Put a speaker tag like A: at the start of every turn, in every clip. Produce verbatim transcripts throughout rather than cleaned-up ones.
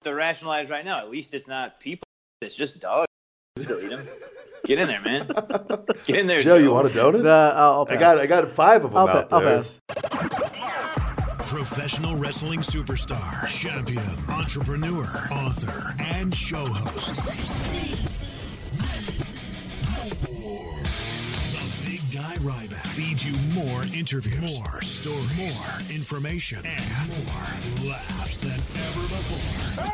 A: to rationalize right now. At least it's not people. It's just dogs. Just delete them. Get in there, man. Get in there,
B: Joe.
A: Joe.
B: You want a donut?
C: The, I'll, I'll
B: I got I got five of them
C: I'll,
B: out
C: pa-
B: there.
C: I'll pass.
D: Professional wrestling superstar, champion, entrepreneur, author, and show host. The Big Guy Ryback feeds you more interviews, more stories, more information, and more laughs than ever before.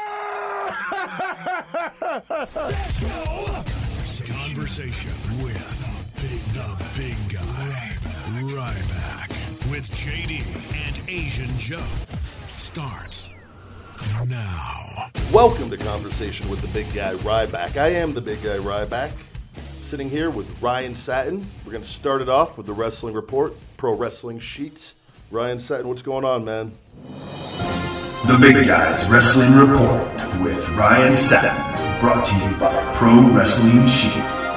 D: Let's go! Conversation with the Big, the Big Guy Ryback with J D and Asian Joe starts now.
B: Welcome to Conversation with the Big Guy Ryback. I am the Big Guy Ryback, sitting here with Ryan Satin. We're going to start it off with the Wrestling Report, Pro Wrestling Sheets. Ryan Satin, what's going on, man?
E: The Big Guys Wrestling Report with Ryan Satin, brought to you by Pro Wrestling Sheet.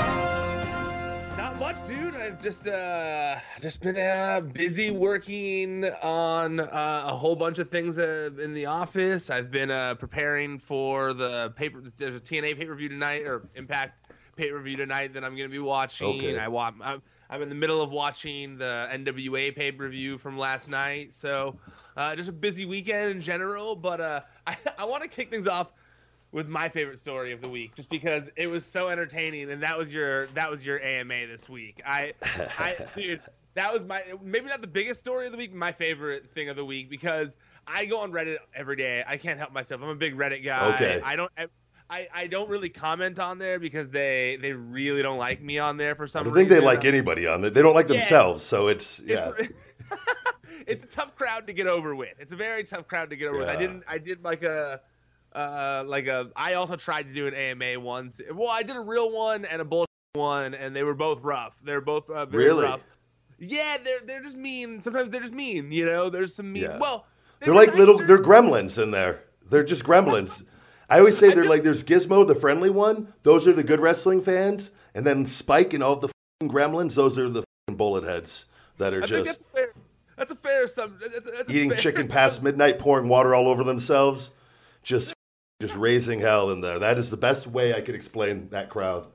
F: Not much, dude. I've just uh, just been uh, busy working on uh, a whole bunch of things uh, in the office. I've been uh, preparing for the paper. There's a T N A pay-per-view tonight, or Impact pay-per-view tonight that I'm going to be watching.
B: Okay.
F: I wa- I'm, I'm in the middle of watching the N W A pay-per-view from last night. So uh, just a busy weekend in general. But uh, I, I want to kick things off with my favorite story of the week, just because it was so entertaining, and that was your that was your A M A this week. I, I, dude, that was my maybe not the biggest story of the week, but my favorite thing of the week, because I go on Reddit every day. I can't help myself. I'm a big Reddit guy.
B: Okay.
F: I don't. I, I don't really comment on there because they, they really don't like me on there for some
B: I don't
F: reason.
B: think they like anybody on there. They don't like
F: Yeah.
B: themselves, so it's, yeah.
F: It's, it's a tough crowd to get over with. It's a very tough crowd to get over with. I
B: Yeah.
F: didn't. I did like a, uh, like a. I also tried to do an A M A once. Well, I did a real one and a bullshit one, and they were both rough. They were both uh, very
B: Really?
F: rough. Yeah, they're they're just mean. Sometimes they're just mean. You know, there's some mean.
B: Yeah.
F: Well, they
B: They're
F: were
B: like
F: nice
B: little, they're
F: dudes.
B: gremlins in there. They're just gremlins. I always say
F: I
B: they're
F: just-
B: like, there's Gizmo, the friendly one. Those are the good wrestling fans. And then Spike and all the f***ing gremlins, those are the f***ing bullet heads that are
F: I think
B: just
F: that's fair. That's a fair sum. That's, that's a
B: eating
F: fair
B: chicken
F: sum-
B: past midnight, pouring water all over themselves. Just just raising hell in there. That is the best way I could explain that crowd.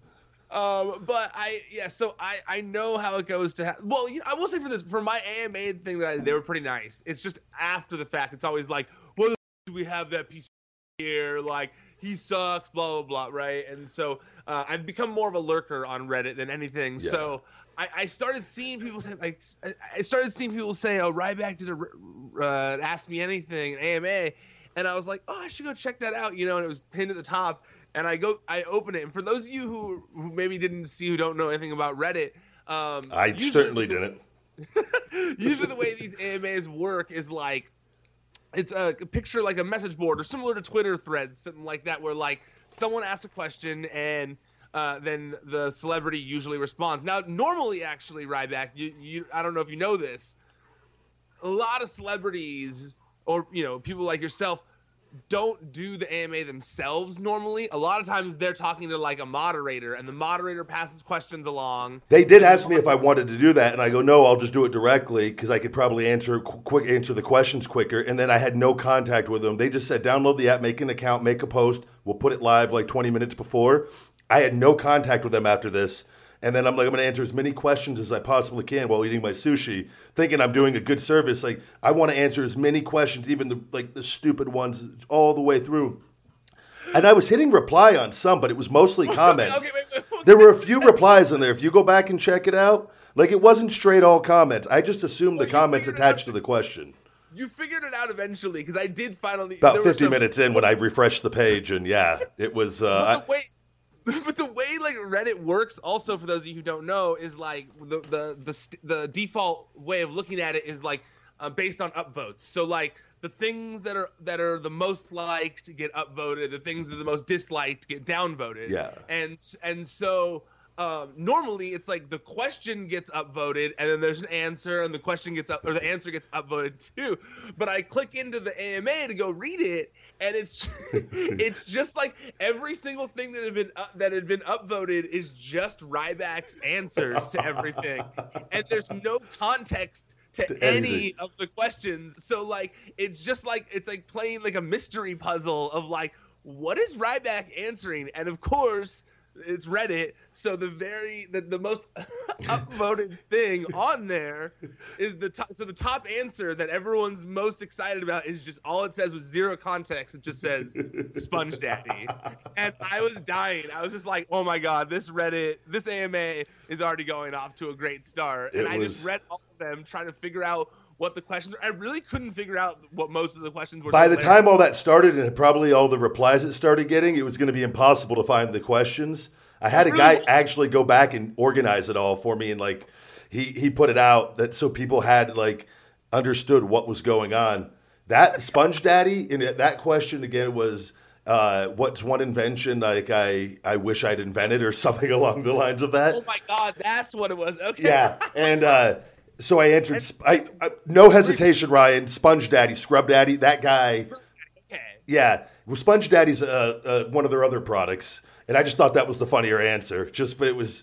F: Um, but I, yeah, so I, I know how it goes to, ha- well, you know, I will say for this, for my A M A thing, that I, they were pretty nice. It's just after the fact, it's always like, what the f- do we have that piece of here? Like, he sucks, blah, blah, blah, right? And so uh, I've become more of a lurker on Reddit than anything.
B: Yeah.
F: So I, I started seeing people say, like, I- I started seeing people say, oh, Ryback did a, uh, Ask Me Anything, A M A. And I was like, oh, I should go check that out, you know, and it was pinned at the top. And I go, I open it, and for those of you who, who maybe didn't see, who don't know anything about Reddit, um,
B: I
F: usually
B: certainly
F: the-
B: didn't.
F: Usually, the way these A M As work is like, it's a picture like a message board, or similar to Twitter threads, something like that, where like someone asks a question and uh, then the celebrity usually responds. Now, normally, actually, Ryback, you, you, I don't know if you know this, a lot of celebrities, or you know, people like yourself, don't do the A M A themselves normally. A lot of times they're talking to like a moderator, and the moderator passes questions along.
B: They did ask me if I wanted to do that, and I go, no, I'll just do it directly because I could probably answer qu- quick answer the questions quicker. And then I had no contact with them. They just said, download the app, make an account, make a post. We'll put it live like twenty minutes before. I had no contact with them after this. And then I'm like, I'm going to answer as many questions as I possibly can while eating my sushi, thinking I'm doing a good service. Like, I want to answer as many questions, even the like the stupid ones, all the way through. And I was hitting reply on some, but it was mostly comments.
F: Okay, wait, wait, wait.
B: There were a few replies in there. If you go back and check it out, like it wasn't straight all comments. I just assumed
F: Well,
B: the
F: you
B: comments
F: figured it
B: attached
F: out.
B: to the question.
F: You figured it out eventually, because I did finally.
B: About
F: there were
B: fifty
F: some-
B: minutes in when I refreshed the page, and yeah, it was. Uh,
F: But
B: I,
F: the way, but the way like Reddit works, also for those of you who don't know, is like the the the, st- the default way of looking at it is like uh, based on upvotes. So like the things that are that are the most liked get upvoted, the things that are the most disliked get downvoted.
B: Yeah.
F: And and so. Um, normally it's like the question gets upvoted and then there's an answer and the question gets up or the answer gets upvoted too. But I click into the A M A to go read it and it's it's just like every single thing that had been up, that had been upvoted is just Ryback's answers to everything, and there's no context to,
B: To
F: any
B: anything.
F: of the questions. So like it's just like it's like playing like a mystery puzzle of like what is Ryback answering? And of course it's Reddit. So the very the, the most upvoted thing on there is the top. So the top answer that everyone's most excited about is just all it says with zero context. It just says Sponge Daddy. And I was dying. I was just like, oh my God, this Reddit, this A M A is already going off to a great start. And
B: It
F: I
B: was-
F: just read all of them trying to figure out what the questions are. I really couldn't figure out what most of the questions were.
B: By
F: so
B: the
F: hilarious.
B: time all that started and probably all the replies it started getting, it was going to be impossible to find the questions. I had a guy actually go back and organize it all for me, and like he he put it out that so people had like understood what was going on. That Sponge Daddy, and that question again was uh, what's one invention like I I wish I'd invented or something along the lines of that.
F: Oh my God, that's what it was. Okay.
B: Yeah, and uh, so I answered. I, I no hesitation, Ryan. Sponge Daddy, Scrub Daddy, that guy.
F: Okay.
B: Yeah, well, Sponge Daddy's uh, uh, one of their other products, and I just thought that was the funnier answer. Just, but it was,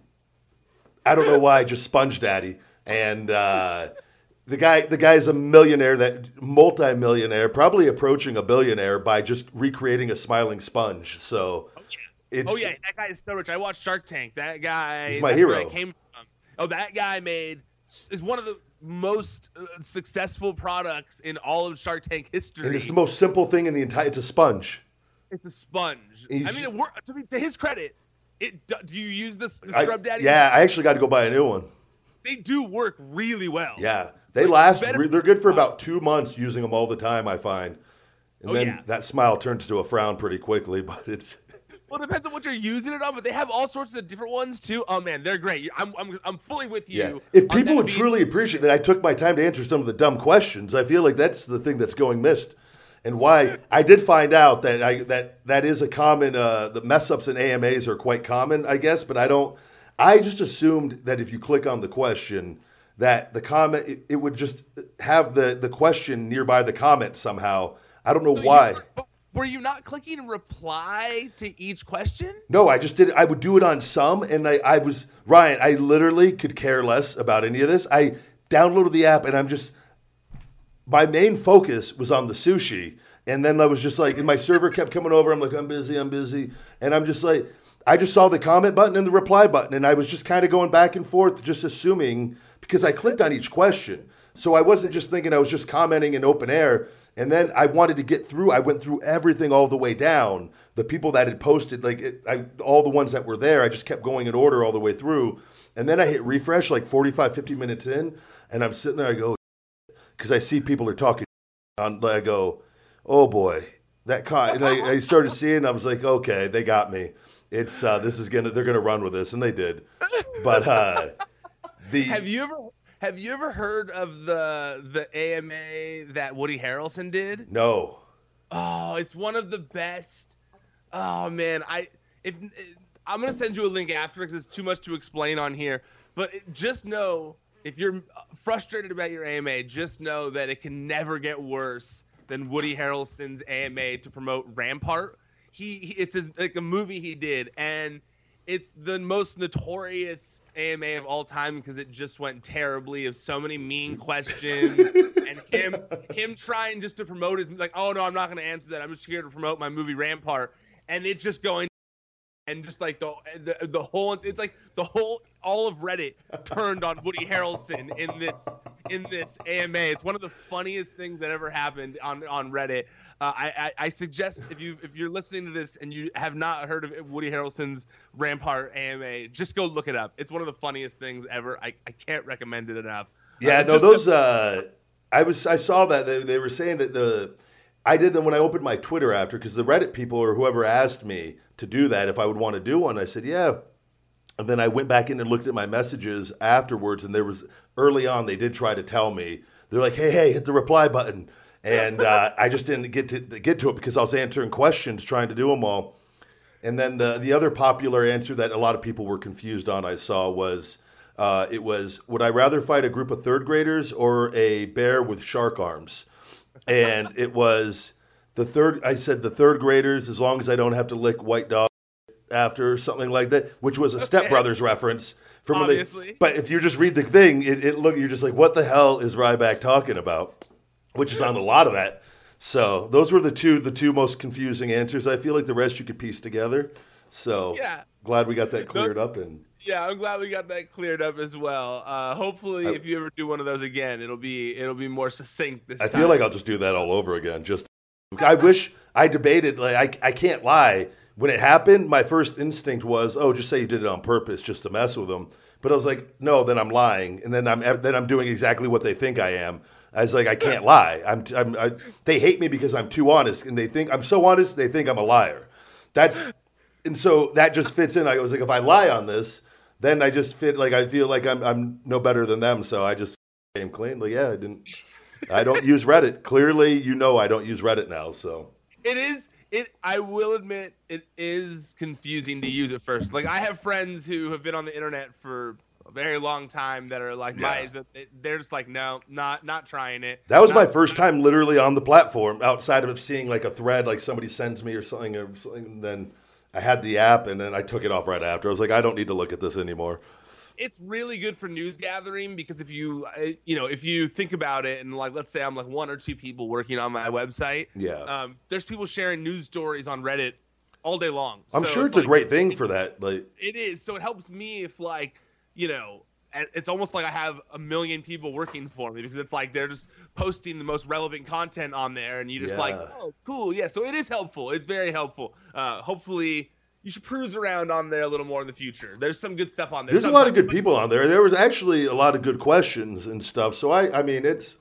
B: I don't know why, just Sponge Daddy, and uh, the guy, the guy's a millionaire, that multi-millionaire, probably approaching a billionaire by just recreating a smiling sponge. So, it's
F: Oh yeah, that guy is so rich. I watched Shark Tank. That guy.
B: He's my
F: that's where
B: hero.
F: it came from. Oh, that guy made is one of the most uh, successful products in all of Shark Tank history.
B: and it's the most simple thing in the entire. It's a sponge.
F: It's a sponge.
B: He's-
F: I mean, it wor- to, be, to his credit, it do, do you use this the
B: I-
F: Scrub Daddy?
B: yeah, I actually got to go buy a new one.
F: They do work really well.
B: Yeah, they
F: Like,
B: last.
F: better-
B: Re- they're good for about two months using them all the time. I find, and
F: Oh,
B: then
F: yeah.
B: that smile turns to a frown pretty quickly. But it's
F: Well, it depends on what you're using it on, but they have all sorts of different ones too. Oh man, they're great. I'm I'm, I'm fully with you.
B: yeah. If
F: on
B: people
F: them
B: would
F: being-
B: truly appreciate that I took my time to answer some of the dumb questions, I feel like that's the thing that's going missed. And why I did find out that I that that is a common uh, the mess ups in A M As are quite common, I guess. But I don't. I just assumed that if you click on the question, that the comment it, it would just have the the question nearby the comment somehow. I don't know
F: So you
B: why.
F: were- but were you not clicking reply to each question?
B: No, I just did. I would do it on some, and I, I was Ryan. I literally could care less about any of this. I downloaded the app, and I'm just my main focus was on the sushi, and then I was just like, and my server kept coming over. I'm like, I'm busy, I'm busy, and I'm just like, I just saw the comment button and the reply button, and I was just kind of going back and forth, just assuming because I clicked on each question, so I wasn't just thinking I was just commenting in open air. And then I wanted to get through. I went through everything all the way down. The people that had posted, like it, I, all the ones that were there, I just kept going in order all the way through. And then I hit refresh like forty-five, fifty minutes in, and I'm sitting there. I go, because I see people are talking. On, I go, oh boy, that con. And I, I started seeing. I was like, okay, they got me. It's uh, this is gonna. They're gonna run with this, and they did. But uh, the
F: Have you ever have you ever heard of the the A M A that Woody Harrelson did?
B: no.
F: Oh, it's one of the best. Oh man, I if I'm gonna send you a link after because it's too much to explain on here. But it, just know if you're frustrated about your A M A, just know that it can never get worse than Woody Harrelson's A M A to promote Rampart. He, he it's his, like a movie he did, and it's the most notorious A M A of all time because it just went terribly. Of so many mean questions, and him him trying just to promote his like, oh no, I'm not going to answer that. I'm just here to promote my movie Rampart, and it just going and just like the the the whole it's like the whole all of Reddit turned on Woody Harrelson in this in this A M A. It's one of the funniest things that ever happened on on Reddit. Uh, I, I I suggest if you if you're listening to this and you have not heard of Woody Harrelson's Rampart A M A, just go look it up. It's one of the funniest things ever. I, I can't recommend it enough.
B: Yeah,
F: Uh,
B: no,
F: just-
B: those. Uh, I was. I saw that they, they were saying that the. I did them when I opened my Twitter after because the Reddit people or whoever asked me to do that if I would want to do one. I said yeah, and then I went back in and looked at my messages afterwards, and there was early on they did try to tell me they're like, hey, hey, hit the reply button, and uh, I just didn't get to get to it because I was answering questions trying to do them all. And then the the other popular answer that a lot of people were confused on I saw was. Uh, it was, would I rather fight a group of third graders or a bear with shark arms? And it was the third, I said the third graders, as long as I don't have to lick white dog after, something like that, which was a Step Brothers reference From when they-
F: Obviously.
B: but if you just read the thing, it, it look you're just like, what the hell is Ryback talking about? Which is on a lot of that. So those were the two the two most confusing answers. I feel like the rest you could piece together. So
F: Yeah.
B: glad we got that cleared up. And
F: Yeah, I'm glad we got that cleared up as well. Uh, hopefully,
B: I-
F: if you ever do one of those again, it'll be it'll be more succinct this
B: I
F: time.
B: feel like I'll just do that all over again. Just I wish I debated. Like I I can't lie. When it happened, my first instinct was, oh, just say you did it on purpose just to mess with them. But I was like, no, then I'm lying, and then I'm then I'm doing exactly what they think I am. I was like, I can't lie. I'm, I'm I, they hate me because I'm too honest, and they think I'm so honest. They think I'm a liar. That's and so that just fits in. I was like, if I lie on this, then I just fit. Like I feel like I'm I'm no better than them. So I just came clean. Like yeah, I didn't. I don't use Reddit. Clearly, you know, I don't use Reddit now. So
F: It is it. I will admit it is confusing to use at first. Like I have friends who have been on the internet for a very long time that are like my
B: Yeah.
F: age. That they- they're just like, no, not not trying it.
B: that was
F: Not-
B: my first time literally on the platform. Outside of seeing like a thread, like somebody sends me or something, or something. And then I had the app, and then I took it off right after. I was like, I don't need to look at this anymore.
F: It's really good for news gathering because if you uh, you know if you think about it and like let's say I'm like one or two people working on my website,
B: Yeah.
F: um, there's people sharing news stories on Reddit all day long.
B: I'm
F: So
B: sure it's,
F: like,
B: a great thing for that. Like
F: It is. So it helps me if like, you know, and it's almost like I have a million people working for me because it's like they're just posting the most relevant content on there and you just like,
B: Yeah.
F: oh, cool. Yeah. So it is helpful. It's very helpful. Uh, hopefully you should cruise around on there a little more in the future. There's some good stuff on there.
B: there's a lot of good
F: Sometimes-
B: people on there. There was actually a lot of good questions and stuff. So I, I mean, it's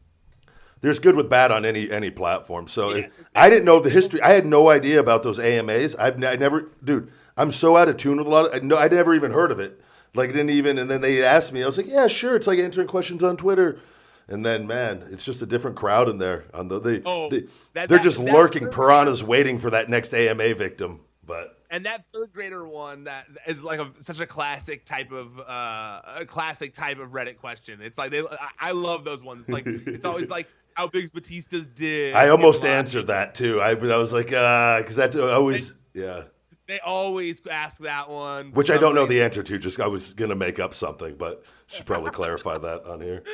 B: there's good with bad on any any platform. So
F: Yeah.
B: it, I didn't know the history. I had no idea about those A M As. I've ne- I never, dude. I'm so out of tune with a lot. Of, I no, I never even heard of it. Like I didn't even. And then they asked me. I was like, yeah, sure. It's like answering questions on Twitter. And then, man, it's just a different crowd in there. On the they,
F: Oh,
B: they
F: that-
B: they're
F: that-
B: just
F: that-
B: lurking piranhas, waiting for that next A M A victim. But
F: And that third grader one that is like a, such a classic type of uh, a classic type of Reddit question. It's like they, I, I love those ones. Like it's always like how big's Batista's dick?
B: I almost
F: And, like,
B: answered that too. I but I was like, uh, because that always, yeah.
F: They always ask that one,
B: Which I don't know the answer to. Just I was gonna make up something, but should probably clarify that on here.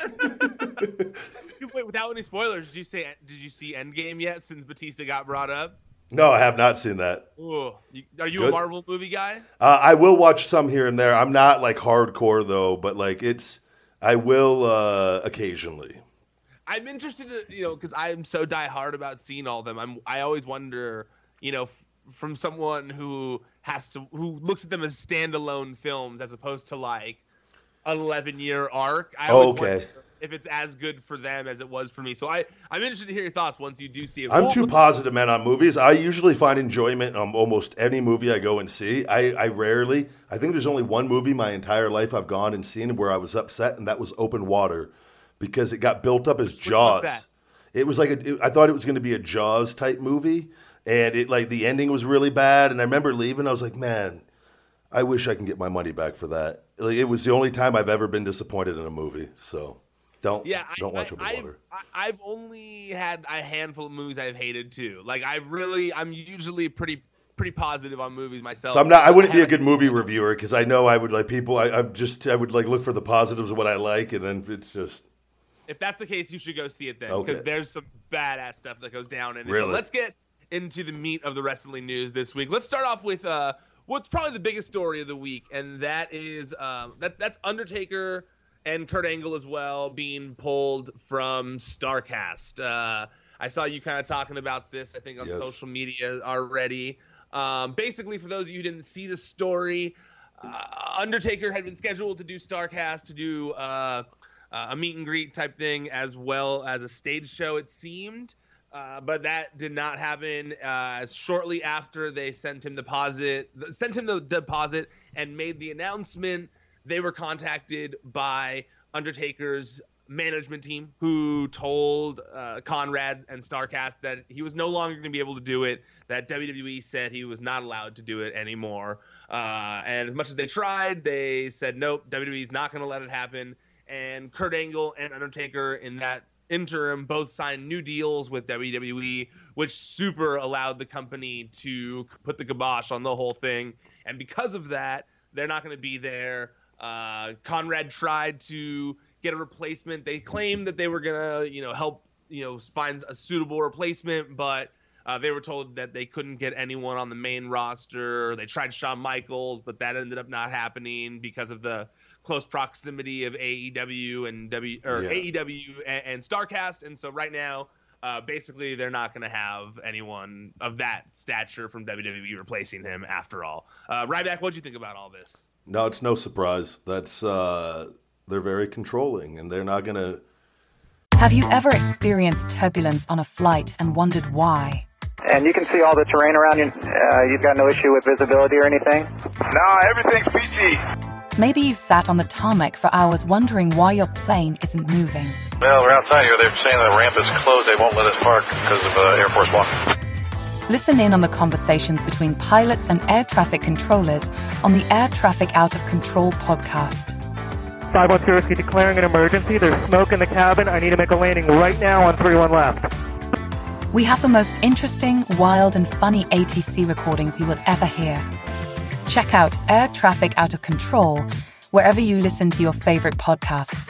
F: Wait, without any spoilers, did you say did you see Endgame yet? Since Batista got brought up.
B: No, I have not seen that.
F: Ooh, you, are you a
B: Good.
F: Marvel movie guy?
B: Uh, I will watch some here and there. I'm not like hardcore though, but like it's. I will uh, occasionally.
F: I'm interested, to, you know, because I'm so diehard about seeing all of them. I'm I always wonder, you know, f- from someone who has to who looks at them as standalone films as opposed to like an eleven year arc. I
B: Oh,
F: always
B: okay.
F: wonder if it's as good for them as it was for me. So I I'm interested to hear your thoughts once you do see it.
B: I'm
F: Well,
B: too
F: look-
B: positive, man, on movies. I usually find enjoyment on almost any movie I go and see. I, I rarely, I think there's only one movie my entire life I've gone and seen where I was upset, and that was Open Water, because it got built up as
F: one's
B: Jaws.
F: that?
B: It was like, a, it, I thought it was going to be a Jaws type movie, and it like the ending was really bad, and I remember leaving, I was like, man, I wish I can get my money back for that. Like, it was the only time I've ever been disappointed in a movie, so don't,
F: Yeah,
B: don't
F: I,
B: watch Open
F: I,
B: Water.
F: I, I've only had a handful of movies I've hated too. Like I really, I'm usually pretty pretty positive on movies myself.
B: So I'm not. I wouldn't be a
F: haven't-
B: good movie reviewer because I know I would like people. I, I'm just. I would like look for the positives of what I like, and then it's just
F: If that's the case, you should go see it then,
B: Okay.
F: because there's some badass stuff that goes down in it.
B: Really?
F: But let's get into the meat of the wrestling news this week. Let's start off with uh, what's probably the biggest story of the week, and that is um, that that's Undertaker and Kurt Angle as well being pulled from StarCast. Uh, I saw you kind of talking about this, I think, on
B: Yes.
F: social media already. Um, basically, for those of you who didn't see the story, uh, Undertaker had been scheduled to do StarCast, to do uh, uh, a meet and greet type thing, as well as a stage show, it seemed. Uh, but that did not happen. Uh, shortly after they sent him the deposit, sent him the deposit, and made the announcement, they were contacted by Undertaker's management team, who told uh, Conrad and StarCast that he was no longer going to be able to do it, that W W E said he was not allowed to do it anymore. Uh, and as much as they tried, they said, nope, W W E is not going to let it happen. And Kurt Angle and Undertaker in that interim both signed new deals with W W E, which super allowed the company to put the kibosh on the whole thing. And because of that, they're not going to be there Uh, Conrad tried to get a replacement. They claimed that they were gonna, you know, help, you know, find a suitable replacement, but uh, they were told that they couldn't get anyone on the main roster. They tried Shawn Michaels, but that ended up not happening because of the close proximity of A E W and W or
B: Yeah.
F: A E W and, and Starcast. And so right now, uh, basically, they're not going to have anyone of that stature from W W E replacing him. After all, uh, Ryback, what'd you think about all this?
B: No, it's no surprise. That's uh, they're very controlling, and they're not going to.
G: Have you ever experienced turbulence on a flight and wondered why?
H: And you can see all the terrain around you. Uh, you've got no issue with visibility or anything?
C: No, everything's P G.
G: Maybe you've sat on the tarmac for hours wondering why your plane isn't moving.
I: Well, we're outside here. They're saying the ramp is closed. They won't let us park because of uh, Air Force One.
G: Listen in on the conversations between pilots and air traffic controllers on the Air Traffic Out of Control podcast.
J: five one zero, declaring an emergency. There's smoke in the cabin. I need to make a landing right now on three one left.
G: We have the most interesting, wild, and funny A T C recordings you will ever hear. Check out Air Traffic Out of Control wherever you listen to your favorite podcasts.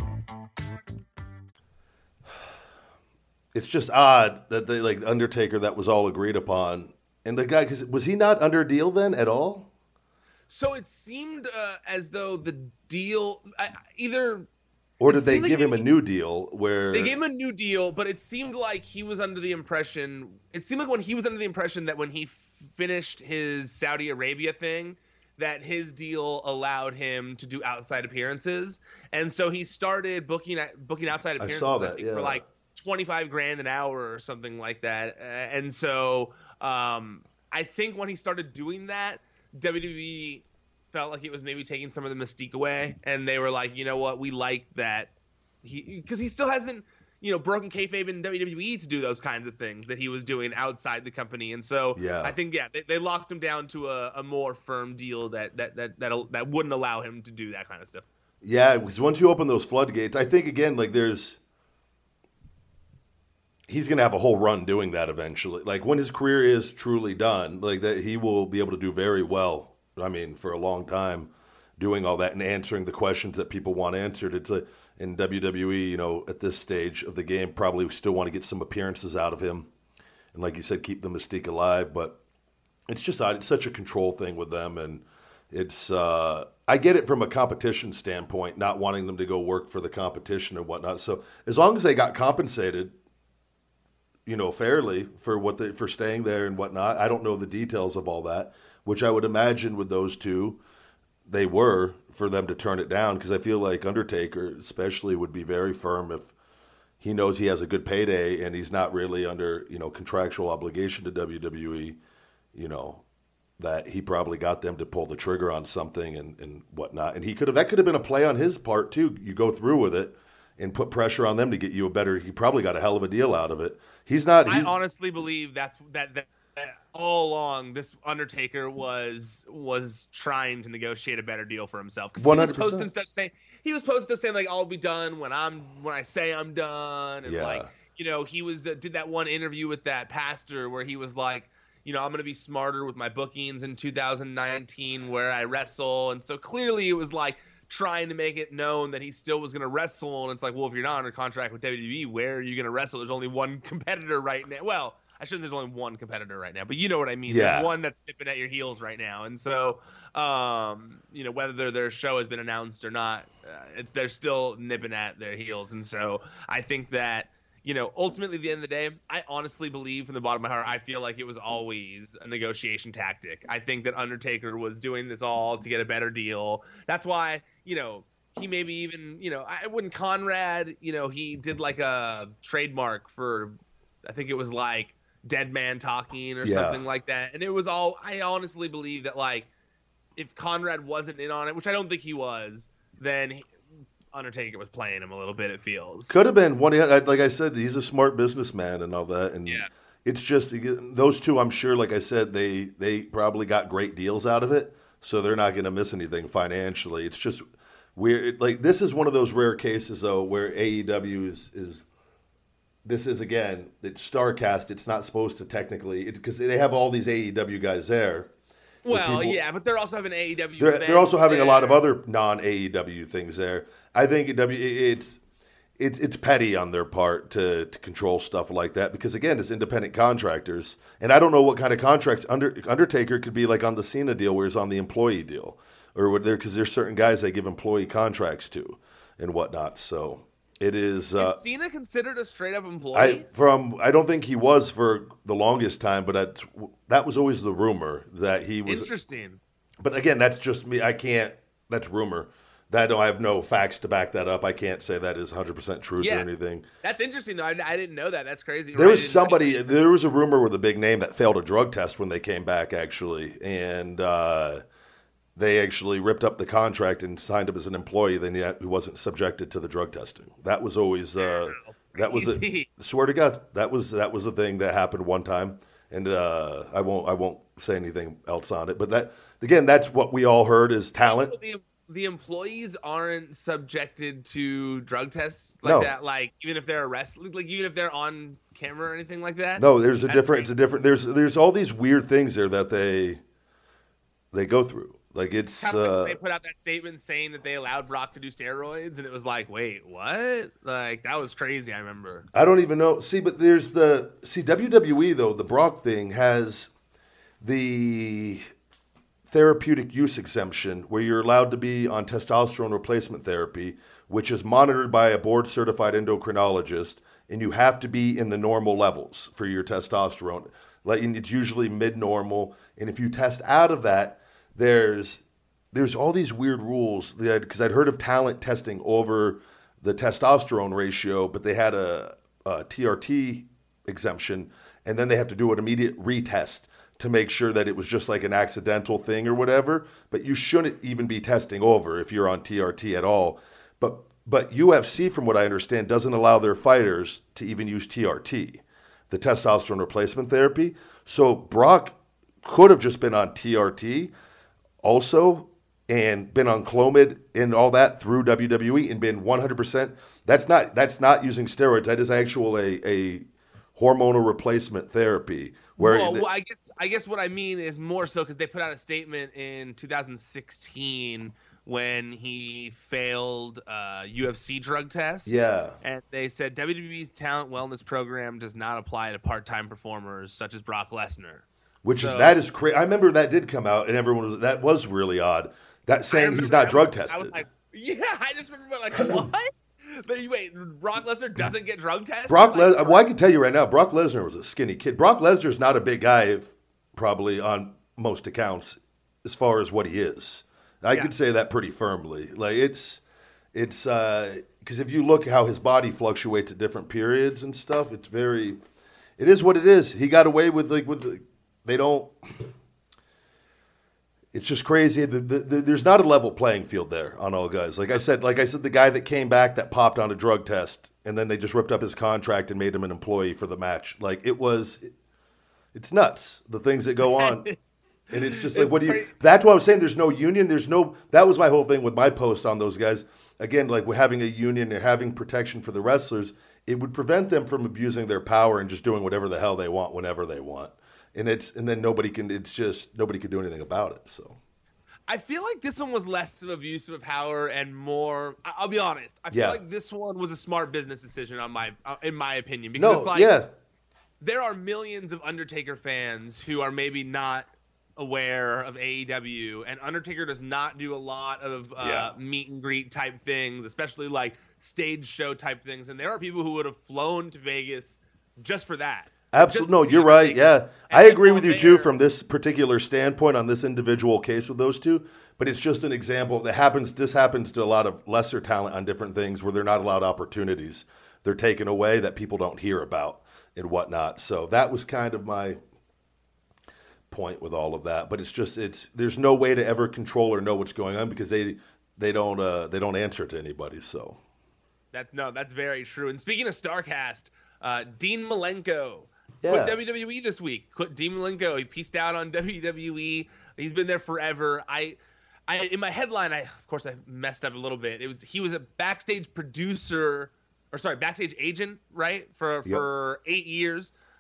B: It's just odd that they like Undertaker. That was all agreed upon, and the guy, because was he not under a deal then at all?
F: So it seemed uh, as though the deal uh, either.
B: Or
F: It
B: did they
F: seemed like
B: give
F: he-
B: him a new deal where
F: They gave him a new deal, but it seemed like he was under the impression. It seemed like when he was under the impression that when he f- finished his Saudi Arabia thing, that his deal allowed him to do outside appearances, and so he started booking at, booking outside
B: I
F: appearances
B: saw that,
F: think,
B: yeah.
F: for like twenty-five grand an hour or something like that. Uh, and so um, I think when he started doing that, W W E felt like it was maybe taking some of the mystique away, and they were like, you know what, we like that he because he still hasn't, you know, broken kayfabe in W W E to do those kinds of things that he was doing outside the company, and so
B: Yeah.
F: I think yeah, they, they locked him down to a, a more firm deal that that that that that wouldn't allow him to do that kind of stuff.
B: Yeah, because once you open those floodgates, I think again, like there's, he's going to have a whole run doing that eventually. Like when his career is truly done, like that, he will be able to do very well. I mean, for a long time, doing all that and answering the questions that people want answered. It's a in W W E, you know, at this stage of the game, probably still want to get some appearances out of him, and like you said, keep the mystique alive. But it's just odd. It's such a control thing with them, and it's uh, I get it from a competition standpoint, not wanting them to go work for the competition and whatnot. So as long as they got compensated, you know, fairly for what they for staying there and whatnot. I don't know the details of all that, which I would imagine with those two, they were for them to turn it down, because I feel like Undertaker especially would be very firm if he knows he has a good payday and he's not really under, you know, contractual obligation to W W E, you know, that he probably got them to pull the trigger on something and, and whatnot. And he could have, that could have been a play on his part too. You go through with it and put pressure on them to get you a better, he probably got a hell of a deal out of it. He's not,
F: I
B: he's,
F: honestly believe that's that, that that all along this Undertaker was was trying to negotiate a better deal for himself, because he was
B: one hundred percent.
F: posting stuff saying he was posting stuff saying like, I'll be done when I'm when I say I'm done, and
B: Yeah.
F: like, you know, he was uh, did that one interview with that pastor where he was like, you know, I'm going to be smarter with my bookings in two thousand nineteen where I wrestle, and so clearly it was like trying to make it known that he still was going to wrestle, and it's like, well, if you're not under contract with W W E, where are you going to wrestle? There's only one competitor right now. Well, I shouldn't. There's only one competitor right now, but you know what I mean.
B: Yeah.
F: There's one that's nipping at your heels right now, and so, um, you know, whether their, their show has been announced or not, uh, it's they're still nipping at their heels, and so I think that, you know, ultimately, at the end of the day, I honestly believe from the bottom of my heart, I feel like it was always a negotiation tactic. I think that Undertaker was doing this all to get a better deal. That's why, you know, he maybe even, you know, I when Conrad, you know, he did like a trademark for, I think it was like Dead Man Talking or
B: Yeah.
F: something like that. And it was all, I honestly believe that, like, if Conrad wasn't in on it, which I don't think he was, then he, Undertaker was playing him a little bit, it feels.
B: Could have been one. Like I said, he's a smart businessman and all that. And
F: Yeah.
B: it's just those two. I'm sure, like I said, they they probably got great deals out of it, so they're not going to miss anything financially. It's just weird. Like this is one of those rare cases though, where A E W is is. This is again, it's Starcast. It's not supposed to technically, because they have all these A E W guys there,
F: Well,
B: people-
F: yeah, but they're also having A E W.
B: They're, they're also having
F: there.
B: a lot of other non-A E W things there. I think it, it's it's it's petty on their part to to control stuff like that because again, it's independent contractors, and I don't know what kind of contracts Under, Undertaker could be like on the Cena deal, where he's on the employee deal, or what there because there's certain guys they give employee contracts to, and whatnot. So it is. Uh,
F: is Cena considered a straight up employee?
B: I from I don't think he was for the longest time, but that's, that was always the rumor that he was.
F: Interesting.
B: But again, that's just me. I can't. That's rumor. That I have no facts to back that up. I can't say that is one hundred percent truth
F: Yeah.
B: or anything.
F: That's interesting, though. I, I didn't know that. That's crazy.
B: There
F: Right,
B: was
F: I didn't-
B: somebody. There was a rumor with a big name that failed a drug test when they came back, actually, and uh, they actually ripped up the contract and signed him as an employee. Then he wasn't subjected to the drug testing. That was always. Uh, that was. A,
F: Crazy.
B: swear to God, that was that was a thing that happened one time, and uh, I won't. I won't say anything else on it. But that again, that's what we all heard is talent.
F: Also, the, the employees aren't subjected to drug tests like
B: No.
F: that. Like even if they're arrested, like even if they're on camera or anything like that.
B: No, there's a
F: That's
B: different. It's a different. There's there's all these weird things there that they they go through. Like it's.
F: Kind of like
B: Uh,
F: they put out that statement saying that they allowed Brock to do steroids, and it was like, wait, what? Like that was crazy. I remember.
B: I don't even know. See, but there's the see W W E though. The Brock thing has the therapeutic use exemption where you're allowed to be on testosterone replacement therapy, which is monitored by a board certified endocrinologist, and you have to be in the normal levels for your testosterone. Like and it's usually mid normal, and if you test out of that, there's there's all these weird rules that because I'd heard of talent testing over the testosterone ratio, but they had a, a T R T exemption, and then they have to do an immediate retest to make sure that it was just like an accidental thing or whatever. But you shouldn't even be testing over if you're on T R T at all. But but U F C, from what I understand, doesn't allow their fighters to even use T R T, the testosterone replacement therapy. So Brock could have just been on T R T also and been on Clomid and all that through W W E and been one hundred percent. That's not that's not using steroids. That is actual a, a hormonal replacement therapy. Where
F: well, well, I guess I guess what I mean is more so because they put out a statement in two thousand sixteen when he failed uh, U F C drug test.
B: Yeah.
F: And they said W W E's talent wellness program does not apply to part-time performers such as Brock Lesnar.
B: Which
F: So-
B: is that is crazy. I remember that did come out, and everyone was that was really odd. That saying he's not drug tested.
F: I was like, yeah, I just remember like what? But you- wait, Brock Lesnar doesn't get drug tested?
B: Brock
F: Like,
B: Les- well, I can tell you right now, Brock Lesnar was a skinny kid. Brock Lesnar's not a big guy, if, probably on most accounts, as far as what he is. I
F: Yeah.
B: could say that pretty firmly. Like it's, it's because if you look how his body fluctuates at different periods and stuff, it's very, it is what it is. He got away with like with the, they don't. It's just crazy. The, the, the, there's not a level playing field there on all guys. Like I said, like I said, the guy that came back that popped on a drug test and then they just ripped up his contract and made him an employee for the match. Like it was, it's nuts. The things that go on, and it's just like,
F: It's
B: what do you?
F: crazy.
B: That's why I was saying there's no union. There's no. That was my whole thing with my post on those guys. Again, like we're having a union and having protection for the wrestlers, it would prevent them from abusing their power and just doing whatever the hell they want whenever they want. And it's and then nobody can. It's just nobody can do anything about it. So.
F: I feel like this one was less of abuse of power and more. I- I'll be honest. I feel
B: Yeah.
F: like this one was a smart business decision on my, uh, in my opinion, because
B: No,
F: it's like
B: yeah.
F: there are millions of Undertaker fans who are maybe not aware of A E W, and Undertaker does not do a lot of uh,
B: Yeah.
F: meet and greet type things, especially like stage show type things. And there are people who would have flown to Vegas just for that.
B: Absolutely.
F: Just
B: No,
F: to see
B: you're right.
F: Undertaker.
B: Yeah.
F: And
B: I agree
F: people
B: with you
F: there-
B: too from this particular standpoint on this individual case with those two. But it's just an example that happens. This happens to a lot of lesser talent on different things where they're not allowed opportunities. They're taken away that people don't hear about and whatnot. So that was kind of my point with all of that. But it's just it's there's no way to ever control or know what's going on because they they don't uh, they don't answer to anybody. So
F: That no, that's very true. And speaking of StarCast, uh, Dean Malenko
B: Yeah.
F: quit W W E this week. Quit Dean Malenko. He pieced out on W W E. He's been there forever. I, I in my headline, I of course I messed up a little bit. It was he was a backstage producer, or sorry, backstage agent, right? For
B: Yep.
F: for eight years.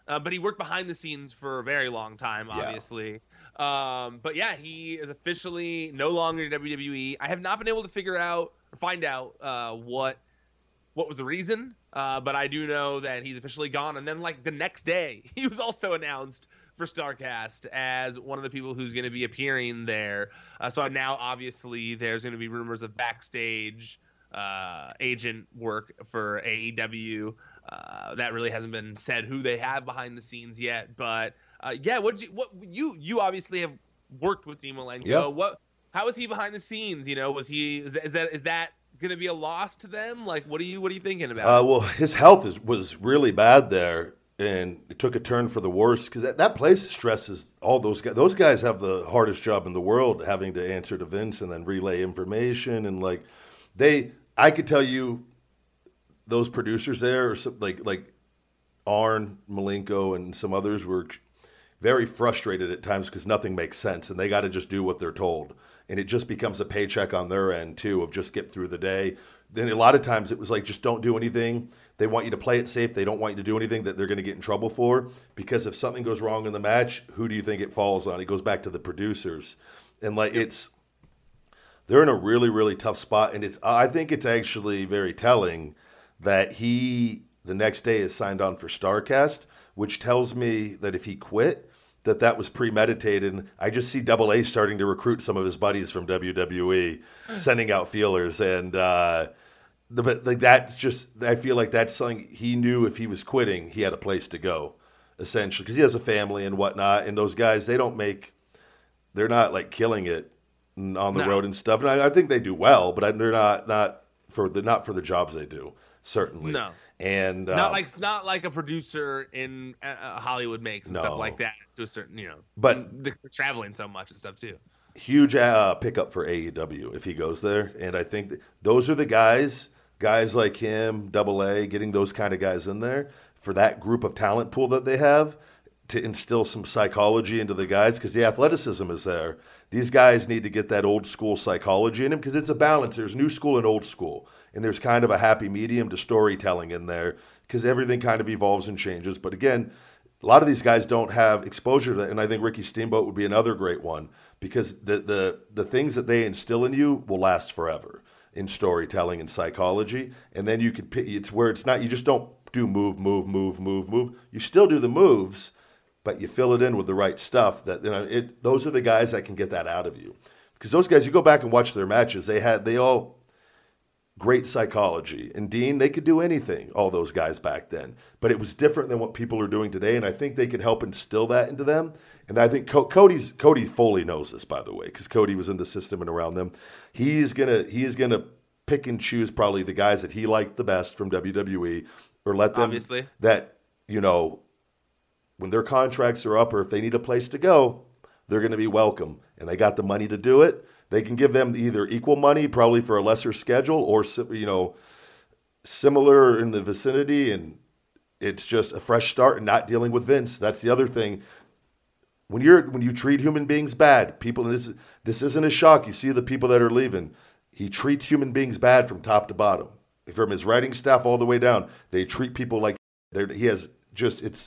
F: Uh, but he worked behind the scenes for a very long time, obviously. Yeah. Um, but yeah, he is officially no longer in W W E. I have not been able to figure out or find out uh, what what was the reason, uh, but I do know that he's officially gone. And then, like, the next day, he was also announced for StarCast as one of the people who's going to be appearing there. Uh, so now, obviously, there's going to be rumors of backstage uh, agent work for A E W. Uh, that really hasn't been said who they have behind the scenes yet. But uh, yeah, what you what you you obviously have worked with Dean Malenko.
B: Yep.
F: What how is he behind the scenes? You know, was he is that is that, is that going to be a loss to them? Like, what are you what are you thinking about?
B: Uh, well, his health is, was really bad there, and it took a turn for the worse because that, that place stresses all those guys. Those guys have the hardest job in the world, having to answer to Vince and then relay information, and like they, I could tell you, those producers there, or some, like like Arn, Malenko, and some others were very frustrated at times because nothing makes sense, and they got to just do what they're told. And it just becomes a paycheck on their end, too, of just get through the day. Then a lot of times it was like, just don't do anything. They want you to play it safe. They don't want you to do anything that they're going to get in trouble for. Because if something goes wrong in the match, who do you think it falls on? It goes back to the producers. And, like, it's – they're in a really, really tough spot. And it's I think it's actually very telling that he, the next day, is signed on for StarCast, which tells me that if he quit – that that was premeditated. And I just see Double A starting to recruit some of his buddies from W W E, sending out feelers. And uh, the, but like that's just, I feel like that's something he knew if he was quitting, he had a place to go, essentially, because he has a family and whatnot. And those guys, they don't make, they're not like killing it on the
F: no.
B: road and stuff. And I, I think they do well, but they're not not for the not for the jobs they do, certainly.
F: No.
B: And
F: not
B: um,
F: like not like a producer in uh, Hollywood makes and
B: no.
F: stuff like that to a certain, you know.
B: But
F: they're traveling so much and stuff too.
B: Huge uh, pickup for A E W if he goes there, and I think those are the guys, guys like him, Double A, getting those kind of guys in there for that group of talent pool that they have to instill some psychology into the guys because the athleticism is there. These guys need to get that old school psychology in them because it's a balance. There's new school and old school. And there's kind of a happy medium to storytelling in there because everything kind of evolves and changes. But again, a lot of these guys don't have exposure to that. And I think Ricky Steamboat would be another great one because the, the, the things that they instill in you will last forever in storytelling and psychology. And then you could pick, it's where it's not, you just don't do move, move, move, move, move. You still do the moves, but you fill it in with the right stuff that, you know, it, those are the guys that can get that out of you. Because those guys, you go back and watch their matches, they had, they all, great psychology. And Dean, they could do anything, all those guys back then. But it was different than what people are doing today, and I think they could help instill that into them. And I think Co- Cody's Cody Foley knows this, by the way, because Cody was in the system and around them. He's gonna he is gonna pick and choose probably the guys that he liked the best from W W E, or let them
F: Obviously.
B: that you know when their contracts are up or if they need a place to go, they're going to be welcome, and they got the money to do it. They can give them either equal money, probably for a lesser schedule, or you know, similar in the vicinity, and it's just a fresh start and not dealing with Vince. That's the other thing. When you're when you treat human beings bad, people this this isn't a shock. You see the people that are leaving. He treats human beings bad from top to bottom, from his writing staff all the way down. They treat people like they're, he has just it's.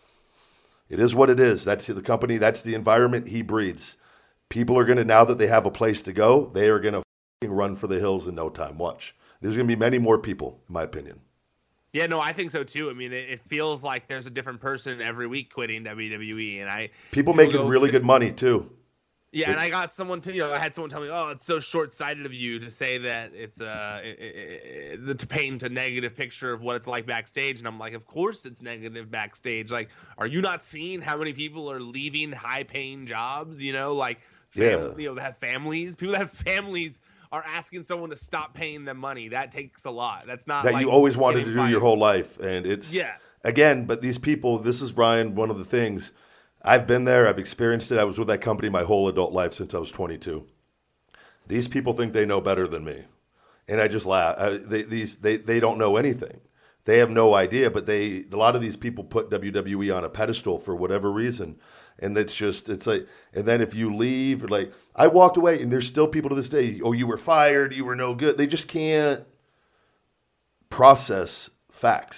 B: It is what it is. That's the company. That's the environment he breeds. People are going to, now that they have a place to go, they are going to run for the hills in no time. Watch. There's going to be many more people, in my opinion.
F: Yeah, no, I think so too. I mean, it, it feels like there's a different person every week quitting W W E, and I
B: people, people making really to, good money too.
F: Yeah, it's, and I got someone to you know I had someone tell me, oh, it's so short-sighted of you to say that it's uh it, it, it, to paint a negative picture of what it's like backstage, and I'm like, of course it's negative backstage. Like, are you not seeing how many people are leaving high-paying jobs? You know, like. Fam-
B: yeah.
F: You know, that have families. People that have families are asking someone to stop paying them money. That takes a lot. That's not
B: that
F: like
B: you always wanted to do
F: fired.
B: your whole life, and it's
F: yeah.
B: Again, but these people. This is Brian. One of the things I've been there. I've experienced it. I was with that company my whole adult life since I was twenty-two. These people think they know better than me, and I just laugh. I, they, these they they don't know anything. They have no idea. But they a lot of these people put W W E on a pedestal for whatever reason. And it's just, it's like, and then if you leave, like, I walked away, and there's still people to this day, oh, you were fired, you were no good. They just can't process facts.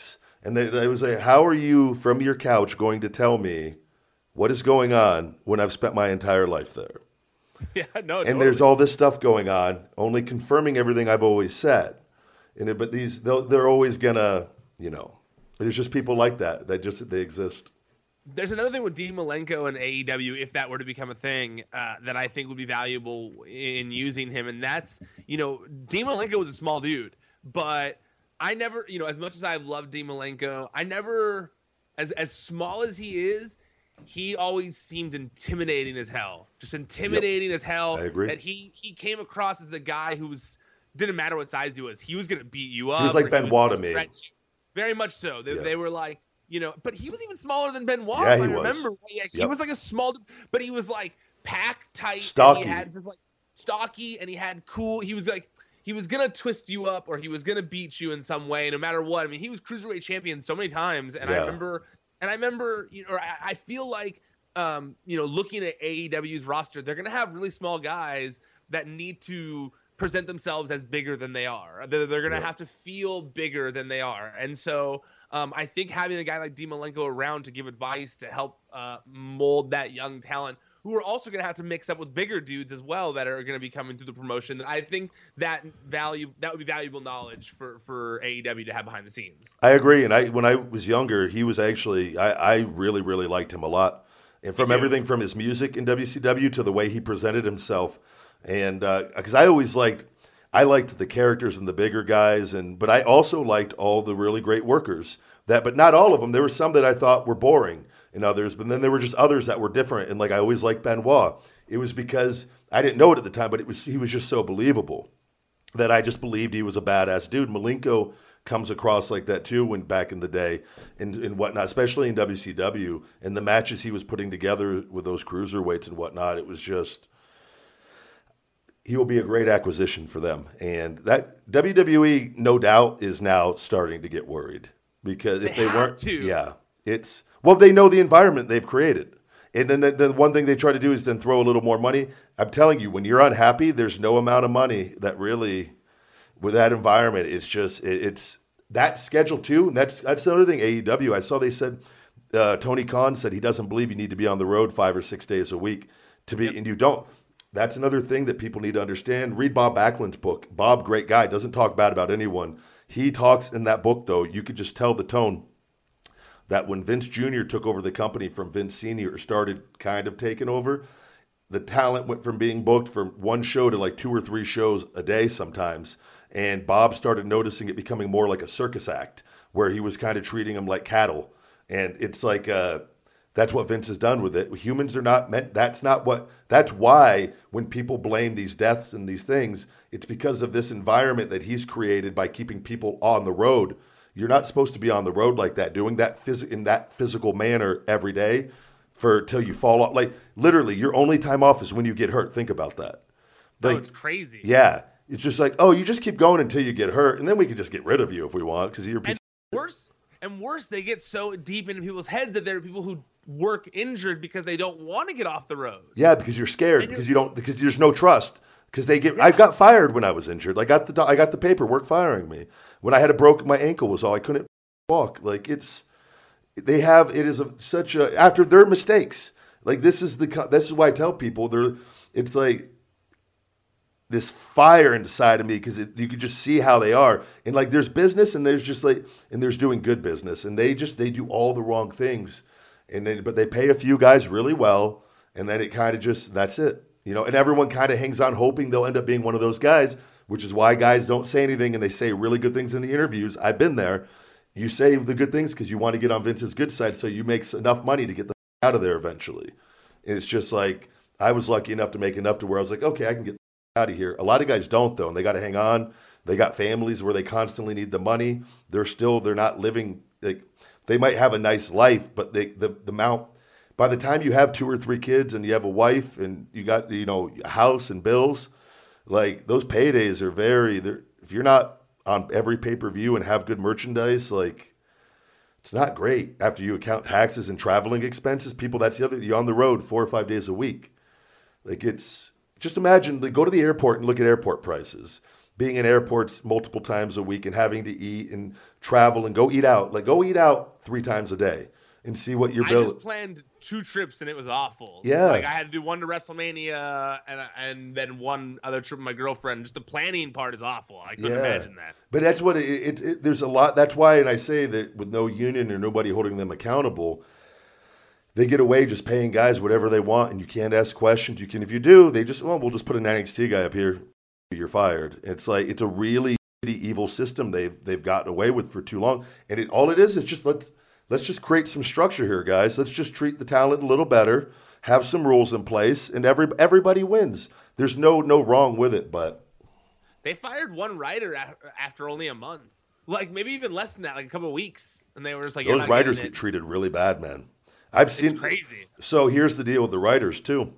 B: And they, they was like, how are you from your couch going to tell me what is going on when I've spent my entire life there?
F: Yeah, no.
B: And
F: totally.
B: there's all this stuff going on, only confirming everything I've always said. And it, but these, they're always gonna, you know, there's just people like that. That just they exist.
F: There's another thing with Dean Malenko and A E W, if that were to become a thing, uh, that I think would be valuable in using him, and that's, you know, Dean Malenko was a small dude, but I never, you know, as much as I love Dean Malenko, I never, as as small as he is, he always seemed intimidating as hell. Just intimidating yep. as hell.
B: I agree.
F: That he he came across as a guy who was, didn't matter what size he was, he was going to beat you up.
B: He was like Benoit to me.
F: Very much so. They,
B: yeah.
F: they were like, you know, but he was even smaller than Benoit.
B: Yeah, he
F: I
B: was.
F: remember. Yeah, he
B: yep.
F: was like a small, but he was like pack tight.
B: Stocky.
F: And he had just like stocky, and he had cool. He was like, he was gonna twist you up, or he was gonna beat you in some way, no matter what. I mean, he was cruiserweight champion so many times, and
B: yeah.
F: I remember, and I remember, you know, I, I feel like, um, you know, looking at A E W's roster, they're gonna have really small guys that need to present themselves as bigger than they are. They're, they're going to yeah. have to feel bigger than they are. And so um, I think having a guy like Dean Malenko around to give advice to help uh, mold that young talent, who are also going to have to mix up with bigger dudes as well that are going to be coming through the promotion. I think that value that would be valuable knowledge for, for A E W to have behind the scenes.
B: I agree. And I when I was younger, he was actually, I, I really, really liked him a lot. And from everything from his music in W C W to the way he presented himself. And because uh, I always liked, I liked the characters and the bigger guys, and but I also liked all the really great workers. That, but not all of them. There were some that I thought were boring, and others. But then there were just others that were different. And like I always liked Benoit. It was because I didn't know it at the time, but it was he was just so believable that I just believed he was a badass dude. Malenko comes across like that too when back in the day and, and whatnot, especially in W C W and the matches he was putting together with those cruiserweights and whatnot. It was just. He will be a great acquisition for them. And that W W E, no doubt, is now starting to get worried. Because if
F: they,
B: they weren't,
F: to.
B: yeah, it's, well, they know the environment they've created. And then the, the one thing they try to do is then throw a little more money. I'm telling you, when you're unhappy, there's no amount of money that really, with that environment, it's just, it, it's, that schedule too. And that's, that's another thing, A E W, I saw they said, uh, Tony Khan said he doesn't believe you need to be on the road five or six days a week to be, yep. and you don't. That's another thing that people need to understand. Read Bob Backlund's book. Bob, great guy, doesn't talk bad about anyone. He talks in that book, though, you could just tell the tone that when Vince Junior took over the company from Vince Senior, started kind of taking over, the talent went from being booked from one show to like two or three shows a day sometimes. And Bob started noticing it becoming more like a circus act where he was kind of treating them like cattle. And it's like... Uh, That's what Vince has done with it. Humans are not meant, that's not what, that's why when people blame these deaths and these things, it's because of this environment that he's created by keeping people on the road. You're not supposed to be on the road like that, doing that phys- in that physical manner every day for till you fall off. Like literally, your only time off is when you get hurt. Think about that. Like,
F: oh, it's crazy.
B: Yeah. It's just like, oh, you just keep going until you get hurt, and then we can just get rid of you if we want because you're a piece
F: and worse. And worse, they get so deep into people's heads that there are people who work injured because they don't want to get off the road.
B: Yeah, because you're scared you're, because you don't because there's no trust because they get. Yeah. I got fired when I was injured. I got the I got the paperwork firing me when I had a broke my ankle was all I couldn't walk. Like it's they have it is a, such a after their mistakes. Like this is the this is why I tell people they're it's like. This fire inside of me because you could just see how they are. And like there's business and there's just like, and there's doing good business and they just, they do all the wrong things. And then, but they pay a few guys really well. And then it kind of just, that's it, you know, and everyone kind of hangs on hoping they'll end up being one of those guys, which is why guys don't say anything and they say really good things in the interviews. I've been there. You say the good things because you want to get on Vince's good side. So you make enough money to get the out of there eventually. And it's just like, I was lucky enough to make enough to where I was like, okay, I can get out of here. A lot of guys don't though, and they got to hang on. They got families where they constantly need the money. They're still they're not living like they might have a nice life, but they the the amount by the time you have two or three kids and you have a wife and you got you know a house and bills, like those paydays are very. If you're not on every pay per view and have good merchandise, like it's not great after you account taxes and traveling expenses. People, that's the other. You're on the road four or five days a week, like it's. Just imagine, like, go to the airport and look at airport prices. being in airports multiple times a week and having to eat and travel and go eat out. Like, go eat out three times a day and see what you're
F: I
B: building.
F: just planned two trips and it was awful.
B: Yeah.
F: Like, I had to do one to WrestleMania and and then one other trip with my girlfriend. Just the planning part is awful. I couldn't
B: Yeah.
F: imagine that.
B: But that's what it, it, it, there's a lot. That's why, and I say that with no union or nobody holding them accountable, they get away just paying guys whatever they want, and you can't ask questions. You can, if you do, they just, well, we'll just put an N X T guy up here. You're fired. It's like, it's a really evil system they've they've gotten away with for too long. And it, all it is is just let's let's just create some structure here, guys. Let's just treat the talent a little better, have some rules in place, and every everybody wins. There's no no wrong with it, but
F: they fired one writer after only a month, like maybe even less than that, like a couple of weeks, and they were just like,
B: those writers get treated really bad, man. I've seen
F: it's crazy.
B: So here's the deal with the writers too.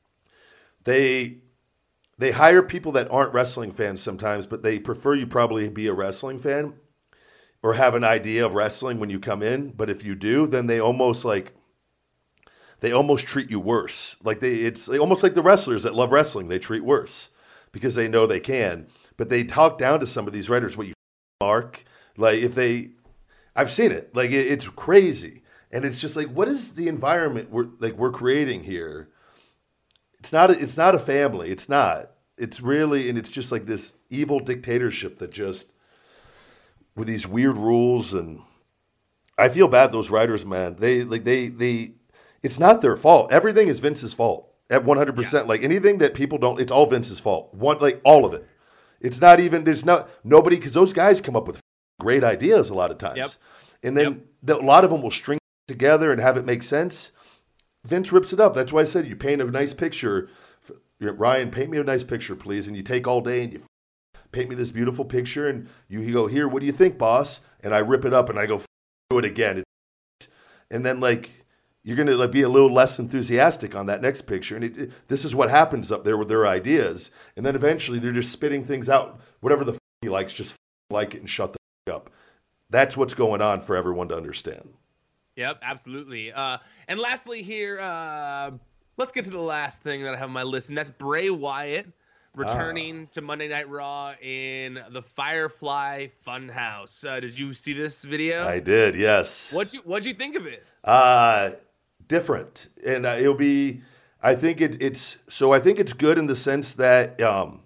B: They. They hire people that aren't wrestling fans sometimes, but they prefer you probably be a wrestling fan or have an idea of wrestling when you come in. But if you do, then they almost like they almost treat you worse. Like they, it's almost like the wrestlers that love wrestling. They treat worse because they know they can. But they talk down to some of these writers. What you mark, like if they, I've seen it. Like it, it's crazy, and it's just like, what is the environment we're like we're creating here? It's not. A, it's not a family. It's not. It's really, and it's just like this evil dictatorship that just, with these weird rules, and I feel bad. Those writers, man, they like they they. It's not their fault. Everything is Vince's fault at one hundred percent. Like anything that people don't, it's all Vince's fault. One, like all of it. It's not even. There's not nobody because those guys come up with great ideas a lot of times,
F: yep.
B: and then
F: yep.
B: the, a lot of them will string together and have it make sense. Vince rips it up. That's why I said you paint a nice picture. Ryan, paint me a nice picture, please. And you take all day and you paint me this beautiful picture. And you, you go, here, what do you think, boss? And I rip it up and I go, do it again. And then, like, you're going to like, be a little less enthusiastic on that next picture. And it, it, this is what happens up there with their ideas. And then eventually they're just spitting things out. Whatever the f- he likes, just f- like it and shut the f- up. That's what's going on for everyone to understand.
F: Yep, absolutely. Uh, and lastly here, uh, let's get to the last thing that I have on my list, and that's Bray Wyatt returning ah. to Monday Night Raw in the Firefly Funhouse. Uh, did you see this video?
B: I did, yes.
F: What'd you What'd you think of it?
B: Uh, different, and uh, it'll be. I think it, it's so. I think it's good in the sense that um,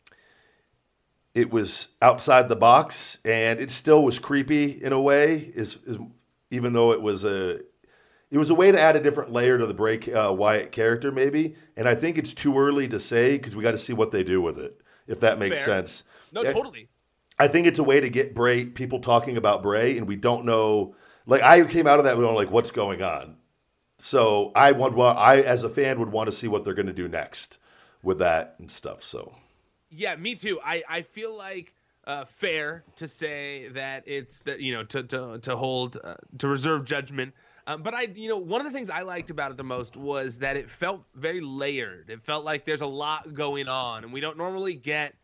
B: it was outside the box, and it still was creepy in a way. Is, is even though it was a. It was a way to add a different layer to the Bray uh, Wyatt character, maybe. And I think it's too early to say because we got to see what they do with it, if that makes
F: Fair.
B: sense.
F: No,
B: I,
F: totally.
B: I think it's a way to get Bray, people talking about Bray, and we don't know. Like, I came out of that going, like, what's going on? So I want, well, I, as a fan, would want to see what they're going to do next with that and stuff. So,
F: yeah, me too. I, I feel like uh, fair to say that it's that, you know, to, to, to hold, uh, to reserve judgment. Um, but I, you know, one of the things I liked about it the most was that it felt very layered. It felt like there's a lot going on, and we don't normally get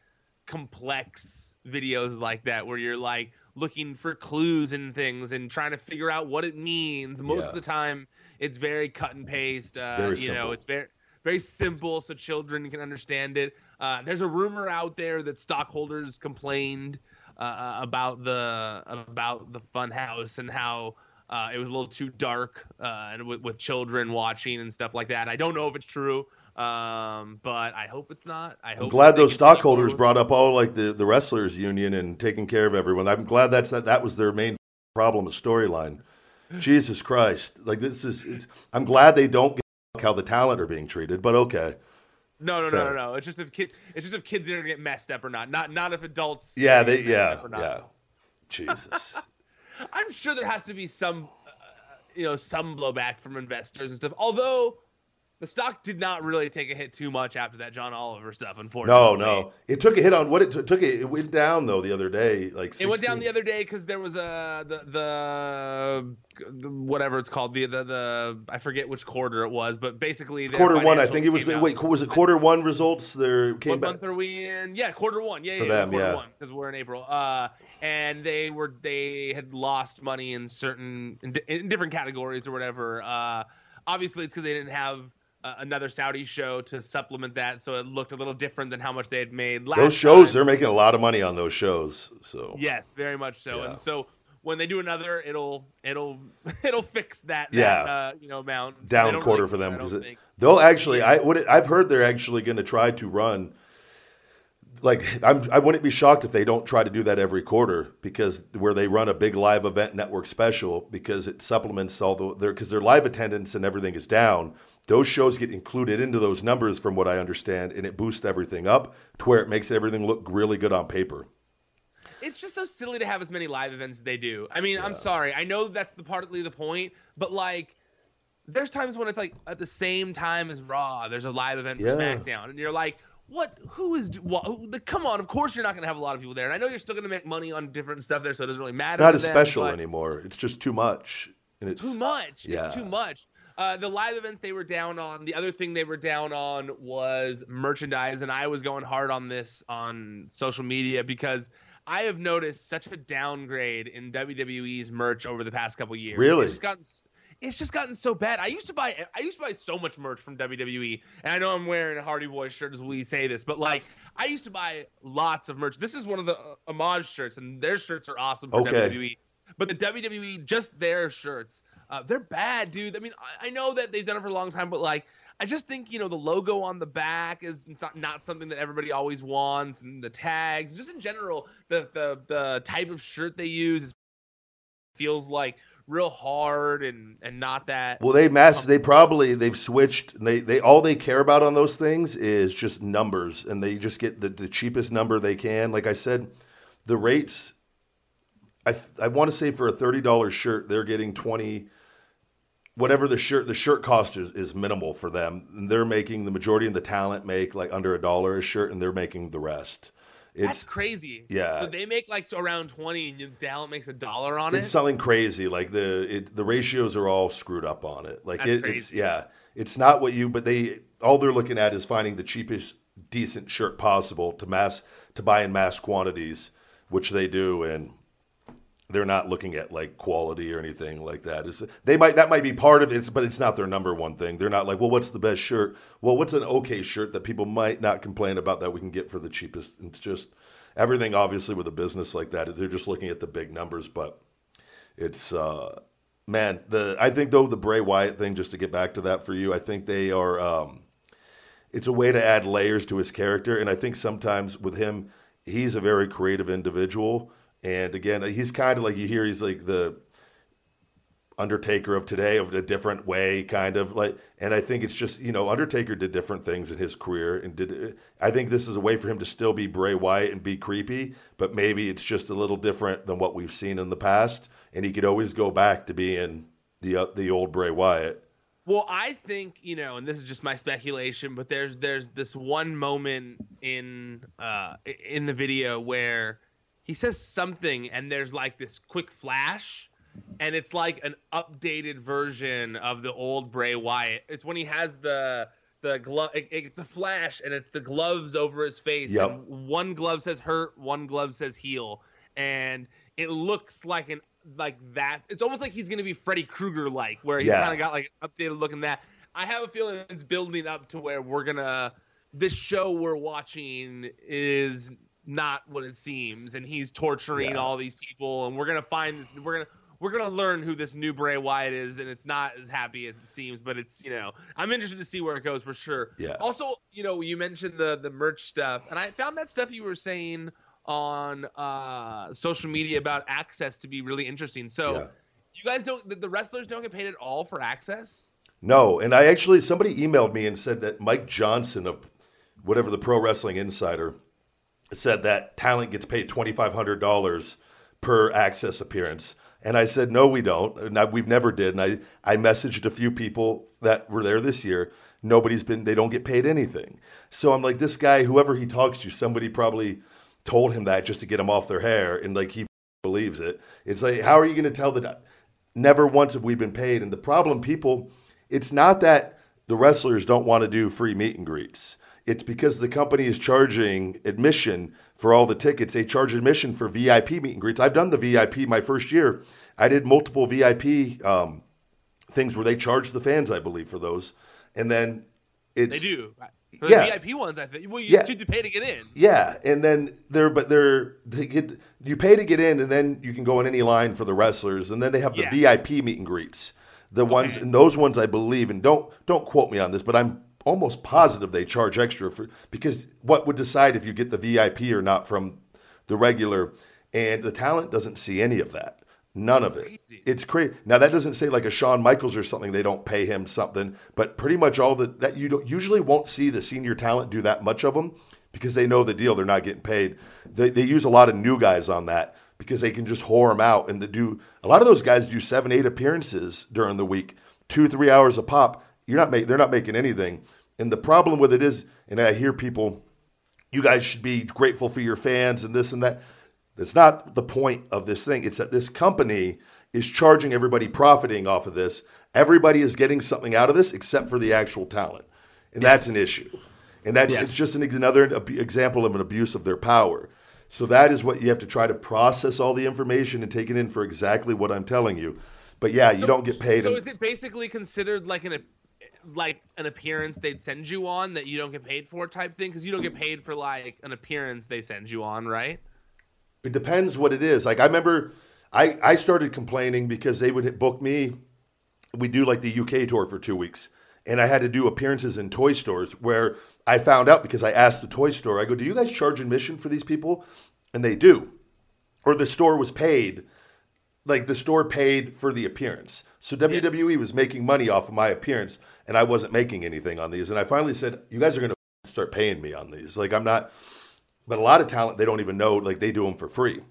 F: complex videos like that where you're like looking for clues and things and trying to figure out what it means. Most
B: yeah.
F: of the time, it's very cut and paste. Uh,
B: very
F: you
B: simple.
F: know, it's very very simple, so children can understand it. Uh, there's a rumor out there that stockholders complained uh, about the about the Funhouse and how. Uh, it was a little too dark uh, and with, with children watching and stuff like that. I don't know if it's true, um, but I hope it's not. I hope
B: I'm glad those stockholders brought up all like the, the wrestlers union and taking care of everyone. I'm glad that's that, that was their main problem, the storyline. Jesus Christ. Like this is it's, I'm glad they don't get how the talent are being treated, but okay.
F: No, no, no, no, no. It's just if kid, it's just if kids are going to get messed up or not. Not not if adults
B: Yeah, they yeah. Yeah. Jesus.
F: I'm sure there has to be some, uh, you know, some blowback from investors and stuff. Although the stock did not really take a hit too much after that John Oliver stuff, unfortunately.
B: No, no, it took a hit on what it t- took. It, it went down though the other day, like sixteen.
F: It went down the other day because there was a the, the the whatever it's called the, the the I forget which quarter it was, but basically
B: quarter one. I think it was. Wait, was it quarter one results? There came
F: what
B: back.
F: month are we in? Yeah, quarter one. Yeah,
B: For
F: yeah,
B: them,
F: quarter
B: yeah.
F: one because we're in April. Uh, and they were they had lost money in certain in, in different categories or whatever. Uh, obviously it's because they didn't have uh, another Saudi show to supplement that, so it looked a little different than how much they had made last
B: Those shows,
F: time.
B: they're making a lot of money on those shows. So
F: Yes, very much so.
B: Yeah.
F: And so when they do another, it'll it'll it'll fix that, that
B: Yeah.
F: uh, you know amount. So they
B: down
F: don't
B: quarter
F: really
B: for them
F: care, I
B: because
F: don't
B: it,
F: think.
B: they'll actually. I would. I've heard they're actually going to try to run. Like I'm, I wouldn't be shocked if they don't try to do that every quarter because where they run a big live event network special because it supplements all the their because their live attendance and everything is down. Those shows get included into those numbers from what I understand, and it boosts everything up to where it makes everything look really good on paper.
F: It's just so silly to have as many live events as they do. I mean, yeah. I'm sorry. I know that's the partly the point, but like, there's times when it's like at the same time as Raw, there's a live event for
B: Yeah.
F: SmackDown, and you're like, what? Who is? What, who, the, come on! Of course, you're not going to have a lot of people there, and I know you're still going to make money on different stuff there, so it doesn't really matter.
B: It's not
F: to
B: as
F: them,
B: special
F: but
B: anymore. It's just too much. And it's
F: Too much.
B: Yeah.
F: It's too much. Uh, the live events they were down on. The other thing they were down on was merchandise, and I was going hard on this on social media because I have noticed such a downgrade in W W E's merch over the past couple years.
B: Really?
F: It's just gotten, it's just gotten so bad. I used to buy I used to buy so much merch from W W E, and I know I'm wearing a Hardy Boys shirt as we say this, but like I used to buy lots of merch. This is one of the uh, homage shirts, and their shirts are awesome for
B: Okay.
F: W W E. But the W W E, just their shirts, uh, they're bad, dude. I mean, I, I know that they've done it for a long time, but like, I just think, you know, the logo on the back is not, not something that everybody always wants, and the tags, just in general, the the the type of shirt they use is, feels like real hard and and not that.
B: Well, they mass. They probably they've switched. They they all they care about on those things is just numbers, and they just get the, the cheapest number they can. Like I said, the rates. I I want to say for a thirty dollars shirt, they're getting twenty. Whatever the shirt the shirt cost is, is minimal for them. And they're making the majority of the talent make like under a dollar a shirt, and they're making the rest. It's
F: That's crazy.
B: Yeah.
F: So they make like around twenty, and the talent makes a dollar on
B: it's
F: it.
B: something crazy. Like the it, the ratios are all screwed up on it. Like
F: That's
B: it,
F: crazy.
B: it's yeah, it's not what you. But they all they're looking at is finding the cheapest decent shirt possible to mass to buy in mass quantities, which they do, and they're not looking at like quality or anything like that. It's, they might that might be part of it, but it's not their number one thing. They're not like, well, what's the best shirt? Well, what's an okay shirt that people might not complain about that we can get for the cheapest? It's just everything. Obviously, with a business like that, they're just looking at the big numbers. But it's uh, man, the I think though the Bray Wyatt thing. Just to get back to that for you, I think they are. Um, it's a way to add layers to his character, and I think sometimes with him, he's a very creative individual. And again, he's kind of like you hear, he's like the Undertaker of today, of a different way, kind of like. And I think it's just, you know, Undertaker did different things in his career, and did. I think this is a way for him to still be Bray Wyatt and be creepy, but maybe it's just a little different than what we've seen in the past, and he could always go back to being the uh, the old Bray Wyatt.
F: Well, I think, you know, and this is just my speculation, but there's there's this one moment in uh, in the video where he says something, and there's like this quick flash, and it's like an updated version of the old Bray Wyatt. It's when he has the the glove. It, it's a flash, and it's the gloves over his face.
B: Yep.
F: And one glove says hurt, one glove says heal, and it looks like an like that. It's almost like he's gonna be Freddy Krueger like, where he's
B: Yeah.
F: kind of got like an updated look in that. I have a feeling it's building up to where we're gonna. This show we're watching is not what it seems, and he's torturing
B: Yeah.
F: all these people, and we're gonna find this. We're gonna we're gonna learn who this new Bray Wyatt is, and it's not as happy as it seems. But it's, you know, I'm interested to see where it goes for sure.
B: Yeah.
F: Also, you know, you mentioned the the merch stuff, and I found that stuff you were saying on uh, social media about Access to be really interesting. So,
B: Yeah.
F: you guys don't the, the wrestlers don't get paid at all for Access?
B: No, and I actually somebody emailed me and said that Mike Johnson of whatever the Pro Wrestling Insider said that talent gets paid twenty-five hundred dollars per Access appearance. And I said, no, we don't. And I, we've never did. And I, I messaged a few people that were there this year. Nobody's been, they don't get paid anything. So I'm like, this guy, whoever he talks to, somebody probably told him that just to get him off their hair. And like, he believes it. It's like, how are you going to tell that? Never once have we been paid. And the problem, people, it's not that the wrestlers don't want to do free meet and greets. It's because the company is charging admission for all the tickets. They charge admission for V I P meet and greets. I've done the V I P my first year. I did multiple V I P um, things where they charged the fans, I believe, for those. And then It's,
F: they do. For the
B: yeah.
F: V I P ones, I think. Well, you
B: Yeah.
F: have to pay to get in.
B: Yeah, and then they're but they're they get you pay to get in, and then you can go in any line for the wrestlers, and then they have the
F: Yeah.
B: V I P meet and greets. The ones and those ones I believe, and don't don't quote me on this, but I'm almost positive they charge extra for because what would decide if you get the V I P or not from the regular, and the talent doesn't see any of that. None of it.
F: Crazy.
B: It's crazy. Now that doesn't say like a Shawn Michaels or something. They don't pay him something, but pretty much all the that you don't, usually won't see the senior talent do that much of them because they know the deal. They're not getting paid. They they use a lot of new guys on that because they can just whore them out and they do. A lot of those guys do seven, eight appearances during the week, two, three hours a pop. You're not make, they're not making anything. And the problem with it is, and I hear people, you guys should be grateful for your fans and this and that. That's not the point of this thing. It's that this company is charging everybody profiting off of this. Everybody is getting something out of this except for the actual talent. And
F: Yes.
B: that's an issue. And that's
F: Yes.
B: it's just an, another ab- example of an abuse of their power. So that is what you have to try to process all the information and take it in for exactly what I'm telling you. But yeah, you
F: So-
B: don't get paid.
F: So
B: and-
F: is it basically considered like an like an appearance they'd send you on that you don't get paid for type thing? Because you don't get paid for like an appearance they send you on, right?
B: It depends what it is. Like I remember I, I started complaining because they would book me. We do like the U K tour for two weeks. And I had to do appearances in toy stores where I found out because I asked the toy store, I go, do you guys charge admission for these people? And they do. Or the store was paid. Like the store paid for the appearance. So W W E was making money off of my appearance and I wasn't making anything on these. And I finally said, you guys are going to start paying me on these. Like I'm not. But a lot of talent, they don't even know, like they do them for free.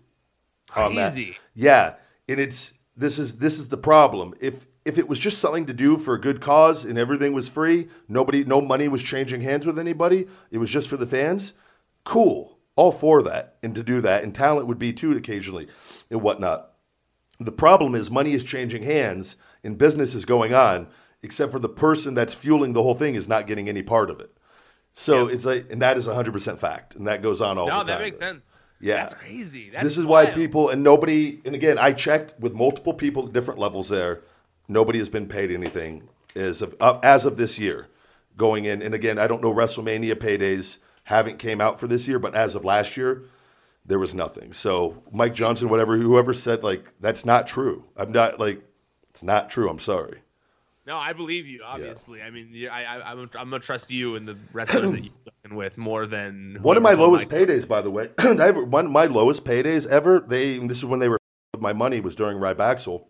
B: on that.
F: Crazy.
B: Yeah, and it's this is this is the problem. If if it was just something to do for a good cause and everything was free, nobody, no money was changing hands with anybody. It was just for the fans. Cool, all for that, and to do that, and talent would be too occasionally, and whatnot. The problem is money is changing hands and business is going on, except for the person that's fueling the whole thing is not getting any part of it. So
F: Yep.
B: it's like, and that is one hundred percent fact, and that goes on all
F: No,
B: the time.
F: that makes sense.
B: Yeah.
F: That's crazy. That's
B: This is why
F: wild.
B: people, and nobody, and again, I checked with multiple people at different levels there. Nobody has been paid anything as of, uh, as of this year going in. And again, I don't know WrestleMania paydays haven't came out for this year, but as of last year, there was nothing. So Mike Johnson, whatever, whoever said, like, that's not true. I'm not, like, it's not true. I'm sorry.
F: No, I believe you. Obviously, I mean, you- I, I, I'm, I'm gonna trust you and the wrestlers that you're working with more than
B: One of my
F: whoever told
B: lowest
F: Mike.
B: paydays, by the way, I have, one of my lowest paydays ever, they, and this is when they were, my money was during Rybaxel.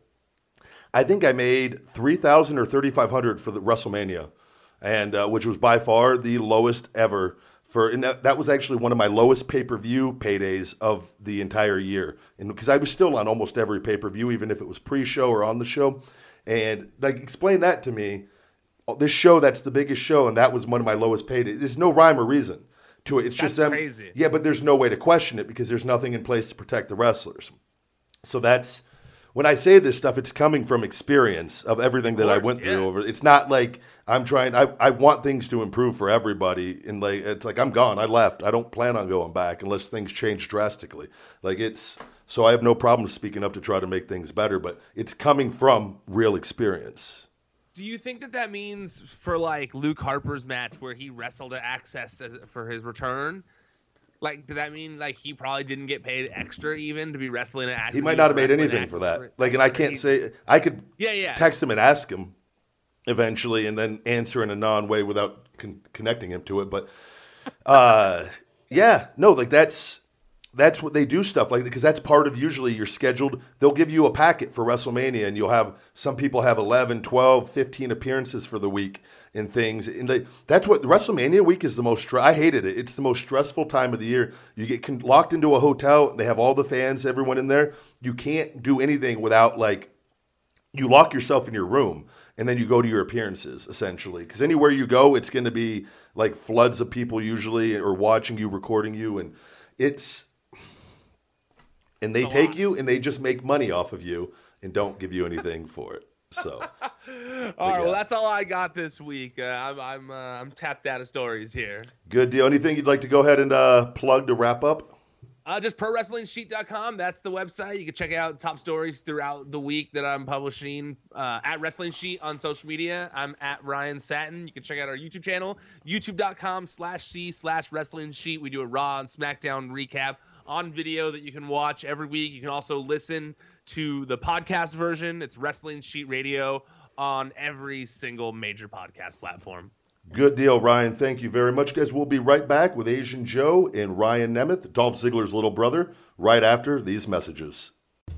B: I think I made three thousand or thirty-five hundred for the WrestleMania, and uh, which was by far the lowest ever for, and that, that was actually one of my lowest pay-per-view paydays of the entire year. And because I was still on almost every pay-per-view, even if it was pre-show or on the show. And like, explain that to me. This show, that's the biggest show, and that was one of my lowest paydays. There's no rhyme or reason to it. It's just
F: That's
B: them.
F: crazy.
B: Yeah, but there's no way to question it because there's nothing in place to protect the wrestlers. So that's when I say this stuff, it's coming from experience of everything that I
F: course,
B: went through
F: yeah.
B: over. It's not like I'm trying. I, I want things to improve for everybody, and like it's like I'm gone. I left. I don't plan on going back unless things change drastically. Like it's so I have no problem speaking up to try to make things better, but it's coming from real experience.
F: Do you think that that means for like Luke Harper's match where he wrestled at Access as, for his return? Like, does that mean like he probably didn't get paid extra even to be wrestling at Access?
B: He might not have made
F: Wrestling
B: anything
F: at
B: for
F: Access
B: that. Like, and I can't say I could
F: Yeah, yeah.
B: text him and ask him eventually, and then answer in a non way without con- connecting him to it. But uh, yeah, no, like that's that's what they do stuff like because that's part of usually your scheduled. They'll give you a packet for WrestleMania, and you'll have some people have eleven, twelve, fifteen appearances for the week and things. And they, that's what WrestleMania week is the most. Stre- I hated it. It's the most stressful time of the year. You get con- locked into a hotel. They have all the fans, everyone in there. You can't do anything without like you lock yourself in your room. And then you go to your appearances, essentially. Because anywhere you go, it's going to be like floods of people usually or watching you, recording you. And it's, and they take you and they just make money off of you and don't give you anything for it. So,
F: All right,
B: yeah.
F: well, that's all I got this week. Uh, I'm I'm uh, I'm tapped out of stories here.
B: Good deal. Anything you'd like to go ahead and uh, plug to wrap up?
F: Uh, just pro wrestling sheet dot com. That's the website. You can check out top stories throughout the week that I'm publishing uh, at Wrestling Sheet on social media. I'm at Ryan Satin. You can check out our YouTube channel, youtube.com slash C slash Wrestling Sheet. We do a Raw and SmackDown recap on video that you can watch every week. You can also listen to the podcast version. It's Wrestling Sheet Radio on every single major podcast platform.
B: Good deal, Ryan. Thank you very much, guys. We'll be right back with Asian Joe and Ryan Nemeth, Dolph Ziggler's little brother, right after these messages.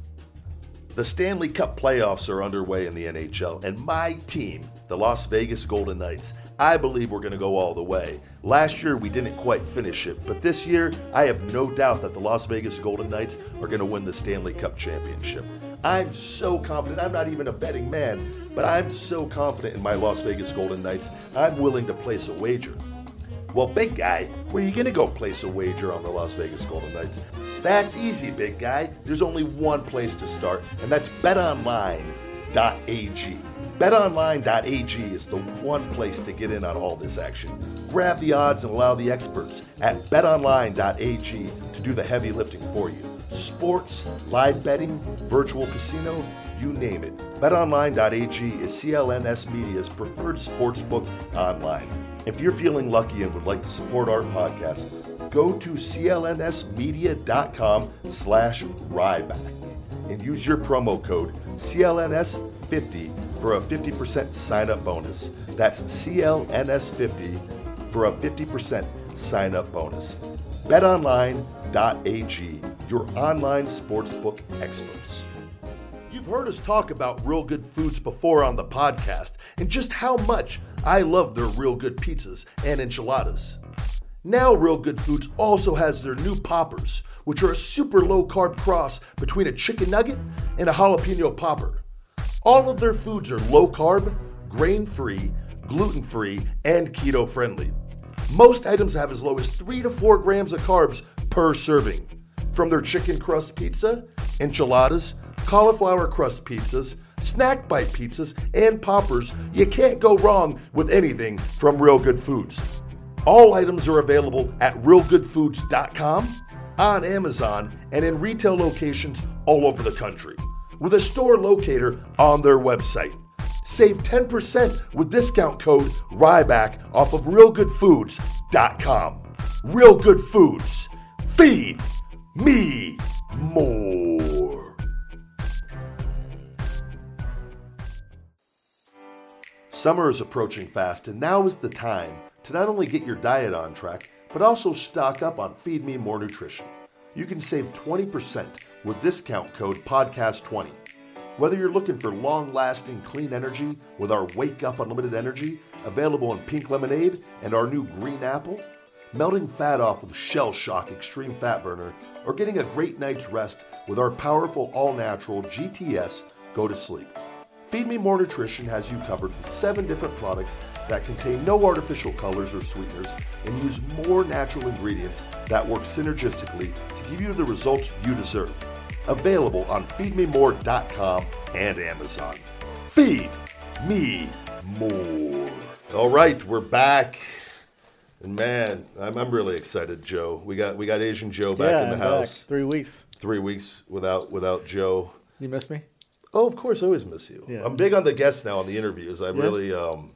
B: The Stanley Cup playoffs are underway in the N H L, and my team, the Las Vegas Golden Knights, I believe we're going to go all the way. Last year, we didn't quite finish it, but this year, I have no doubt that the Las Vegas Golden Knights are going to win the Stanley Cup championship. I'm so confident. I'm not even a betting man, but I'm so confident in my Las Vegas Golden Knights, I'm willing to place a wager. Well, big guy, where are you going to go place a wager on the Las Vegas Golden Knights? That's easy, big guy. There's only one place to start, and that's bet online dot a g. bet online dot a g is the one place to get in on all this action. Grab the odds and allow the experts at bet online dot a g to do the heavy lifting for you. Sports, live betting, virtual casino, you name it. bet online dot a g is C L N S Media's preferred sportsbook online. If you're feeling lucky and would like to support our podcast, go to C L N S media dot com slash Ryback and use your promo code C L N S fifty for a fifty percent sign-up bonus. That's C L N S fifty for a fifty percent sign-up bonus. bet online dot a g, your online sportsbook experts. You've heard us talk about Real Good Foods before on the podcast and just how much I love their Real Good pizzas and enchiladas. Now Real Good Foods also has their new poppers, which are a super low-carb cross between a chicken nugget and a jalapeno popper. All of their foods are low-carb, grain-free, gluten-free, and keto-friendly. Most items have as low as three to four grams of carbs per serving. From their chicken crust pizza, enchiladas, cauliflower crust pizzas, snack bite pizzas, and poppers, you can't go wrong with anything from Real Good Foods. All items are available at real good foods dot com, on Amazon, and in retail locations all over the country, with a store locator on their website. Save ten percent with discount code Ryback off of real good foods dot com. Real Good Foods. Feed me more. Summer is approaching fast, and now is the time to not only get your diet on track, but also stock up on Feed Me More nutrition. You can save twenty percent with discount code podcast twenty. Whether you're looking for long-lasting clean energy with our Wake Up Unlimited Energy, available in pink lemonade and our new green apple, melting fat off with Shell Shock Extreme Fat Burner, or getting a great night's rest with our powerful all-natural G T S Go to Sleep. Feed Me More Nutrition has you covered with seven different products that contain no artificial colors or sweeteners and use more natural ingredients that work synergistically to give you the results you deserve. Available on feed me more dot com and Amazon. Feed me more. All right, we're back. And man, I'm, I'm really excited, Joe. We got we got Asian Joe back
K: yeah,
B: in the
K: I'm
B: house.
K: Back. Three weeks.
B: Three weeks without without Joe.
K: You miss me?
B: Oh, of course, I always miss you. Yeah. I'm big on the guests now on the interviews. I yeah. really, um,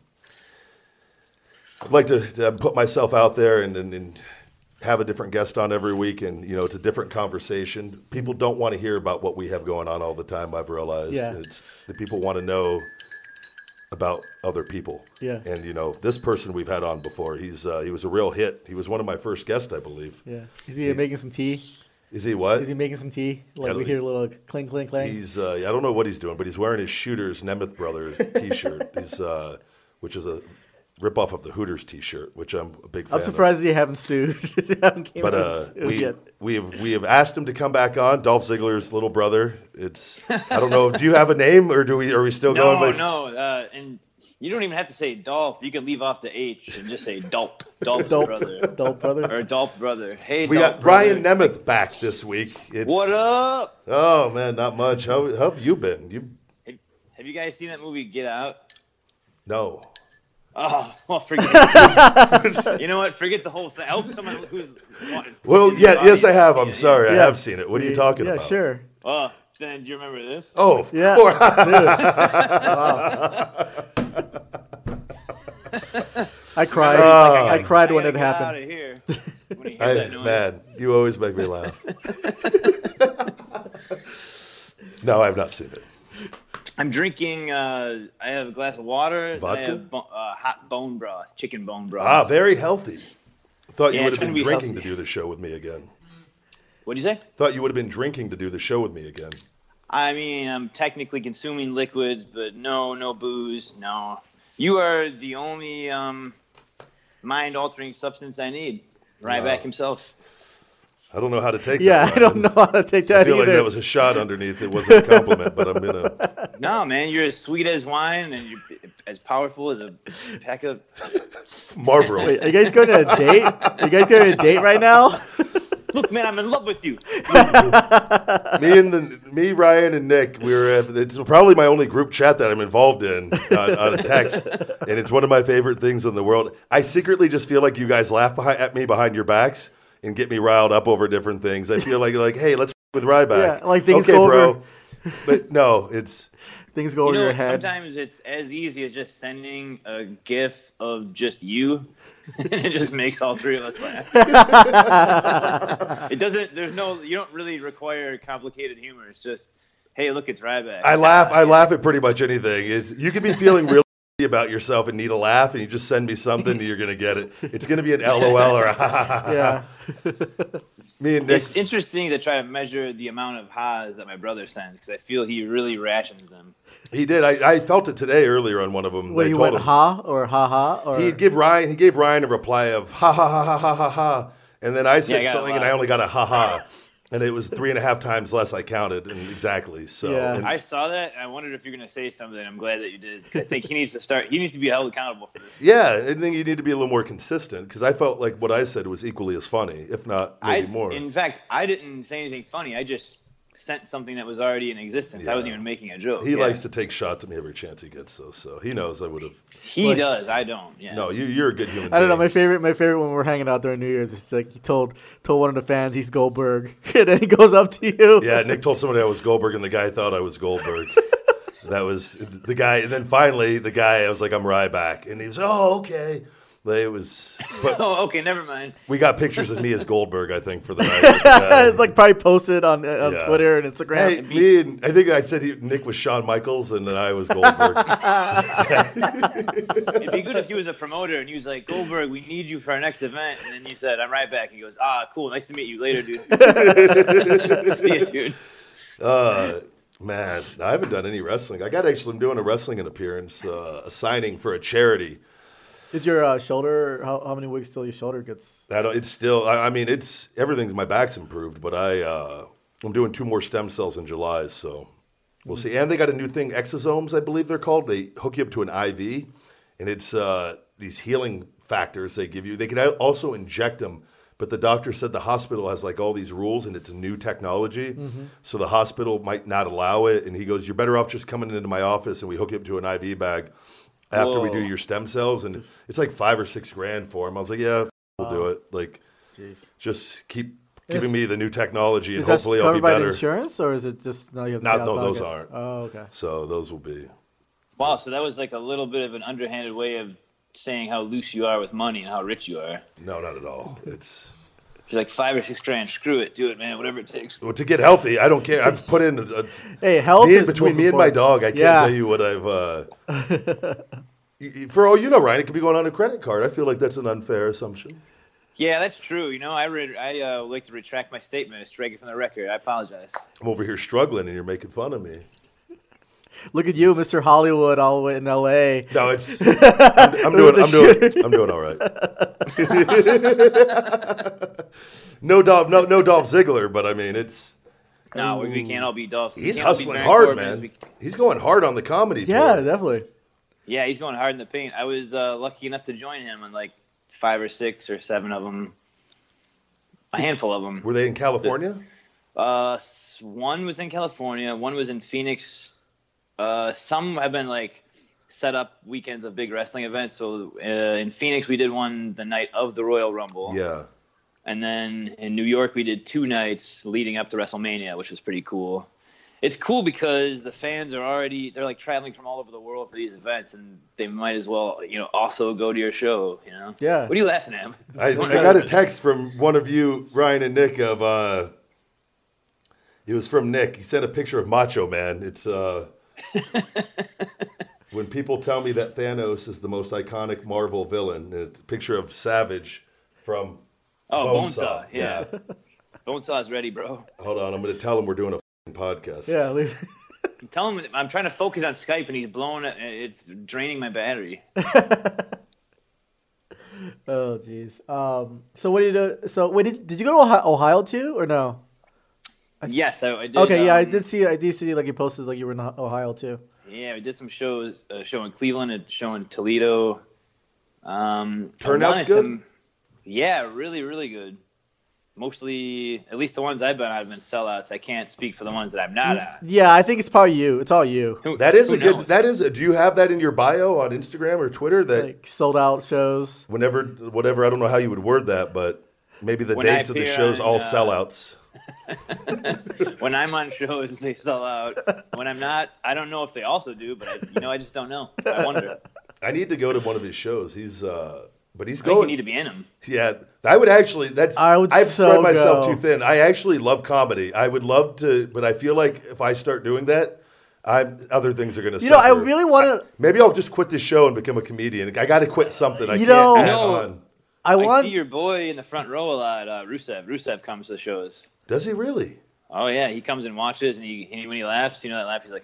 B: I'd like to, to put myself out there and, and, and have a different guest on every week, and you know, it's a different conversation. People don't want to hear about what we have going on all the time. I've realized.
K: Yeah.
B: It's, the people want to know about other people.
K: Yeah.
B: And you know, this person we've had on before, he's uh, he was a real hit. He was one of my first guests, I believe.
K: Yeah. Is he, he making some tea?
B: Is he what?
K: Is he making some tea? Like we hear a little clink, clink, clink.
B: He's uh, I don't know what he's doing, but he's wearing his Shooters Nemeth Brothers T-shirt. He's uh, which is a ripoff of the Hooters T-shirt, which I'm a big fan
K: I'm surprised
B: of.
K: you haven't sued. you haven't came
B: but uh, we yet. we have we have asked him to come back on. Dolph Ziggler's little brother. It's I don't know. Do you have a name, or do we are we still
A: no,
B: going? By...
A: No, no, uh, and. You don't even have to say Dolph. You can leave off the H and just say Dolp. Dolph
K: Dolp.
A: brother.
K: Dolp brother.
A: Or Dolph brother. Hey,
B: we
A: Dolph
B: got
A: brother.
B: Ryan Nemeth back this week. It's...
A: What up?
B: Oh man, not much. How, how have you been? You
A: have, have you guys seen that movie Get Out?
B: No.
A: Oh, well, forget it. You know what? Forget the whole thing. I hope someone who's...
B: Well,
A: who's
B: yeah, yes, I have. I'm
A: seen it.
B: sorry.
K: Yeah.
B: I have seen it. What are you talking
K: yeah,
B: about?
K: Yeah, sure.
A: Oh, then do you remember this?
B: Oh, of
K: Yeah.
B: course.
K: Wow. I cried.
B: Oh.
K: I cried when
A: I
K: it
A: gotta get out
K: happened.
A: of here. When you hear
B: I,
A: that noise.
B: man, you always make me laugh. No, I have not seen it.
A: I'm drinking. Uh, I have a glass of water.
B: Vodka?
A: I have bo- uh, hot bone broth, chicken bone broth.
B: Ah, very healthy. Thought you
A: Yeah,
B: would have
A: trying
B: been
A: to be
B: drinking
A: healthy.
B: to do the show with me again.
A: What'd you say?
B: Thought you would have been drinking to do the show with me again.
A: I mean, I'm technically consuming liquids, but no, no booze, no. You are the only um, mind-altering substance I need. Ryback
B: Wow.
A: himself.
B: I don't know how to take
K: Yeah,
B: that.
K: I don't know how to take that
B: I feel
K: either.
B: like that was a shot underneath. It wasn't a compliment, but I'm gonna.
A: No, man, you're as sweet as wine, and you're as powerful as a pack of
B: Marlboro.
K: Wait, are you guys going to a date? Are you guys going to a date right now?
A: Look, man, I'm in love with you.
B: me and the me, Ryan, and Nick. We were. At, it's probably my only group chat that I'm involved in on, on a text, and it's one of my favorite things in the world. I secretly just feel like you guys laugh behind, at me behind your backs and get me riled up over different things. I feel like like, hey, let's f- with Ryback.
K: Yeah, like things
B: okay,
K: go
B: bro.
K: over-
B: But no, it's
K: Things go
A: You
K: over
A: know,
K: your head.
A: sometimes it's as easy as just sending a GIF of just you, and it just makes all three of us laugh. It doesn't. There's no. You don't really require complicated humor. It's just, hey, look, it's Ryback.
B: I laugh. I laugh at pretty much anything. It's, you can be feeling really about yourself and need a laugh, and you just send me something, and you're gonna get it. It's gonna be an L O L or a ha ha ha.
K: Yeah.
B: Me and Nick.
A: It's interesting to try to measure the amount of ha's that my brother sends because I feel he really rations them.
B: He did. I, I felt it today earlier on one of them.
K: When
B: I
K: you
B: told
K: went
B: him.
K: ha or ha ha or
B: He'd give Ryan. He gave Ryan a reply of ha ha ha ha ha ha ha, and then I said
A: I got a
B: something, and
A: lot.
B: I only got a ha ha, and it was three and a half times less. I counted, and exactly. So
K: Yeah.
B: and-
A: I saw that and I wondered if you're going to say something. I'm glad that you did because I think he needs to start. He needs to be held accountable for this.
B: yeah, I think you need to be a little more consistent because I felt like what I said was equally as funny, if not maybe
A: I,
B: more.
A: In fact, I didn't say anything funny. I just sent something that was already in existence.
B: Yeah.
A: I wasn't even making a joke.
B: He
A: Yeah.
B: likes to take shots at me every chance he gets, so so he knows I would have.
A: He
K: Like-
A: does. I don't. Yeah.
B: No, you you're a good human.
K: I don't know. My
B: being.
K: favorite, my favorite when we're hanging out during New Year's, it's like he told told one of the fans he's Goldberg, and then he goes up to you.
B: Yeah, Nick told somebody I was Goldberg, and the guy thought I was Goldberg. That was the guy, and then finally the guy, I was like, I'm Ryback, and he was, oh, okay. But it was, but
A: Oh, okay. Never mind.
B: we got pictures of me as Goldberg, I think, for the night. with the guy.
K: It's like probably posted on uh, on
B: Yeah.
K: Twitter and Instagram.
B: Hey, me and I think I said he, Nick was Shawn Michaels, and then I was Goldberg.
A: It'd be good if he was a promoter and he was like, Goldberg, we need you for our next event. And then you said, I'm right back. He goes, ah, cool. Nice to meet you later, dude. See you, dude.
B: Uh, man, I haven't done any wrestling. I got actually I'm doing a wrestling appearance, uh, a signing for a charity.
K: Is your uh, shoulder? How, how many weeks till your shoulder gets?
B: I don't, it's still. I, I mean, it's everything's. My back's improved, but I uh, I'm doing two more stem cells in July, so we'll see. And they got a new thing, exosomes, I believe they're called. They hook you up to an I V, and it's uh, these healing factors they give you. They can also inject them, but the doctor said the hospital has like all these rules, and it's a new technology,
K: Mm-hmm.
B: so the hospital might not allow it. And he goes, "You're better off just coming into my office, and we hook you up to an I V bag." After we do
A: Whoa.
B: your stem cells, and it's like five or six grand for him. I was like, yeah, we'll do it. Like,
K: Jeez.
B: just keep giving me the new technology, and
K: Is that
B: hopefully I'll
K: covered
B: be
K: by the
B: better.
K: insurance, or is it just no? You have to
B: Not,
K: pay out
B: no,
K: of
B: those
K: pocket?
B: aren't.
K: Oh, okay.
B: So those will be.
A: Wow. So that was like a little bit of an underhanded way of saying how loose you are with money and how rich you are.
B: No, not at all. It's
A: It's like five or six grand. Screw it. Do it, man. Whatever it takes.
B: well, to get healthy. I don't care. I've put in a, a,
K: Hey, health
B: me,
K: is
B: between
K: most
B: me and my
K: important.
B: dog. I can't
K: Yeah.
B: tell you what I've. Uh, y- for all you know, Ryan, it could be going on a credit card. I feel like that's an unfair assumption.
A: Yeah, that's true. You know, I re- I uh, would like to retract my statement. Strike it from the record. I apologize.
B: I'm over here struggling, and you're making fun of me.
K: Look at you, Mister Hollywood, all the way in L A.
B: No, it's. I'm, I'm doing.
K: With
B: I'm
K: the
B: doing.
K: shirt.
B: I'm doing all right. no Dolph. No, no Dolph Ziggler, but I mean, it's.
A: No, we, we can't all be Dolph. we
B: He's
A: can't all be
B: hustling
A: Baron
B: hard,
A: Corbin
B: man.
A: as we-
B: He's going hard on the comedy
K: Yeah,
B: tour.
K: definitely.
A: Yeah, he's going hard in the paint. I was uh, lucky enough to join him on like five or six or seven of them. A handful of them.
B: Were they in California?
A: Uh, s- one was in California. One was in Phoenix. Uh, some have been like set up weekends of big wrestling events. So uh, in Phoenix, we did one the night of the Royal Rumble.
B: Yeah.
A: And then in New York, we did two nights leading up to WrestleMania, which was pretty cool. It's cool because the fans are already, they're like traveling from all over the world for these events, and they might as well, you know, also go to your show, you know?
K: Yeah.
A: What are you laughing at?
B: I, I got a text from one of you, Ryan and Nick, of, uh, it was from Nick. He sent a picture of Macho Man. It's, uh, when people tell me that Thanos is the most iconic Marvel villain, it's a picture of Savage from
A: Oh,
B: Bonesaw.
A: Bonesaw, yeah. yeah. Bonesaw's ready, bro.
B: Hold on, I'm going to tell him we're doing a podcast.
K: Yeah, leave.
A: Tell him I'm trying to focus on Skype, and he's blowing it. It's draining my battery.
K: Oh, jeez. Um, so what did you do? So wait, did, did you go to Ohio, Ohio too, or no?
A: Yes, I, I did.
K: Okay, yeah,
A: um,
K: I did see. I did see like you posted like you were in Ohio too.
A: Yeah, we did some shows. A show in Cleveland, a show in Toledo. Um,
B: Turnout's good. Some,
A: yeah, really, really good. Mostly, at least the ones I've been on have been sellouts. I can't speak for the ones that I'm not on.
K: Yeah, I think it's probably you. It's all you.
A: Who,
B: that is
A: who
B: a good.
A: knows?
B: That is. A, do you have that in your bio on Instagram or Twitter? That
K: like sold out shows.
B: Whenever, whatever. I don't know how you would word that, but maybe the
A: when
B: dates of the shows
A: on,
B: all
A: uh,
B: sellouts.
A: When I'm on shows, they sell out. When I'm not, I don't know if they also do, but I, you know, I just don't know. I wonder.
B: I need to go to one of his shows. He's. uh But he's
A: I
B: going.
A: think you need to be in them.
B: Yeah, I would actually. That's.
K: I would
B: I've
K: so
B: spread myself
K: go.
B: too thin. I actually love comedy. I would love to, but I feel like if I start doing that, I'm other things are going to.
K: You know, I really want to.
B: Maybe I'll just quit this show and become a comedian. I got to quit something. I
K: You
B: can't
K: know-
B: add
A: No.
B: on.
K: I
A: I
K: want.
A: see your boy in the front row a lot, uh, Rusev. Rusev comes to the shows.
B: Does he really?
A: Oh yeah, he comes and watches, and he, he when he laughs, you know that laugh. He's like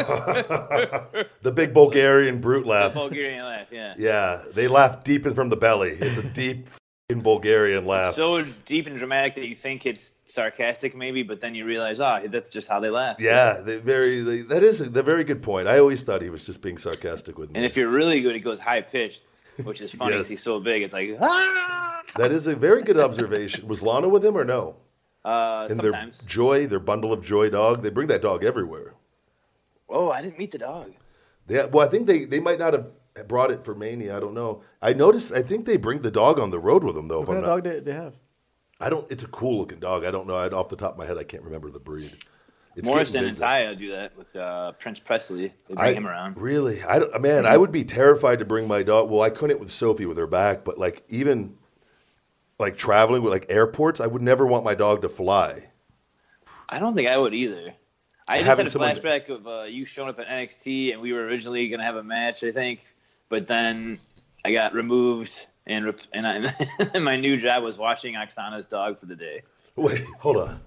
B: The big Bulgarian brute laugh.
A: the Bulgarian laugh. Yeah.
B: Yeah, they laugh deep in from the belly. It's a deep f***ing Bulgarian laugh.
A: So deep and dramatic that you think it's sarcastic, maybe, but then you realize, oh, that's just how they laugh.
B: Yeah, they very. They, that is a, a very good point. I always thought he was just being sarcastic with me.
A: And if you're really good, it goes high pitched, which is funny
B: Yes.
A: because he's so big. It's like ah.
B: That is a very good observation. Was Lana with him or no?
A: Uh,
B: And
A: sometimes.
B: their Joy, their bundle of joy dog, they bring that dog everywhere.
A: Oh, I didn't meet the dog.
B: They, well, I think they, they might not have brought it for Mania. I don't know. I noticed. I think they bring the dog on the road with them though.
K: What
B: If
K: kind
B: I'm
K: of
B: not,
K: dog they, they have?
B: I don't. It's a cool looking dog. I don't know. I, off the top of my head, I can't remember the breed. It's
A: Morrison
B: getting
A: and
B: big,
A: Taya do that with uh, Prince Presley. They bring
B: I,
A: him around.
B: Really? I don't, man, I would be terrified to bring my dog. Well, I couldn't with Sophie with her back, but like even like traveling with like airports, I would never want my dog to fly.
A: I don't think I would either. I just
B: Having
A: had a
B: someone-
A: flashback of uh, you showing up at N X T, and we were originally going to have a match, I think, but then I got removed, and rep- and, I, and my new job was watching Oksana's dog for the day.
B: Wait, hold on.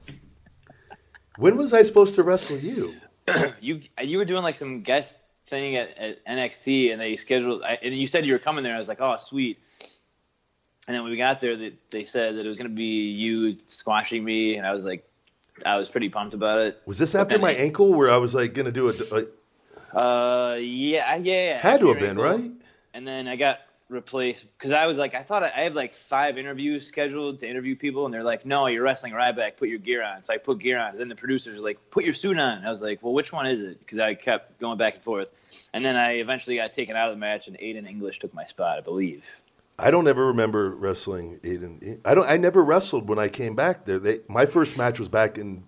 B: When was I supposed to wrestle you?
A: you you were doing like some guest thing at, at N X T, and they scheduled, I, and you said you were coming there. I was like, oh, sweet. And then when we got there, they, they said that it was going to be you squashing me, and I was like, I was pretty pumped about it.
B: Was this
A: But
B: after
A: then-
B: my ankle where I was like going to do it? Like,
A: Uh, yeah, yeah, yeah.
B: had to
A: after
B: have been,
A: your ankle.
B: right?
A: And then I got replaced because I was like, I thought I, I have like five interviews scheduled to interview people, and they're like, no, you're wrestling Ryback, put your gear on. So I put gear on. And then the producers are like, put your suit on. I was like, well, which one is it? Because I kept going back and forth. And then I eventually got taken out of the match, and Aiden English took my spot, I believe.
B: I don't ever remember wrestling Aiden. I don't. I never wrestled when I came back there. They, my first match was back in.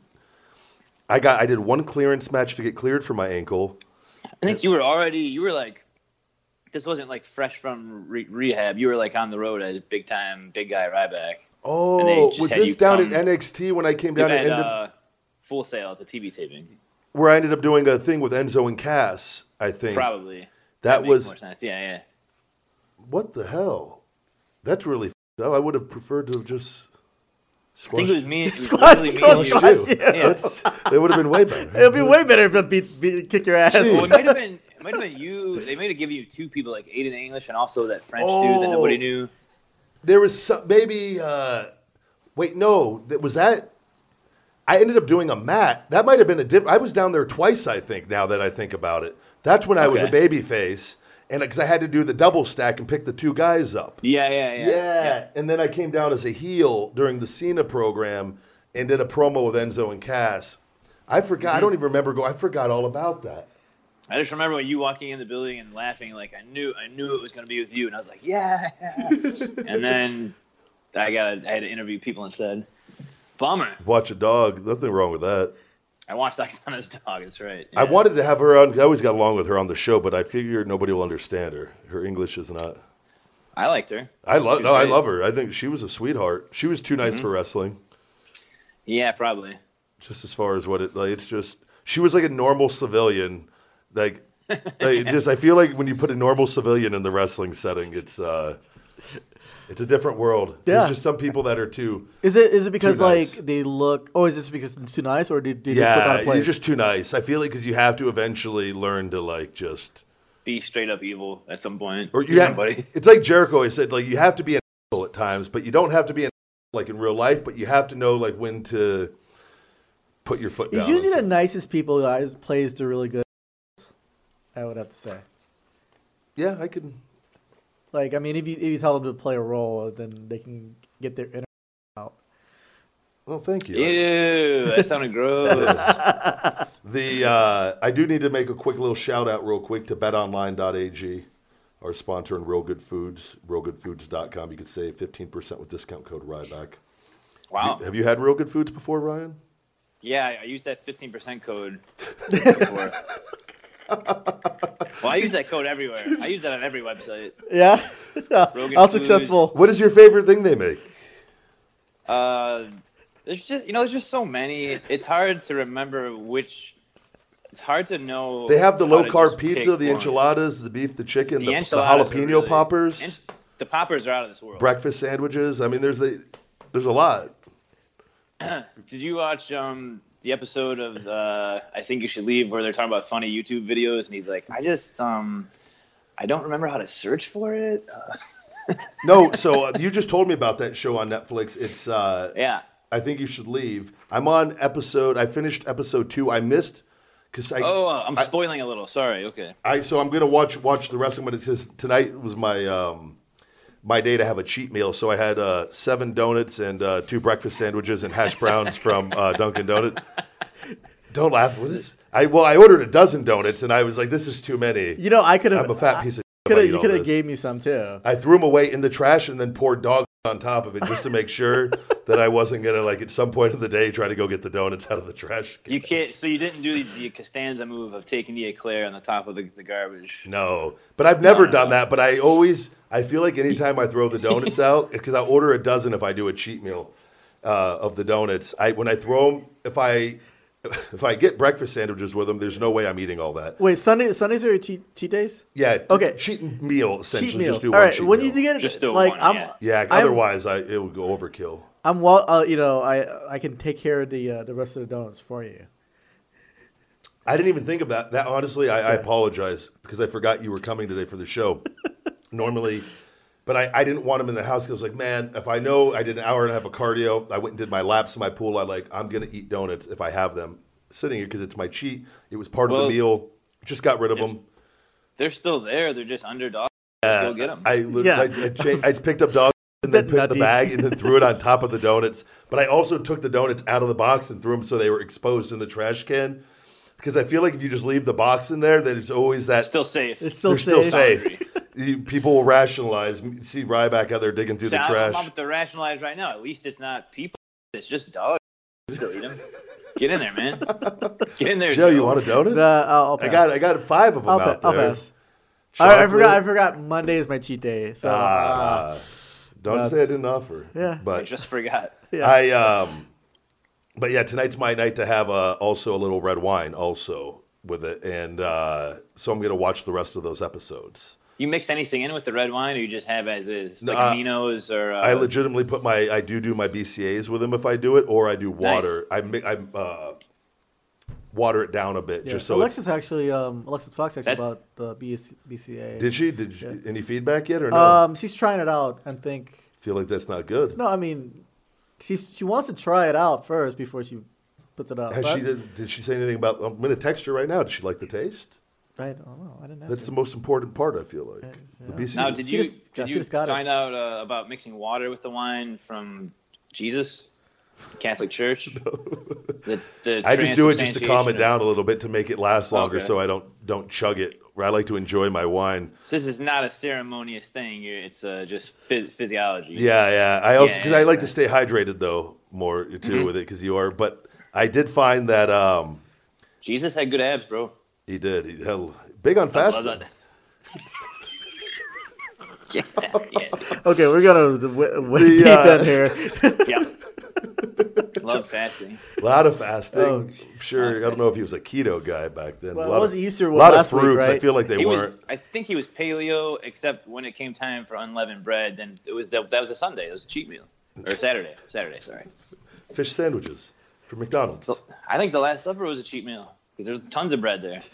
B: I got. I did one clearance match to get cleared for my ankle.
A: I think you were already, you were like, this wasn't like fresh from re- rehab. You were like on the road as big time, big guy Ryback. And they
B: Oh,
A: just
B: was
A: had
B: this
A: you
B: down
A: come
B: at N X T when I came down
A: to
B: and
A: at,
B: ended,
A: uh, Full Sail at the T V taping?
B: where I ended up doing a thing with Enzo and Cass? I think
A: Probably.
B: that
A: makes
B: was
A: more sense. Yeah, yeah.
B: what the hell. That's really f***ed up. I would have preferred to have just.
A: I think it was me. It was
K: Squash,
A: literally me
K: squash,
A: and you.
K: squash,
B: you.
K: yeah.
A: Yeah.
B: That's, it would have been way better.
K: It'll be way better if it beat, beat, kick your ass.
A: Well, it might have been. It might have been you. They might have given you two people, like Aiden English and also that French dude that
B: Oh.
A: nobody knew.
B: There was some, maybe. Uh, wait, no. That was that. I ended up doing a mat. That might have been a different. I was down there twice. I think now that I think about it, that's when I was a
A: Okay.
B: baby face, and because I had to do the double stack and pick the two guys up.
A: Yeah, yeah, yeah.
B: Yeah. And then I came down as a heel during the Cena program and did a promo with Enzo and Cass. I forgot. I don't even remember. Go. I forgot all about that.
A: I just remember when you walking in the building and laughing, like I knew, I knew it was going to be with you, and I was like, yeah. And then I got, I had to interview people instead. Bummer.
B: Watch a dog. Nothing wrong with that.
A: I watched Oksana's dog. That's right.
B: Yeah. I wanted to have her on. I always got along with her on the show, but I figured nobody will understand her. Her English is not.
A: I liked her.
B: I love. No, great. I love her. I think she was a sweetheart. She was too nice mm-hmm. for wrestling.
A: Yeah, probably.
B: Just as far as what it like, it's just she was like a normal civilian. Like, like just I feel like when you put a normal civilian in the wrestling setting, it's uh, it's a different world.
K: Yeah.
B: There's just some people that are too.
K: Is it is it because
B: nice.
K: like they look? Oh, is this because it's too nice, or did, did
B: yeah,
K: they slip out of place?
B: You're just too nice. I feel like because you have to eventually learn to like just
A: be straight up evil at some point.
B: Or you have, it's like Jericho. I said like you have to be an asshole at times, but you don't have to be an asshole, like in real life. But you have to know like when to put your foot down.
K: He's usually the nicest people. Guys plays the really good. I would have to say.
B: Yeah, I can.
K: Like, I mean, if you if you tell them to play a role, then they can get their inner out.
B: Well, thank you.
A: Ew, that sounded gross.
B: the uh, I do need to make a quick little shout out, real quick, to bet online dot a g, our sponsor in Real Good Foods, real good foods dot com. You can save fifteen percent with discount code Ryback.
A: Wow.
B: You, have you had Real Good Foods before, Ryan?
A: Yeah, I used that fifteen percent code before. Well, I use that code everywhere. I use that on every website.
K: Yeah? How successful?
B: What is your favorite thing they make?
A: Uh, there's just, you know, there's just so many. It's hard to remember which, it's hard to know.
B: They have the low-carb pizza, the enchiladas, the beef, the chicken, the, the, the jalapeno really, poppers.
A: And the poppers are out of this world.
B: Breakfast sandwiches. I mean, there's the, there's a lot.
A: Did you watch um, the episode of uh, I Think You Should Leave where they're talking about funny YouTube videos and he's like, I just um, I don't remember how to search for it. Uh.
B: No, so uh, you just told me about that show on Netflix. It's uh,
A: yeah.
B: I Think You Should Leave. I'm on episode. I finished episode two. I missed because I.
A: Oh, I'm
B: I,
A: spoiling a little. Sorry. Okay.
B: I so I'm gonna watch watch the wrestling, but it's just, tonight was my. Um, my day to have a cheat meal, so I had uh, seven donuts and uh, two breakfast sandwiches and hash browns from uh, Dunkin' Donut. Don't laugh. What is? I well, I ordered a dozen donuts, and I was like, "This is too many."
K: You know, I could have.
B: I'm a fat piece of.
K: Could you could have gave me some too.
B: I threw them away in the trash and then poured dog on top of it just to make sure that I wasn't gonna like at some point of the day try to go get the donuts out of the trash.
A: You can't. So you didn't do the, the Costanza move of taking the eclair on the top of the, the garbage.
B: No, but I've never
A: no,
B: done
A: no.
B: that. But I always. I feel like anytime I throw the donuts out, because I order a dozen if I do a cheat meal uh, of the donuts. I when I throw them, if I if I get breakfast sandwiches with them, there's no way I'm eating all that.
K: Wait, Sunday Sundays are your cheat cheat days?
B: Yeah.
K: Okay.
B: Cheat meal essentially.
K: Cheat meal.
B: Just do
K: all
B: one
K: right.
B: cheat
K: When
B: meal.
K: you do get
A: just do
K: like
A: one,
K: I'm
A: yeah.
B: yeah.
K: I'm,
B: otherwise, I it would go overkill.
K: I'm well. Uh, you know, I I can take care of the uh, the rest of the donuts for you.
B: I didn't even think of that. That honestly, I, I apologize because I forgot you were coming today for the show. Normally. But I, I didn't want them in the house because I was like, man, if I know I did an hour and a half of cardio, I went and did my laps in my pool, I like, I'm going to eat donuts if I have them sitting here because it's my cheat. It was part
A: well,
B: of the meal. Just got rid of them.
A: They're still there. They're just underdogs.
B: Uh,
A: Go get them.
B: I,
K: yeah.
B: I, I, changed, I picked up dogs and then picked the bag and then threw it on top of the donuts. But I also took the donuts out of the box and threw them so they were exposed in the trash can. Because I feel like if you just leave the box in there, then it's always that.
A: Still safe.
K: It's still
B: they're
K: safe.
B: still safe. You, people will rationalize. See Ryback out there digging through
A: See,
B: the
A: I
B: trash.
A: don't know to rationalize right now. At least it's not people. It's just dogs. Still eat them. Get in there, man. Get in there,
B: Joe.
A: Joe.
B: You want a donut?
K: Uh, I'll pass.
B: I got. I got five of them
K: I'll,
B: out
K: pa-
B: there.
K: I'll pass. I, I forgot. I forgot. Monday is my cheat day. So
B: ah,
K: uh,
B: don't say I didn't offer.
K: Yeah,
B: but
A: I just forgot.
K: Yeah.
B: I um, but yeah, tonight's my night to have uh, also a little red wine also with it, and uh, so I'm gonna watch the rest of those episodes.
A: You mix anything in with the red wine, or you just have as is, like
B: uh,
A: aminos, or uh,
B: I legitimately put my I do do my B C As with them if I do it, or I do water. Nice. I mi- I uh, water it down a bit
K: yeah.
B: just so.
K: Alexis actually, um, Alexis Fox actually
A: that,
K: bought the B C A.
B: Did she? Did she,
K: yeah.
B: any feedback yet or no?
K: Um, she's trying it out and think.
B: Feel like that's not good.
K: No, I mean, she's she wants to try it out first before she puts it out.
B: Has
K: but,
B: she did, did she say anything about? I'm going to text her right now. Did she like the taste?
K: I don't know. I didn't ask
B: That's
K: her.
B: the most important part. I feel like.
K: Yeah.
B: The B C.
A: Now, did you
K: just,
A: did
K: yeah,
A: you find out uh, about mixing water with the wine from Jesus, Catholic Church?
B: No.
A: The, the
B: I just do it just to calm it down a little bit to make it last longer,
A: okay.
B: so I don't don't chug it. I like to enjoy my wine.
A: So this is not a ceremonious thing. You're, it's uh, just phys- physiology.
B: Yeah, yeah. I also because
A: Yeah,
B: I like
A: yeah.
B: to stay hydrated though more too
A: Mhm.
B: with it because you are. But I did find that um,
A: Jesus had good abs, bro.
B: he did. He hell, big on
A: I love
B: fasting.
A: that. yeah, yeah.
K: Okay, we're gonna w- w-
B: The,
K: deep
B: uh,
K: in here.
A: yeah. Love fasting.
B: A lot of fasting.
K: Oh,
B: I'm sure. I don't know if he was a keto guy back then.
K: Well,
B: a
K: it
B: lot
K: was
B: of,
K: Easter
B: A
K: one
B: lot of
K: last week,
B: fruits. I
K: right?
B: feel like they
A: He was,
B: weren't.
A: I think he was paleo, except when it came time for unleavened bread, then it was that, that was a Sunday. It was a cheat meal. Or Saturday. Saturday, sorry.
B: Fish sandwiches from McDonald's.
A: So, I think the Last Supper was a cheat meal because there's tons of bread there.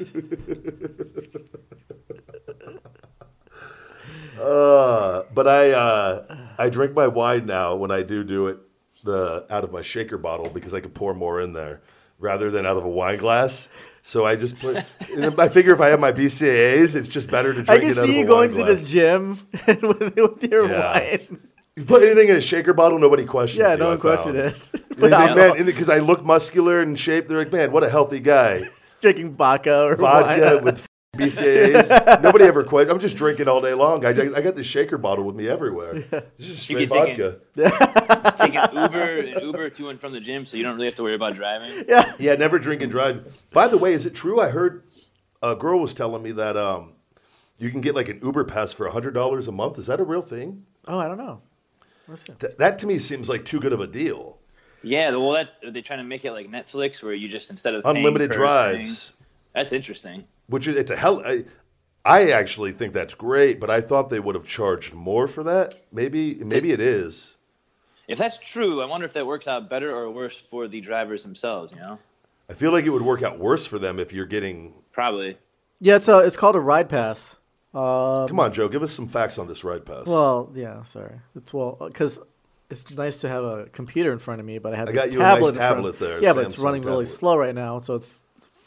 B: Uh, but I uh, I drink my wine now when I do do it the out of my shaker bottle because I can pour more in there rather than out of a wine glass. So I just put. I figure if I have my B C A As, it's just better to drink
K: I can
B: it out of
K: see
B: a
K: you going
B: wine
K: to
B: glass.
K: the gym with, with your
B: Yeah.
K: wine.
B: You put anything in a shaker bottle, nobody questions.
K: Yeah,
B: you,
K: no
B: I
K: one questioned
B: found.
K: it.
B: They
K: But
B: think, man, because I look muscular and in shape, they're like, man, what a healthy guy.
K: Drinking vodka or
B: Vodka
K: wine.
B: with B C A As. Nobody ever quit. I'm just drinking all day long. I, I got this shaker bottle with me everywhere. It's just
A: You
B: straight
A: could take
B: vodka.
A: Take an Uber, an Uber to and from the gym, so you don't really have to worry about driving.
K: Yeah.
B: Yeah, never drink and drive. By the way, is it true? I heard a girl was telling me that um, you can get like an Uber pass for one hundred dollars a month. Is that a real thing?
K: Oh, I don't know. Listen.
B: Th- that to me seems like too good of a deal.
A: Yeah, well, that they're trying to make it like Netflix, where you just instead of paying
B: Unlimited
A: per
B: drives.
A: thing- that's interesting.
B: Which is, it's a hell. I, I actually think that's great, but I thought they would have charged more for that. Maybe, maybe it is.
A: If that's true, I wonder if that works out better or worse for the drivers themselves. You know,
B: I feel like it would work out worse for them if you're getting.
A: probably.
K: Yeah, it's a, it's called a ride pass. Um,
B: Come on, Joe, give us some facts on this ride pass.
K: Well, yeah, sorry. It's well because it's nice to have a computer in front of me, but I have
B: I
K: this
B: got you a nice
K: tablet in front of-
B: tablet there,
K: Yeah, but it's
B: Samsung
K: running really
B: tablet.
K: slow right now, so it's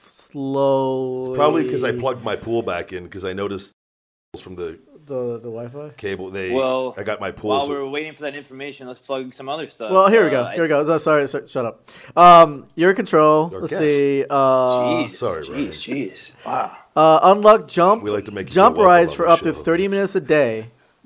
K: slow.
B: It's probably because I plugged my pool back in because I noticed from the
K: the the Wi-Fi.
B: cable. They
A: Well,
B: I got my pool.
A: While
B: so-
A: we're waiting for that information, let's plug some other stuff.
K: Well, here we go.
A: Uh,
K: Here we go. No, sorry, sorry, shut up. Um, you're in control.
B: Our
K: Let's
B: guest.
K: see. Uh,
A: Jeez,
B: Sorry, Ryan.
A: jeez, jeez. Wow.
K: uh, unlock jump.
B: We like to make you
K: jump
B: feel welcome
K: rides
B: on
K: for
B: the
K: up to
B: show.
K: thirty minutes a day.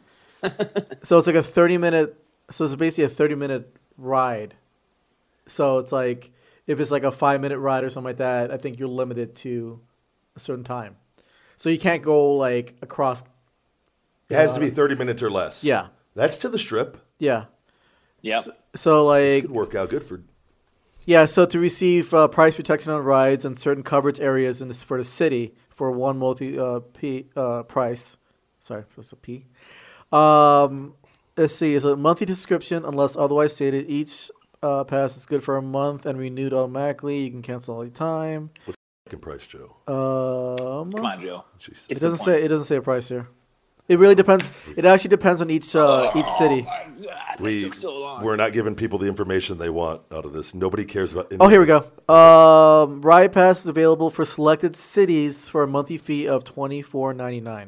K: So it's like a thirty minute. So it's basically a thirty minute ride. So it's like if it's like a five minute ride or something like that, I think you're limited to a certain time. So you can't go like across.
B: It has to be thirty minutes or less.
K: Yeah.
B: That's to the strip.
K: Yeah.
A: Yep.
K: So, so
B: This
K: like
B: could work out good for.
K: yeah, so to receive uh, price protection on rides and certain coverage areas in this, for the city for one multi uh, p uh, price. Sorry, that's a p. Um, let's see, it's a monthly subscription unless otherwise stated. Each uh, pass is good for a month and renewed automatically. You can cancel any time.
B: What's the fucking price, Joe?
K: Um,
A: Come on, Joe.
B: Jesus.
K: It
A: Get to the
K: doesn't
A: point.
K: say. It doesn't say a price here. It really depends. It actually depends on each uh, each city.
A: My God, that
B: We
A: took so long.
B: we're not giving people the information they want out of this. Nobody cares about.
K: Oh, here we go. Um, Ride Pass is available for selected cities for a monthly fee of twenty four ninety nine.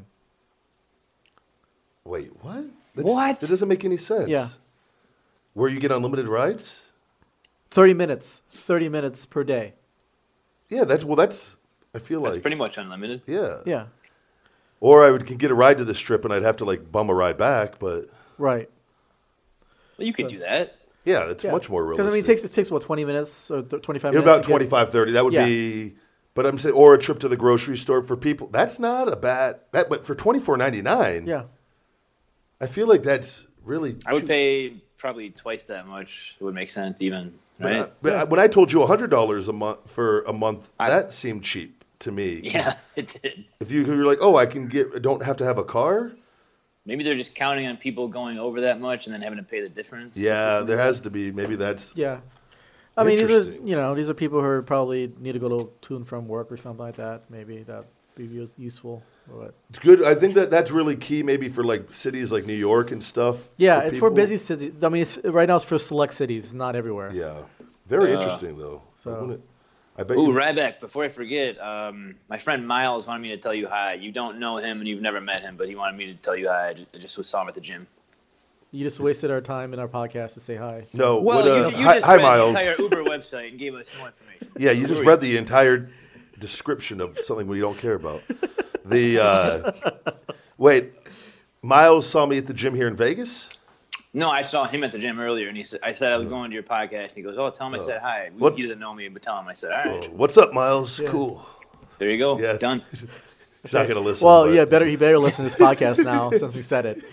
B: Wait, what? That's,
A: What?
B: That doesn't make any sense.
K: Yeah.
B: Where you get unlimited rides?
K: Thirty minutes. Thirty minutes per day.
B: Yeah, that's well. That's I feel
A: That's
B: like
A: pretty much unlimited.
B: yeah.
K: Yeah.
B: Or I would could get a ride to the strip and I'd have to like bum a ride back, but
K: Right.
A: Well, you could
K: So-
A: do that.
B: yeah, it's
K: Yeah.
B: much more realistic.
K: Because I mean, it takes it takes what twenty minutes or th- twenty five
B: Yeah,
K: minutes.
B: about
K: to get-
B: twenty-five, thirty. That would
K: Yeah.
B: be, but I'm saying, or a trip to the grocery store for people. That's not a bad. That, but for twenty-four ninety-nine,
K: Yeah.
B: I feel like that's really.
A: I would
B: cheap.
A: pay probably twice that much. It would make sense, even.
B: But,
A: Right?
B: I- but I- when I told you a hundred dollars a month for a month,
A: I-
B: that seemed cheap to me.
A: Yeah, it did.
B: If you you're like, oh, I can get, don't have to have a car.
A: Maybe they're just counting on people going over that much and then having to pay the difference.
B: Yeah, there has to be. Maybe that's.
K: Yeah. I mean, these are
B: Interesting.
K: you know these are people who are probably need to go to, to and from work or something like that. Maybe that be use- useful. But
B: It's good. I think that that's really key, maybe for like cities like New York and stuff.
K: yeah, it's for
B: people.
K: busy cities. I mean, it's, right now it's for select cities, not everywhere.
B: Yeah, very
A: Uh,
B: interesting though.
K: so-
B: I wouldn't- I bet
A: Ooh,
B: you.
A: Ryback, before I forget, um, my friend Miles wanted me to tell you hi. You don't know him and you've never met him, but he wanted me to tell you hi. I just, I just saw him at the gym.
K: You just wasted our time in our podcast to say hi.
B: No,
A: Well,
B: what, uh,
A: you, you
B: hi,
A: just
B: hi
A: read
B: Miles.
A: the entire Uber website and gave us no information.
B: Yeah, you just
A: Who are
B: read the entire. description of something we don't care about. The uh, wait, Miles saw me at the gym here in Vegas.
A: No, I saw him at the gym earlier, and he said, "I said I was going to your podcast." He goes, "Oh, tell him I said hi."
B: What?
A: He doesn't know me, but tell him I said, "All right."
B: Oh, what's up, Miles?
K: Yeah.
B: Cool.
A: There you go.
B: Yeah.
A: Done.
B: He's not going to listen.
K: Well,
B: but...
K: yeah, better he better listen to this podcast now since we said it.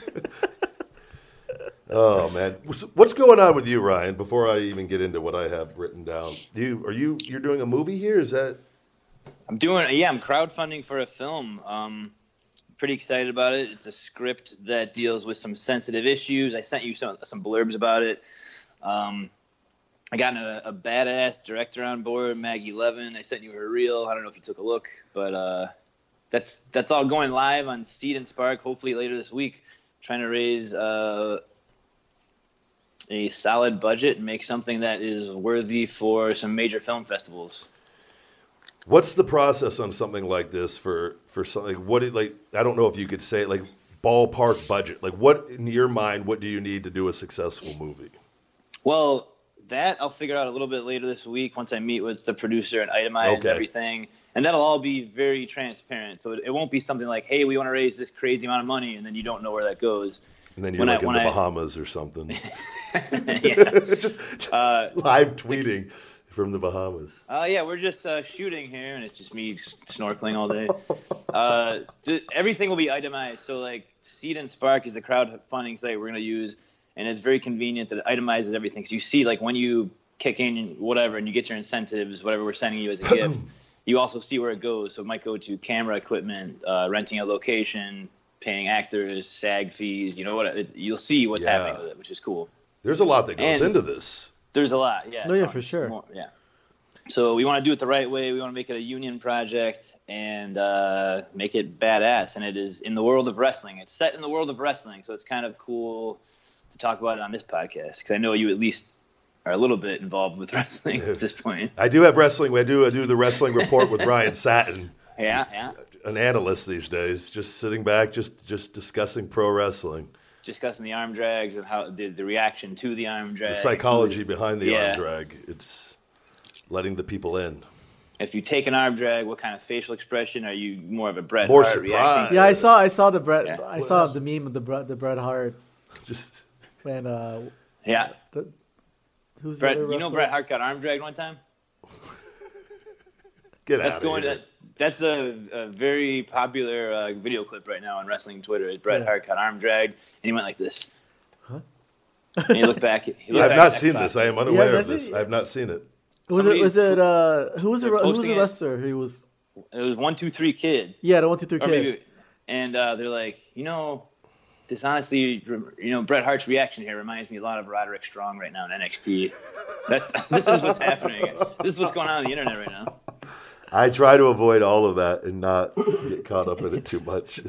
B: Oh man, what's going on with you, Ryan? Before I even get into what I have written down, do you are you you're doing a movie here? Is that?
A: I'm doing. Yeah, I'm crowdfunding for a film. Um, pretty excited about it. It's a script that deals with some sensitive issues. I sent you some some blurbs about it. Um, I got a, a badass director on board, Maggie Levin. I sent you her reel. I don't know if you took a look, but uh, that's that's all going live on Seed and Spark. Hopefully later this week. Trying to raise uh, a solid budget and make something that is worthy for some major film festivals.
B: What's the process on something like this for for something? What it, like I don't know if you could say like ballpark budget. Like what in your mind? What do you need to do a successful movie?
A: Well, that I'll figure out a little bit later this week once I meet with the producer and itemize
B: Okay.
A: everything, and that'll all be very transparent. So it, it won't be something like, "Hey, we want to raise this crazy amount of money," and then you don't know where that goes.
B: And then you're
A: When I-
B: like in
A: when
B: the
A: I-
B: Bahamas or something.
A: yeah.
B: just
A: Uh,
B: live tweeting from the Bahamas.
A: Uh, yeah, we're just uh, shooting here, and it's just me s- snorkeling all day. uh, th- everything will be itemized. So, like, Seed and Spark is the crowdfunding site we're going to use, and it's very convenient that it itemizes everything. So you see, like, when you kick in whatever and you get your incentives, whatever we're sending you as a gift, you also see where it goes. So it might go to camera equipment, uh, renting a location, paying actors, SAG fees, you know what? It, you'll see what's
B: Yeah.
A: happening with it, which is cool.
B: There's a lot that goes
A: And-
B: into this.
A: There's a lot, yeah.
K: No, yeah,
A: Tons
K: for sure.
A: more, yeah. So we want to do it the right way. We want to make it a union project and uh, make it badass. And it is in the world of wrestling. It's set in the world of wrestling, so it's kind of cool to talk about it on this podcast because I know you at least are a little bit involved with wrestling at this point.
B: I do have wrestling. I do I do the wrestling report with Ryan Satin.
A: Yeah, yeah.
B: An analyst these days, just sitting back, just just discussing pro wrestling.
A: Discussing the arm drags and how the, the reaction to the arm drag.
B: The psychology behind the
A: Yeah.
B: arm drag. It's letting the people in.
A: If you take an arm drag, what kind of facial expression are you more of a Bret
B: More
A: Hart
B: surprised.
A: reacting?
K: Yeah, I saw I saw the Bret
A: Yeah.
K: I saw the meme of the Bret the Bret Hart
B: Just
K: and uh
A: Yeah.
K: the, who's
A: Bret,
K: the other
A: you know
K: wrestler?
A: Bret Hart got arm dragged one time?
B: get
A: That's
B: out
A: going
B: of here.
A: to that's a, a very popular uh, video clip right now on wrestling Twitter. Is Bret
K: Yeah.
A: Hart got arm dragged and he went like this. Huh? And he looked back. He looked
B: I've
A: back
B: not
A: at
B: seen
A: Xbox.
B: this. I am unaware
K: Yeah,
B: of
K: that's
B: this.
K: it.
B: I have not seen it.
K: Was it was
A: Somebody's-
K: it uh who was the
A: they're
K: who was
A: posting
K: the
A: it.
K: wrestler? He was
A: It was one two three kid.
K: yeah the one two three
A: Or
K: kid.
A: maybe, and uh, they're like, you know, this honestly, you know, Bret Hart's reaction here reminds me a lot of Roderick Strong right now in N X T. That this is what's happening. This is what's going on on the internet right now.
B: I try to avoid all of that and not get caught up in it too much.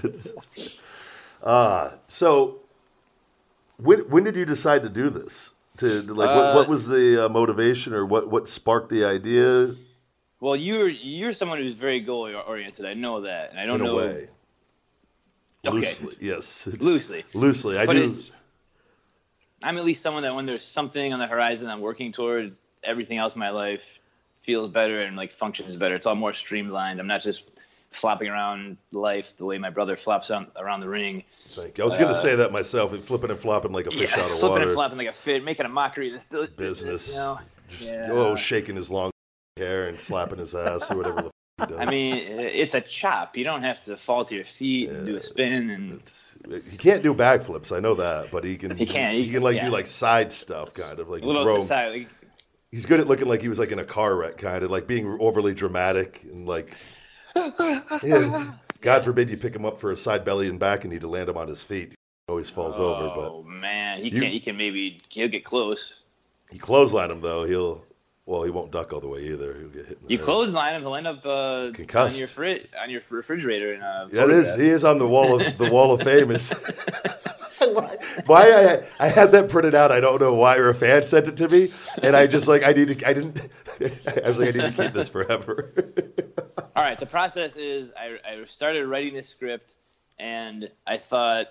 B: uh, so, when when did you decide to do this? To, to like, what,
A: Uh,
B: what was the uh, motivation, or what, what sparked the idea?
A: Well, you're you're someone who's very goal oriented. I know that, and I don't
B: In a
A: know.
B: way,
A: Okay.
B: loosely, yes, it's-
A: Loosely.
B: loosely. I
A: But
B: do.
A: it's, I'm at least someone that when there's something on the horizon I'm working towards, everything else in my life feels better and like functions better. It's all more streamlined. I'm not just flopping around life the way my brother flops on, around the ring.
B: Thank you. I was going
A: Uh,
B: to say that myself, and flipping and flopping like a fish
A: Yeah,
B: out of
A: flipping
B: water.
A: and flopping like a fit, making a mockery of this bu- business.
B: Business.
A: You know?
B: Just,
A: Yeah.
B: oh, shaking his long hair and slapping his ass or whatever the f- he does.
A: I mean, it's a chop. You don't have to fall to your feet and do a spin. And
B: he can't do backflips. I know that, but he can.
A: He can,
B: He,
A: he-
B: can like
A: yeah.
B: do like side stuff, kind of like
A: a little
B: throw.
A: bit side, like,
B: He's good at looking like he was like in a car wreck, kind of like being overly dramatic and like. Yeah, God forbid you pick him up for a side belly and back and need to land him on his feet. He always falls over,
A: oh man, he
B: You-
A: can. He can maybe he'll get close.
B: but he clothesline him though. He'll well, he won't duck all the way either. He'll get hit. In the
A: You
B: head.
A: clothesline him, he'll end up uh,
B: Concussed.
A: on your fri- on your refrigerator in a
B: Yeah, it is.
A: photograph.
B: He is on the wall of the wall of famous. Why I I had that printed out, I don't know why, or a fan sent it to me, and I just like I need to I didn't I was like I need to keep this forever.
A: All right, the process is I, I started writing this script, and I thought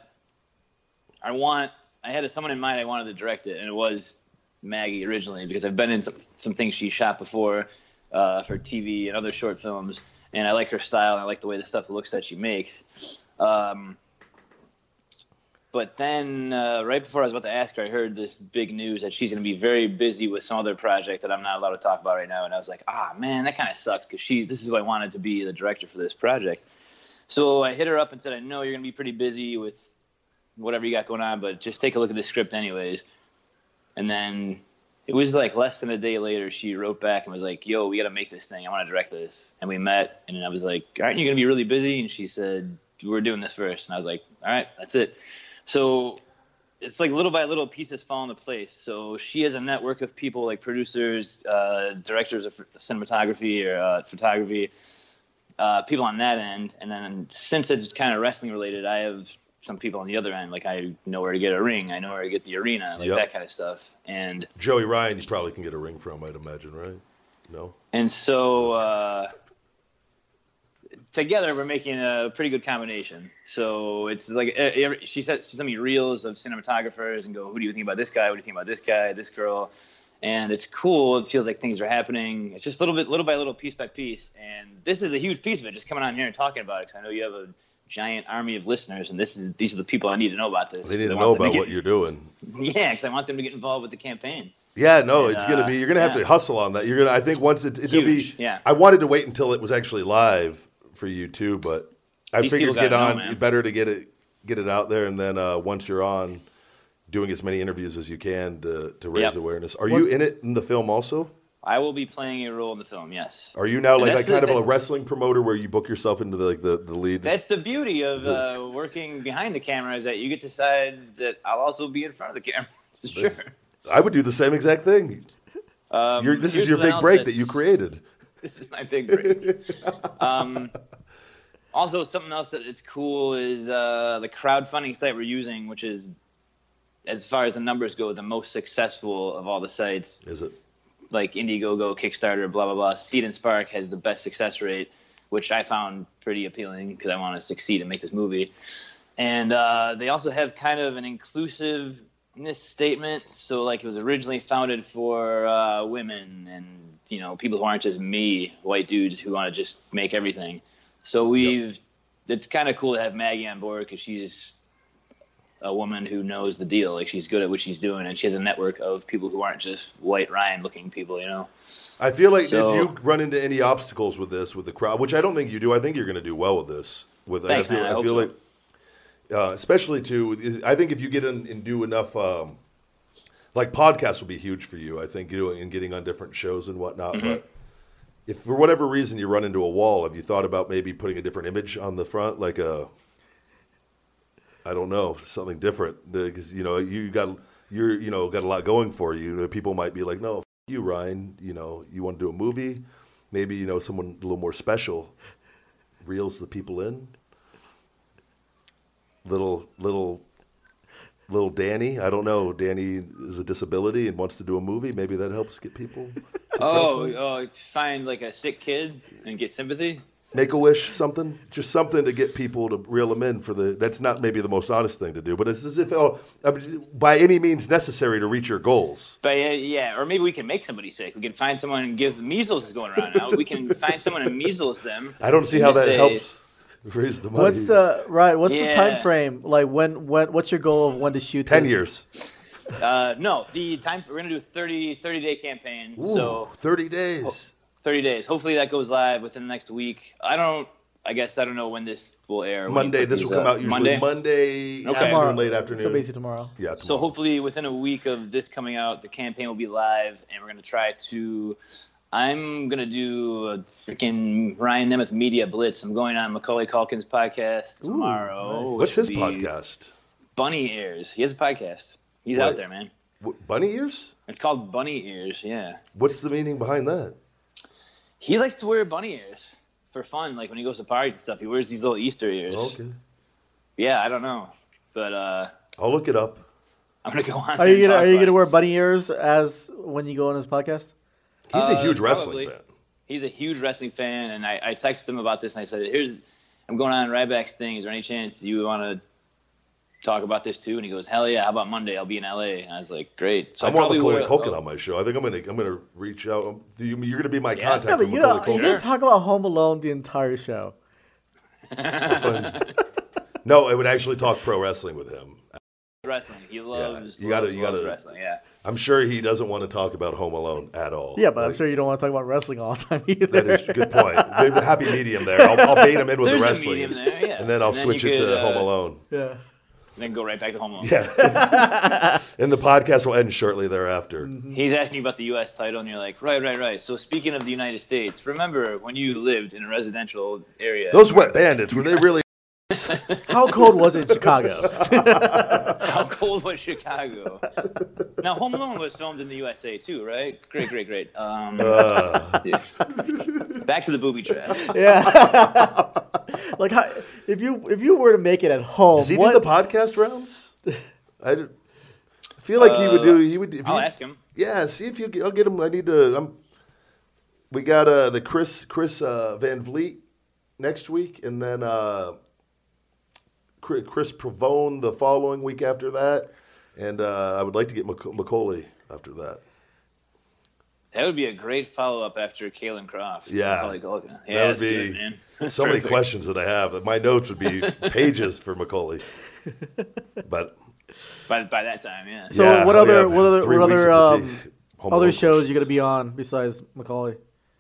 A: I want I had someone in mind I wanted to direct it, and it was Maggie originally because I've been in some, some things she shot before. uh, for T V and other short films, and I like her style and I like the way the stuff looks that she makes. Um, but then uh, right before I was about to ask her, I heard this big news that she's going to be very busy with some other project that I'm not allowed to talk about right now, and I was like, ah, man, that kind of sucks because she this is who I wanted to be the director for this project. So I hit her up and said, I know you're going to be pretty busy with whatever you got going on, but just take a look at the script anyways. And then it was like less than a day later, she wrote back and was like, yo, we got to make this thing. I want to direct this. And we met, and I was like, aren't you going to be really busy? And she said, we're doing this first. And I was like, all right, that's it. So it's like little by little pieces fall into place. So she has a network of people like producers, uh, directors of cinematography or uh, photography, uh, people on that end. And then since it's kind of wrestling related, I have some people on the other end. Like I know where to get a ring. I know where to get the arena, like
B: Yep.
A: that kind of stuff. And
B: Joey Ryan, you probably can get a ring from, I'd imagine, right? No?
A: And so uh, together we're making a pretty good combination. So it's like every, she said she sent me reels of cinematographers and go, who do you think about this guy? What do you think about this guy, this girl? And it's cool. It feels like things are happening. It's just little bit, little by little, piece by piece. And this is a huge piece of it. Just coming on here and talking about it, because I know you have a giant army of listeners, and this is these are the people I need to know about this.
B: They need to
A: I
B: know
A: want them
B: about
A: to
B: what
A: get-
B: you're doing.
A: Yeah, because I want them to get involved with the campaign.
B: Yeah, no,
A: And,
B: it's gonna
A: uh,
B: be. You're gonna have
A: yeah.
B: to hustle on that. You're gonna. I think once it, it'll
A: Huge,
B: be.
A: yeah.
B: I wanted to wait until it was actually live for you too, but I
A: These
B: figured
A: people
B: get
A: gotta
B: on.
A: know, man.
B: better to get it get it out there, and then uh, once you're on, doing as many interviews as you can to to raise
A: Yep.
B: awareness. Are you
A: What's-
B: in it in the film also?
A: I will be playing a role in the film. Yes.
B: Are you now
A: And
B: like
A: that's
B: a kind
A: the-
B: of a
A: that-
B: wrestling promoter where you book yourself into the, like the, the lead?
A: That's the beauty of uh, working behind the camera, is that you get to decide that I'll also be in front of the camera. Sure.
B: I would do the same exact thing.
A: Um,
B: You're, this is
A: here's
B: your
A: something
B: big
A: else
B: break that
A: that's-
B: you created.
A: This is my big break. um, also, something else that is cool is uh, the crowdfunding site we're using, which is, as far as the numbers go, the most successful of all the sites.
B: Is it?
A: Like Indiegogo, Kickstarter, blah, blah, blah. Seed and Spark has the best success rate, which I found pretty appealing because I want to succeed and make this movie. And uh, they also have kind of an inclusiveness statement. So, like, it was originally founded for uh, women and, you know, people who aren't just me, white dudes who want to just make everything. So we've, yep. It's kind of cool to have Maggie on board because she's a woman who knows the deal. Like, she's good at what she's doing, and she has a network of people who aren't just white Ryan looking people, you know?
B: I feel like
A: So-
B: if you run into any obstacles with this, with the crowd, which I don't think you do, I think you're going to do well with this. With
A: Thanks,
B: I feel,
A: man. I
B: I
A: hope
B: feel
A: so.
B: like, uh, especially too, I think if you get in and do enough, um, like podcasts will be huge for you. I think doing and getting on different shows and whatnot.
A: Mm-hmm.
B: But if for whatever reason you run into a wall, have you thought about maybe putting a different image on the front, like a I don't know, something different, because you know you got you're you know got a lot going for you. People might be like, no, f- you Ryan, you know you want to do a movie, maybe you know someone a little more special, reels the people in. Little little little Danny, I don't know. Danny is a disability and wants to do a movie. Maybe that helps get people. to
A: Oh,
B: crowdfund.
A: oh, to find like a sick kid and get sympathy.
B: Make a wish, something, just something to get people to reel them in for the. That's not maybe the most honest thing to do, but it's as if oh, I mean, by any means necessary to reach your goals.
A: But yeah, yeah, or maybe we can make somebody sick. We can find someone and give measles is going around now. We can find someone and measles them.
B: I don't see
A: and
B: how
A: just
B: that
A: say,
B: helps raise the money.
K: What's the right? What's the
A: Yeah.
K: time frame? Like when? When? What's your goal of when to shoot?
B: ten
K: this?
B: years?
A: Uh, no, the time we're gonna do a thirty, thirty day campaign.
B: Ooh,
A: so
B: thirty days.
A: thirty days. Hopefully that goes live within the next week. I don't. I guess I don't know when this will air. when you
B: Monday.
A: put
B: This
A: these
B: will come
A: up.
B: out usually
A: Monday.
B: Monday,
A: Okay.
B: afternoon,
K: Tomorrow.
B: late afternoon.
K: So basically tomorrow.
B: Yeah. Tomorrow.
A: So hopefully within a week of this coming out, the campaign will be live, and we're gonna try to. I'm gonna do a freaking Ryan Nemeth Media Blitz. I'm going on Macaulay Culkin's podcast tomorrow.
K: nice.
A: which
B: What's his
A: will be
B: podcast?
A: Bunny Ears. He has a podcast. He's
B: What?
A: out there, man.
B: What, bunny ears?
A: It's called Bunny Ears. Yeah.
B: What's the meaning behind that?
A: He likes to wear bunny ears for fun. Like when he goes to parties and stuff, he wears these little Easter ears.
B: Okay.
A: Yeah, I don't know, but uh,
B: I'll look it up.
A: I'm gonna go on.
K: Are
A: there
K: you
A: and
K: gonna
A: talk
K: Are you
A: about
K: gonna
A: it.
K: wear bunny ears as when you go on his podcast?
B: He's a
A: Uh,
B: huge wrestling
A: probably.
B: fan.
A: He's a huge wrestling fan, and I, I texted him about this, and I said, "Here's, I'm going on Ryback's thing. Is there any chance you want to talk about this too?" And he goes, "Hell yeah! How about Monday? I'll be in L A." And I was like, "Great." So
B: I
A: I
B: want
A: probably
B: Macaulay
A: would.
B: Culkin on my show. I think I'm gonna I'm gonna reach out. You're gonna be my
A: Yeah.
B: contact
K: Yeah,
B: for
K: but you
B: Macaulay
K: know, you're
B: Culkin.
K: gonna talk about Home Alone the entire show.
B: No, I would actually talk pro wrestling with him.
A: Wrestling. He loves.
B: Yeah, you gotta,
A: loves,
B: you
A: loves
B: gotta.
A: wrestling. Yeah.
B: I'm sure he doesn't want to talk about Home Alone at all.
K: Yeah, but I'm
B: Like,
K: sure you don't want to talk about wrestling all the time either.
B: that is a good point. Maybe a happy medium there. I'll, I'll bait him in with
A: There's
B: the
A: a
B: wrestling,
A: medium there, yeah.
B: and then I'll
A: And then
B: switch
A: you
B: it
A: could,
B: to
A: uh,
B: Home Alone.
K: Yeah.
A: Then go right back to Home Alone.
B: Yeah. And the podcast will end shortly thereafter.
K: Mm-hmm.
A: He's asking you about the U S title, and you're like, right, right, right. So speaking of the United States, remember when you lived in a residential area?
B: Those Wet Bandits, were they really?
K: How cold was it in Chicago?
A: How cold was Chicago? Now, Home Alone was filmed in the U S A too, right? Great, great, great. Um,
B: Uh.
A: yeah. Back to the booby trap.
K: Yeah. Like, how, if you if you were to make it at home,
B: Does he
K: what,
B: do the podcast rounds? I d- feel like he would do. He would. If
A: I'll
B: he-
A: ask him.
B: Yeah, see if you. I'll get him. I need to. I'm. We got uh, the Chris Chris uh, Van Vliet next week, and then uh, Chris, Chris Pavone the following week after that, and uh, I would like to get Mac- Macaulay after that.
A: That would be a great follow-up after Kalen Croft.
B: Yeah,
A: Macaulay Culkin. Yeah,
B: that would
A: that's
B: be
A: good, man. That's
B: so many
A: perfect.
B: questions that I have. My notes would be pages for Macaulay, but.
A: By, by that time, yeah.
K: So
B: Yeah,
K: what
B: oh,
K: other
B: yeah,
K: what other
B: three
K: what
B: weeks
K: other
B: of the
K: um,
B: t- Home
K: other
B: Alone
K: shows you gonna be on besides Macaulay?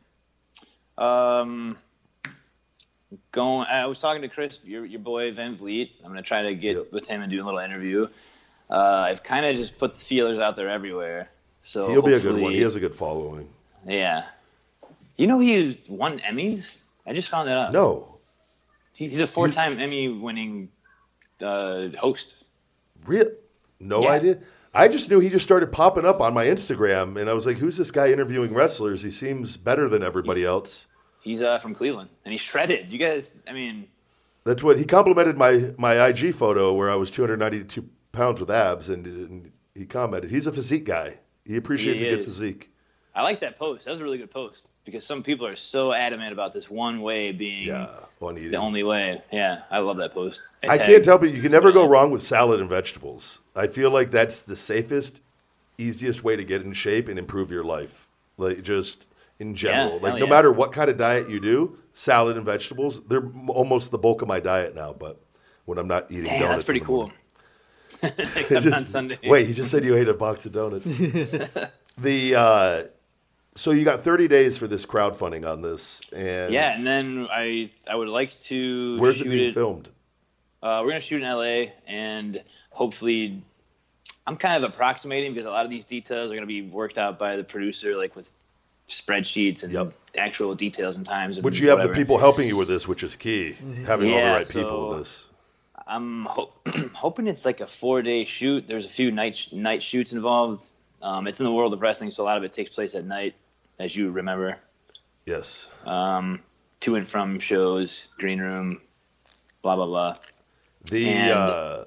A: Um, going. I was talking to Chris, your your boy Van Vliet. I'm gonna try to get
B: Yep.
A: with him and do a little interview. Uh, I've kind of just put the feelers out there everywhere. So
B: He'll be a good one.
A: hopefully-
B: He has a good following.
A: Yeah. You know he won Emmys? I just found that out.
B: No,
A: He- He's a four-time Emmy-winning uh, host.
B: real, no
A: Yeah.
B: idea. I just knew he just started popping up on my Instagram, and I was like, "Who's this guy interviewing wrestlers? He seems better than everybody else."
A: He's uh, from Cleveland, and he's shredded. You guys, I mean,
B: That's what he complimented my my I G photo where I was two hundred ninety-two pounds with abs, and, and he commented, "He's a physique guy. He appreciates
A: He
B: a good
A: is.
B: physique."
A: I like that post. That was a really good post because some people are so adamant about this one way being
B: Yeah, one eating.
A: the only way. Yeah, I love that post.
B: I
A: tagged-
B: can't help it. You can never go wrong with salad and vegetables. I feel like that's the safest, easiest way to get in shape and improve your life. Like just in general,
A: Yeah,
B: like
A: hell
B: no
A: yeah.
B: matter what kind of diet you do, salad and vegetables, they're m- almost the bulk of my diet now. But when I'm not eating
A: Damn,
B: donuts,
A: that's pretty
B: in the
A: cool.
B: morning.
A: Except
B: Just-
A: on Sunday.
B: Wait, he just said you ate a box of donuts. the uh, so you got thirty days for this crowdfunding on this, and
A: Yeah, and then I I would like to
B: where's
A: shoot
B: it being filmed?
A: Uh, we're gonna shoot in L A, and hopefully, I'm kind of approximating because a lot of these details are gonna be worked out by the producer, like with spreadsheets and
B: Yep.
A: actual details and times. And
B: Which you have the
A: whatever.
B: people helping you with this, which is key. Having all the
A: Yeah,
B: right people
A: so-
B: with this.
A: I'm ho- hoping it's like a four day shoot. There's a few night sh- night shoots involved. Um, it's in the world of wrestling, so a lot of it takes place at night, as you remember.
B: Yes.
A: Um, to and from shows, green room, blah blah blah.
B: The
A: And-
B: uh,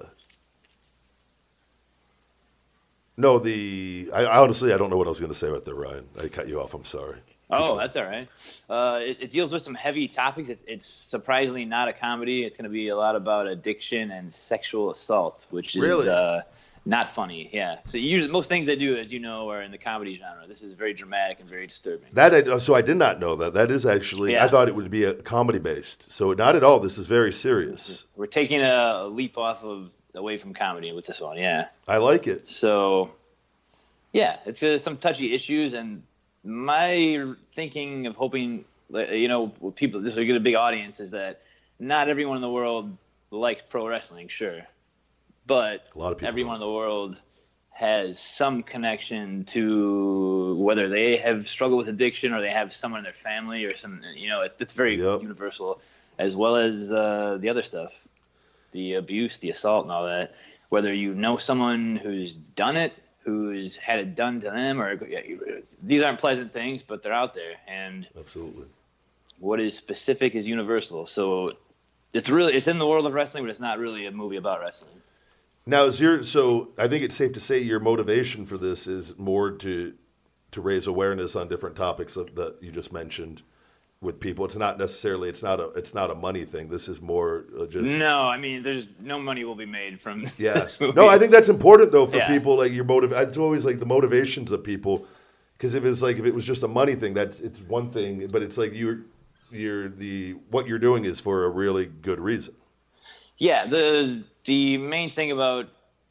B: no, the I honestly I don't know what I was going to say about that, Ryan. I cut you off. I'm sorry.
A: Oh, that's all right. Uh, it, it deals with some heavy topics. It's it's surprisingly not a comedy. It's going to be a lot about addiction and sexual assault, which is
B: Really?
A: uh, not funny. Yeah. So usually most things I do, as you know, are in the comedy genre. This is very dramatic and very disturbing.
B: That I, so I did not know that. That is actually
A: Yeah.
B: I thought it would be a comedy based. So not at all. This is very serious.
A: We're taking a leap off of away from comedy with this one. Yeah.
B: I like it.
A: So, yeah, it's uh, some touchy issues, and my thinking of hoping, like, you know, with people, this will get a big audience, is that not everyone in the world likes pro wrestling, sure, but
B: A lot of people
A: everyone in the world has some connection to whether they have struggled with addiction or they have someone in their family or some, you know, it, it's very
B: Yep.
A: universal, as well as uh, the other stuff, the abuse, the assault, and all that. Whether you know someone who's done it, who's had it done to them, or these aren't pleasant things, but they're out there. And
B: Absolutely.
A: what is specific is universal. So it's really it's in the world of wrestling, but it's not really a movie about wrestling.
B: Now, is your so? I think it's safe to say your motivation for this is more to to raise awareness on different topics of, that you just mentioned, with people. It's not necessarily. It's not a. It's not a money thing. This is more uh, just.
A: No, I mean, there's no money will be made from
B: Yeah.
A: this movie.
B: No, I think that's important though for
A: Yeah.
B: people. Like your motive. It's always like the motivations of people. Because if it's like if it was just a money thing, that's it's one thing. But it's like you're you're the what you're doing is for a really good reason.
A: Yeah, the the main thing about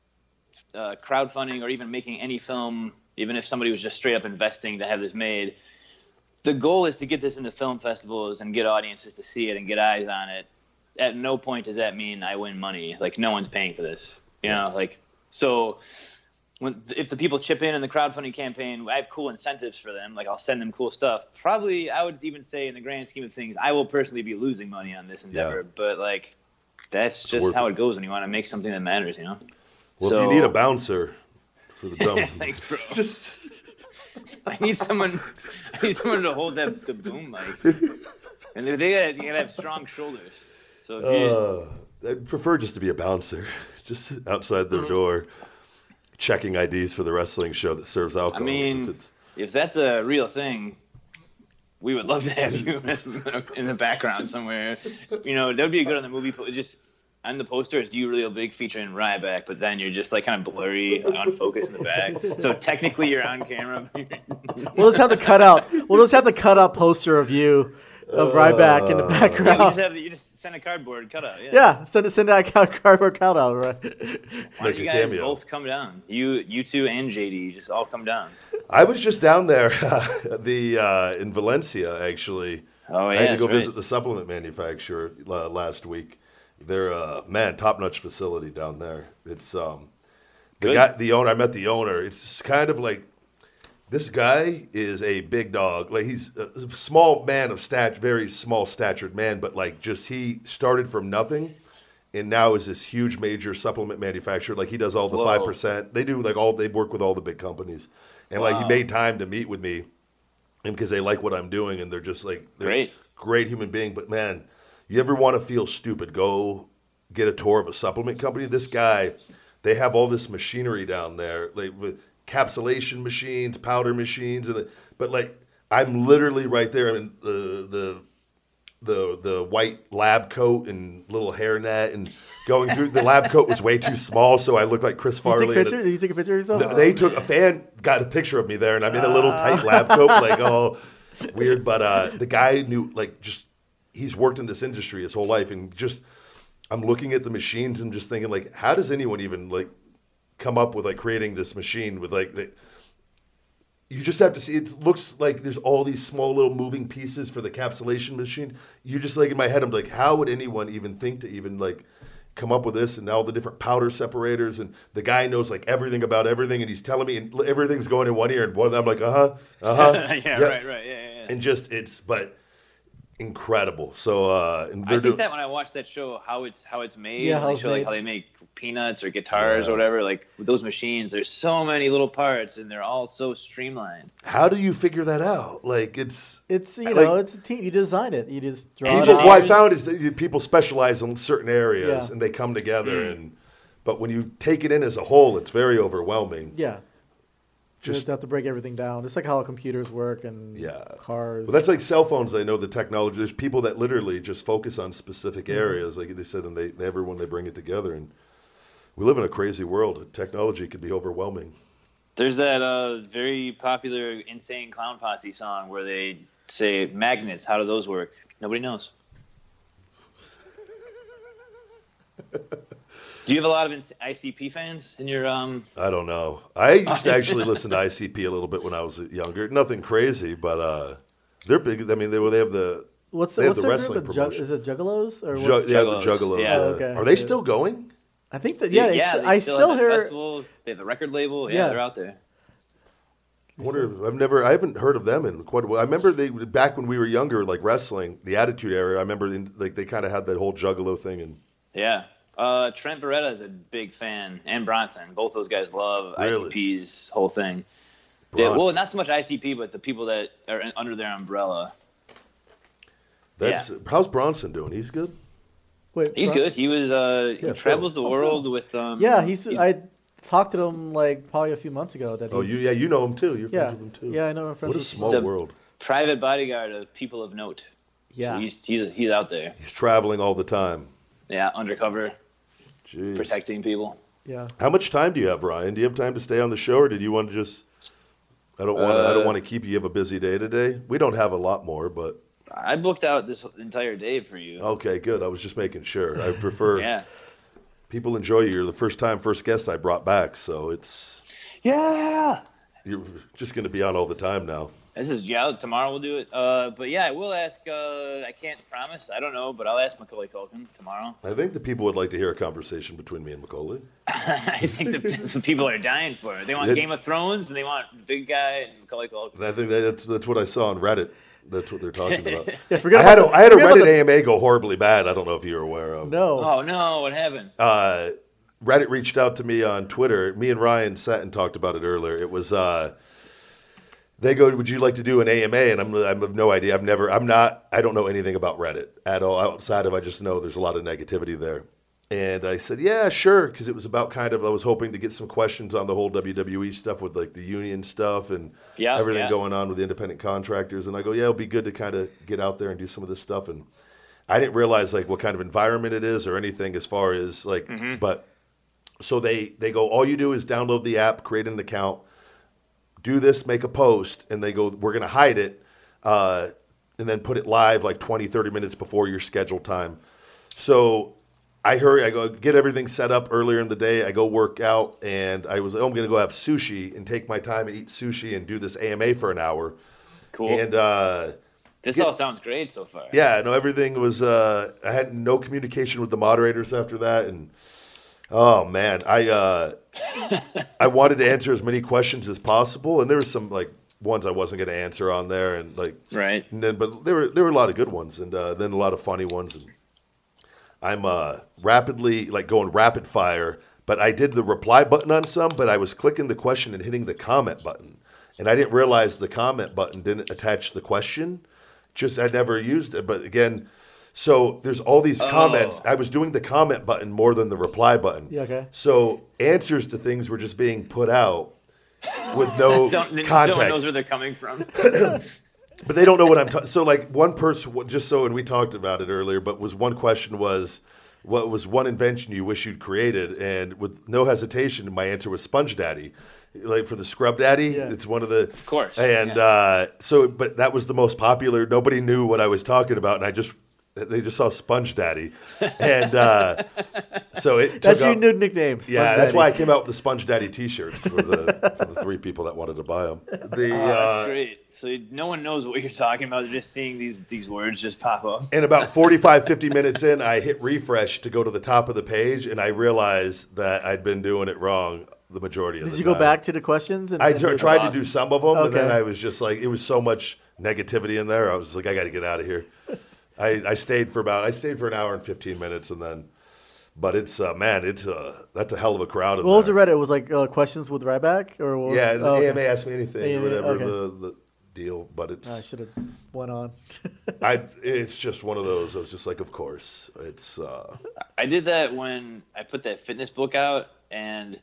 A: uh, crowdfunding or even making any film, even if somebody was just straight up investing to have this made, the goal is to get this into film festivals and get audiences to see it and get eyes on it. At no point does that mean I win money. Like, no one's paying for this. You know, like, so when if the people chip in in the crowdfunding campaign, I have cool incentives for them. Like, I'll send them cool stuff. Probably, I would even say in the grand scheme of things, I will personally be losing money on this endeavor.
B: Yeah.
A: But, like, that's just how it goes when you want to make something that matters, you know?
B: Well,
A: so,
B: if you need a bouncer for the drum,
A: thanks, bro.
B: just
A: I need someone. I need someone to hold that the boom mic, and they, they gotta, you gotta have strong shoulders. So if you,
B: uh, I'd prefer just to be a bouncer, just outside their
A: Mhm.
B: door, checking I Ds for the wrestling show that serves
A: I
B: alcohol.
A: mean,
B: If it's-
A: if that's a real thing, we would love to have you in the background somewhere. You know, that would be good on the movie. po- Just on the poster, it's you real big featuring Ryback, but then you're just like kind of blurry, unfocused in the back. So technically, you're on camera.
K: We'll just have the cutout. We'll just have the cutout poster of you, of Ryback in the
A: Yeah, you
K: background.
A: just have the, you just send a cardboard cutout. Yeah.
K: Yeah, send it, send that cut- cardboard cutout, right?
A: Why don't you guys both come down? You, you two, and J D, just all come down.
B: I was just down there, the uh, in Valencia actually.
A: Oh,
B: I
A: yeah,
B: had to go
A: that's right.
B: visit the supplement manufacturer uh, last week. They're uh, man, top-notch facility down there. It's um, the
A: Good.
B: guy, the owner. I met the owner. It's just kind of like this guy is a big dog. Like he's a small man of stature, very small statured man, but like just he started from nothing, and now is this huge major supplement manufacturer. Like he does all the
A: Whoa.
B: five percent. They do like all they work with all the big companies, and like he
A: Wow.
B: made time to meet with me, and because they like what I'm doing, and they're just like they're
A: Great.
B: great human being. But man, you ever want to feel stupid? Go get a tour of a supplement company. This guy, they have all this machinery down there, like with capsulation machines, powder machines, and but like I'm literally right there. I mean the the the the white lab coat and little hairnet and going through the lab coat was way too small, so I looked like Chris
K: Did you
B: Farley.
K: take a
B: and
K: picture?
B: it-
K: Did you take a picture of yourself?
B: no, they took a fan got a picture of me there, and I'm in a little tight lab coat, like all weird. But uh, the guy knew, like, just he's worked in this industry his whole life, and just I'm looking at the machines and just thinking, like, how does anyone even like come up with like creating this machine with like the, you just have to see. It looks like there's all these small little moving pieces for the capsulation machine. You just like in my head, I'm like, how would anyone even think to even like come up with this and all the different powder separators? And the guy knows like everything about everything, and he's telling me, and everything's going in one ear, and one I'm like, uh huh, uh huh,
A: yeah, right, right, yeah, yeah, yeah.
B: and just it's but incredible. So uh, and
A: I
B: they're
A: think
B: doing.
A: that when I watched that show, how it's how it's made,
K: Yeah,
A: when
K: how
A: they
K: it's
A: show like
K: made.
A: how they make peanuts or guitars
B: Yeah.
A: or whatever, like with those machines, there's so many little parts and they're all so streamlined.
B: How do you figure that out? Like it's
K: It's you
B: like,
K: know, it's a team. You design it. You just draw it
B: People,
K: out.
B: what I found is that you- people specialize in certain areas
K: Yeah.
B: and they come together.
A: Mm.
B: And but when you take it in as a whole, it's very overwhelming.
K: Yeah. You
B: Just
K: have to break everything down. It's like how computers work and
B: Yeah.
K: cars.
B: well, that's like cell phones. I know the technology. There's people that literally just focus on specific
K: Mm-hmm.
B: areas, like they said, and they everyone they bring it together. And we live in a crazy world. Technology can be overwhelming.
A: There's that uh, very popular Insane Clown Posse song where they say magnets. How do those work? Nobody knows. Do you have a lot of I C P fans in your um?
B: I don't know. I used to actually listen to I C P a little bit when I was younger. Nothing crazy, but uh, they're big. I mean, they they have the
K: what's
B: they
K: the,
B: have
K: what's
B: the
K: their
B: wrestling
K: group? The Jug-
B: promotion.
K: is it Juggalos or
B: Ju-
K: what's?
B: yeah, the
A: Juggalos.
B: Juggalos.
A: Yeah.
B: Yeah.
K: Oh, okay.
B: Are they
K: Yeah.
B: still going?
K: I think that yeah.
A: yeah,
K: it's,
A: they
K: I
A: still,
K: still
A: have the
K: hear.
A: festival. They have the record label. Yeah,
K: Yeah.
A: they're out there.
B: I wonder. I've never. I haven't heard of them in quite a while. I remember they back when we were younger, like wrestling, the Attitude Era. I remember in, like they kind of had that whole Juggalo thing, and
A: Yeah. Uh, Trent Beretta is a big fan, and Bronson. Both those guys love
B: Really?
A: I C P's whole thing. They, well,
B: Bronson.
A: not so much I C P, but the people that are in, under their umbrella.
B: that's how's Bronson doing? He's good.
K: Wait,
A: He's
K: Bronson?
A: good. He was uh,
B: Yeah,
A: he travels
B: Phil.
A: the
K: Oh,
A: world
K: Phil.
A: with um.
K: Yeah, he's, I talked to him like probably a few months ago. That
B: Oh,
K: he's-
B: you yeah, you know him too. You're
K: yeah
B: friends with him too.
K: yeah I know I'm friends
B: What a
K: with
B: small
A: The-
B: world.
A: private bodyguard of people of note.
K: Yeah.
A: So he's he's he's out there.
B: He's traveling all the time.
A: Yeah, undercover,
B: Jeez.
A: protecting people.
K: Yeah.
B: How much time do you have, Ryan? Do you have time to stay on the show, or did you want to just? I don't want. Uh, I don't want to keep you. You have a busy day today. We don't have a lot more, but
A: I booked out this entire day for you.
B: Okay, good. I was just making sure. I prefer.
A: Yeah.
B: People enjoy you. You're the first time, first guest I brought back, so it's.
A: Yeah.
B: You're just going to be on all the time now.
A: This is yeah. Tomorrow we'll do it. Uh, but yeah, I will ask. Uh, I can't promise. I don't know, but I'll ask Macaulay Culkin tomorrow.
B: I think the people would like to hear a conversation between me and Macaulay.
A: I think the, that's what people are dying for. They want
B: It,
A: Game of Thrones and they want big guy and Macaulay Culkin.
B: I think that's that's what I saw on Reddit. That's what they're talking about.
K: Yeah, forget
B: I had a,
K: about-
B: I had a
K: forget about
B: Reddit
K: the-
B: A M A go horribly bad. I don't know if you were aware of.
K: No.
A: Oh no! What happened?
B: Uh, Reddit reached out to me on Twitter. Me and Ryan sat and talked about it earlier. It was uh, they go, "Would you like to do an A M A?" And I'm I have no idea. I've never. I'm not. I don't know anything about Reddit at all. Outside of I just know there's a lot of negativity there. And I said, "Yeah, sure," because it was about kind of. I was hoping to get some questions on the whole W W E stuff with like the union stuff and
A: Yeah,
B: everything
A: yeah.
B: going on with the independent contractors. And I go, "Yeah, it'll be good to kind of get out there and do some of this stuff." And I didn't realize like what kind of environment it is or anything as far as like,
A: Mhm.
B: but. So they, they go, all you do is download the app, create an account, do this, make a post, and they go, we're going to hide it, uh, and then put it live like twenty, thirty minutes before your scheduled time. So I hurry, I go get everything set up earlier in the day. I go work out, and I was like, oh, I'm going to go have sushi and take my time and eat sushi and do this A M A for an hour.
A: Cool.
B: And uh,
A: This
B: yeah.
A: all sounds great so far.
B: Yeah, no, everything was. Uh, I had no communication with the moderators after that, and oh man, I uh, I wanted to answer as many questions as possible, and there were some like ones I wasn't going to answer on there, and like
A: right.
B: And then, but there were there were a lot of good ones, and uh, then a lot of funny ones. And I'm uh, rapidly like going rapid fire, but I did the reply button on some, but I was clicking the question and hitting the comment button, and I didn't realize the comment button didn't attach the question. Just I never used it, but again, so there's all these
A: Oh.
B: comments. I was doing the comment button more than the reply button.
K: Yeah, okay.
B: So answers to things were just being put out with no
A: don't, No
B: context.
A: one knows where they're coming from.
B: But they don't know what I'm talking. So like one person, just so, and we talked about it earlier, but was one question was, what was one invention you wish you'd created? And with no hesitation, my answer was Sponge Daddy. Like for the Scrub Daddy,
K: Yeah.
B: it's one of the.
A: Of course.
B: And
A: yeah.
B: uh, so, but that was the most popular. Nobody knew what I was talking about, and I just they just saw Sponge Daddy, and uh, so it.
K: That's
B: took
K: your
B: up-
K: new nickname. Sponge
B: Yeah, that's
K: Daddy.
B: why I came out with the Sponge Daddy T-shirts for the for the three people that wanted to buy them. The
A: Oh,
B: uh,
A: that's great. So no one knows what you're talking about. They're just seeing these these words just pop up.
B: And about forty-five, fifty minutes in, I hit refresh to go to the top of the page, and I realized that I'd been doing it wrong the majority of
K: Did
B: the
K: you
B: time.
K: go back to the questions? And,
B: I
K: and
B: tr-
K: do-
B: tried
A: awesome.
B: to do some of them, and then
K: Okay.
B: I was just like, it was so much negativity in there. I was like, I got to get out of here. I, I stayed for about, I stayed for an hour and fifteen minutes, and then, but it's, uh, man, it's, uh, that's a hell of a crowd in
K: What was the
B: there.
K: Reddit? It was like uh, questions with Ryback, or what was,
B: Yeah, the
K: oh, okay.
B: A M A asked me anything,
K: A M A,
B: or whatever
K: okay.
B: the, the deal, but it's,
K: I should have went on.
B: I, it's just one of those. I was just like, of course, it's. Uh,
A: I did that when I put that fitness book out, and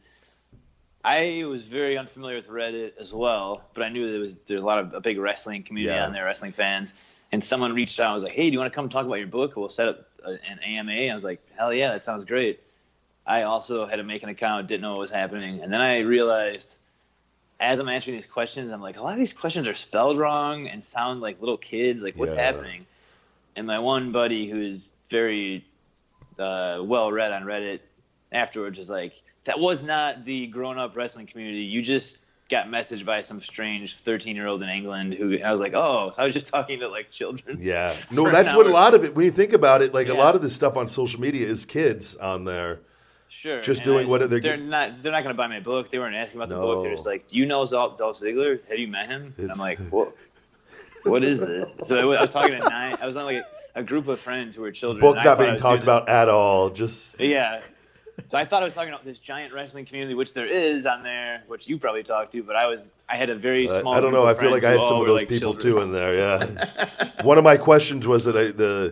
A: I was very unfamiliar with Reddit as well, but I knew there was there's a lot of a big wrestling community
B: Yeah.
A: on there, wrestling fans. And someone reached out and was like, "Hey, do you want to come talk about your book? We'll set up a, an A M A." I was like, "Hell yeah, that sounds great." I also had to make an account, didn't know what was happening, and then I realized, as I'm answering these questions, I'm like, a lot of these questions are spelled wrong and sound like little kids. Like, what's
B: Yeah.
A: happening? And my one buddy, who's very uh, well read on Reddit, afterwards was like, "That was not the grown-up wrestling community. You just got messaged by some strange thirteen-year-old in England." Who I was like, "Oh, I was just talking to like children."
B: Yeah. No,
A: For
B: that's
A: an
B: what a
A: hour.
B: lot of it, when you think about it, like a
A: Yeah.
B: lot of this stuff on social media is kids on there.
A: Sure.
B: Just
A: and
B: doing
A: I-
B: what they're
A: they're
B: getting-
A: not. They're not going to buy my book. They weren't asking about the
B: No.
A: book. They're just like, "Do you know Dolph Dolph Ziggler? Have you met him?" And I'm
B: It's-
A: like, "What? What is this?" So I was- I was talking to nine. I was on like a, a group of friends who were children.
B: Book
A: and I
B: not
A: thought I
B: being
A: was
B: talked
A: doing
B: about at all. Just
A: this- Yeah. So I thought I was talking about this giant wrestling community, which there is on there, which you probably talked to. But I was, I had a very
B: uh,
A: small.
B: I don't know.
A: group
B: I
A: of
B: feel like
A: friends
B: I had
A: who
B: some
A: all
B: of
A: were,
B: those
A: like,
B: people
A: children.
B: too in there. Yeah. One of my questions was that I, the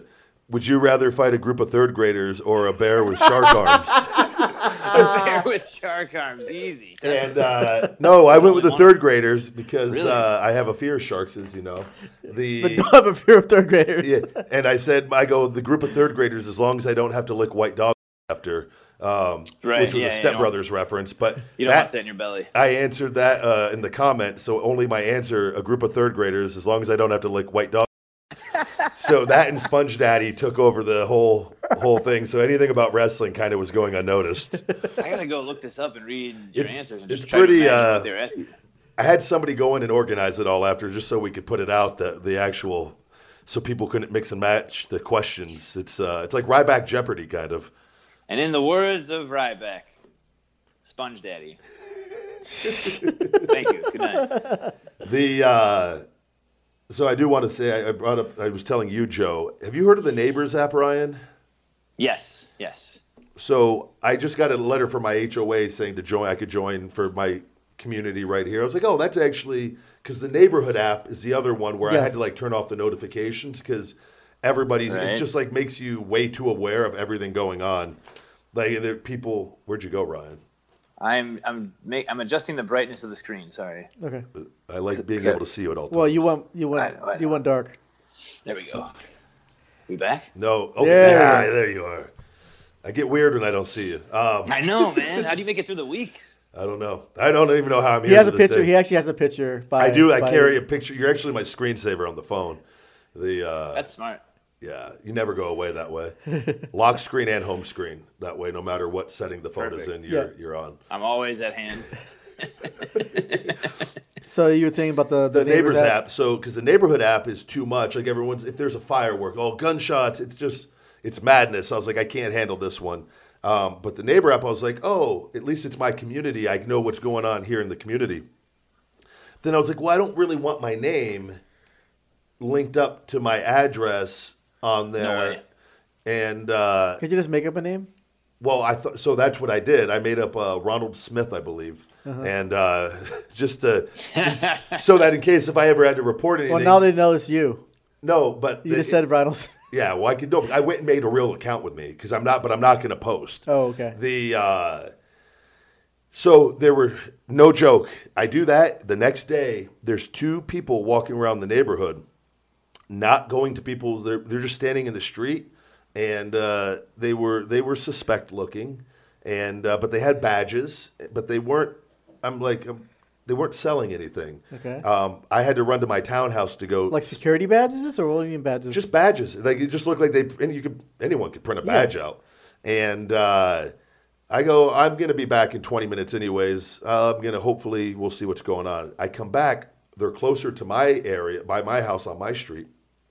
B: would you rather fight a group of third graders or a bear with shark arms?
A: A bear with shark arms, easy.
B: And uh, no, I went with the third graders because
A: Really?
B: uh, I have a fear of sharks, as you know. The
K: But don't have a fear of third graders.
B: yeah, and I said, I go the group of third graders as long as I don't have to lick white dog after, um,
A: Right,
B: which was
A: yeah,
B: a
A: yeah,
B: Step
A: you
B: Brothers reference. But
A: You don't
B: that,
A: want that in your belly.
B: I answered that uh, in the comment, so only my answer: a group of third graders, as long as I don't have to lick white dog. So that and Sponge Daddy took over the whole whole thing. So anything about wrestling kind of was going unnoticed.
A: I gotta go look this up and read your
B: It's-
A: answers and
B: it's
A: just try to
B: pretty,
A: imagine
B: uh,
A: what they were asking.
B: I had somebody go in and organize it all after, just so we could put it out the the actual, so people couldn't mix and match the questions. It's uh, it's like Ryback Jeopardy kind of.
A: And in the words of Ryback, Sponge Daddy. Thank you. Good night.
B: The uh, so I do want to say I, I brought up. I was telling you, Joe. Have you heard of the Neighbors app, Ryan?
A: Yes. Yes.
B: So I just got a letter from my H O A saying to join. I could join for my community right here. I was like, oh, that's actually because the Neighborhood app is the other one where I had
K: Yes.
B: to like turn off the notifications because everybody
A: Right.
B: it just like makes you way too aware of everything going on. Like there people. Where'd you go, Ryan?
A: I'm I'm make, I'm adjusting the brightness of the screen. Sorry.
K: Okay.
B: I like being
A: Except-
B: able to see you at all times.
K: Well, you went you went
A: I know, I
K: you
A: know.
K: went dark.
A: There we go. We back?
B: No. Oh,
K: Yeah.
B: yeah, there you are. I get weird when I don't see you. Um,
A: I know, man. How do you make it through the weeks?
B: I don't know. I don't even know how I'm
K: He
B: here.
K: has
B: to
K: a
B: this
K: picture.
B: day.
K: He actually has a picture. By,
B: I do. I
K: by-
B: carry a picture. You're actually my screensaver on the phone. The uh,
A: That's smart.
B: yeah, you never go away that way. Lock screen and home screen that way. No matter what setting the phone is
A: Perfect.
B: in, you're
K: Yeah.
B: you're on.
A: I'm always at hand.
K: So you were thinking about the
B: The,
K: the,
B: neighbors app. So because the neighborhood app is too much. Like everyone's, if there's a firework, oh gunshots, it's just it's madness. I was like, I can't handle this one. Um, but the neighbor app, I was like, oh, at least it's my community. I know what's going on here in the community. Then I was like, well, I don't really want my name linked up to my address on there.
A: way.
B: And uh,
K: Could you just make up a name?
B: well, I thought so. That's what I did. I made up uh, Ronald Smith, I believe,
K: Uh-huh.
B: and uh, just to just so that in case if I ever had to report anything.
K: Well, now they know it's you.
B: no, but
K: You
B: the-
K: just said Reynolds.
B: yeah. Well, I could do. I went and made a real account with me because I'm not, but I'm not going to post.
K: Oh, okay.
B: The uh, so there were no joke. I do that the next day. There's two people walking around the neighborhood, not going to people. They're they're just standing in the street, and uh, they were they were suspect looking, and uh, but they had badges, but they weren't. I'm like um, they weren't selling anything.
K: Okay.
B: Um, I had to run to my townhouse to go
K: Like security badges, or what do you mean badges?
B: just badges. Like it just looked like they and you could anyone could print a badge out. And uh, I go, I'm going to be back in twenty minutes anyways. Uh, I'm going to hopefully we'll see what's going on. I come back. They're closer to my area, by my house on my street.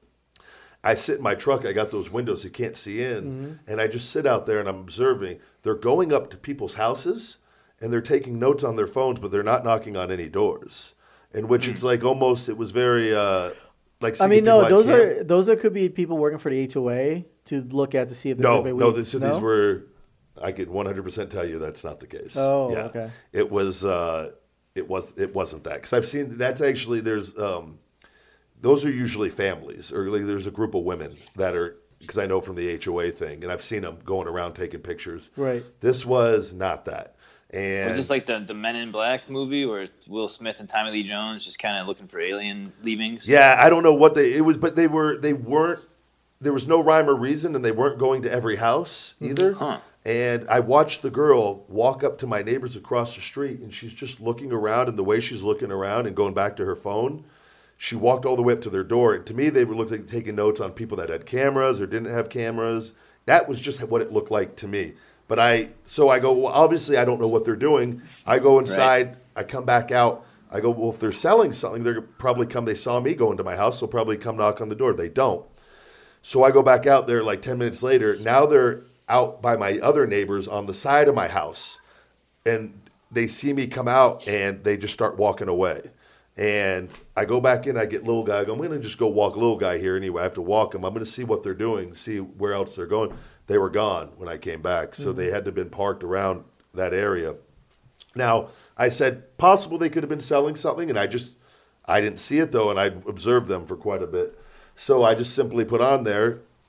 B: I sit in my truck. I got those windows you can't see in,
K: Mm-hmm.
B: and I just sit out there and I'm observing. They're going up to people's houses and they're taking notes on their phones, but they're not knocking on any doors. In which it's like almost it was very uh, like.
K: I
B: seeing
K: mean,
B: people
K: no,
B: at
K: those
B: camp.
K: are those are could be people working for the H O A to look at to see if there's
B: No,
K: anybody
B: no,
K: weak.
B: this, so
K: no?
B: these were. I could one hundred percent tell you that's not the case.
K: Oh,
B: yeah.
K: okay.
B: It was. Uh, it was. It wasn't that because I've seen that's actually there's. Um, those are usually families or like there's a group of women that are because I know from the H O A thing and I've seen them going around taking pictures.
K: Right.
B: This was not that. And
A: Was this like the, the Men in Black movie where it's Will Smith and Tommy Lee Jones just kind of looking for alien leavings?
B: yeah, I don't know what they it was, but they were they weren't. There was no rhyme or reason, and they weren't going to every house either.
A: Huh.
B: And I watched the girl walk up to my neighbors across the street, and she's just looking around, and the way she's looking around and going back to her phone, she walked all the way up to their door. And to me, they were looking, taking notes on people that had cameras or didn't have cameras. That was just what it looked like to me. But I, so I go, well, obviously I don't know what they're doing. I go inside, right. I come back out. I go, well, if they're selling something, they're probably come, they saw me go into my house, they'll probably come knock on the door. They don't. So I go back out there like ten minutes later. Now they're out by my other neighbors on the side of my house. And they see me come out and they just start walking away. And I go back in, I get little guy. I go, I'm going to just go walk little guy here anyway. I have to walk him. I'm going to see what they're doing, see where else they're going. They were gone when I came back. So mm-hmm. they had to have been parked around that area. Now, I said, possible they could have been selling something. And I just, I didn't see it though. And I observed them for quite a bit. So I just simply put on there,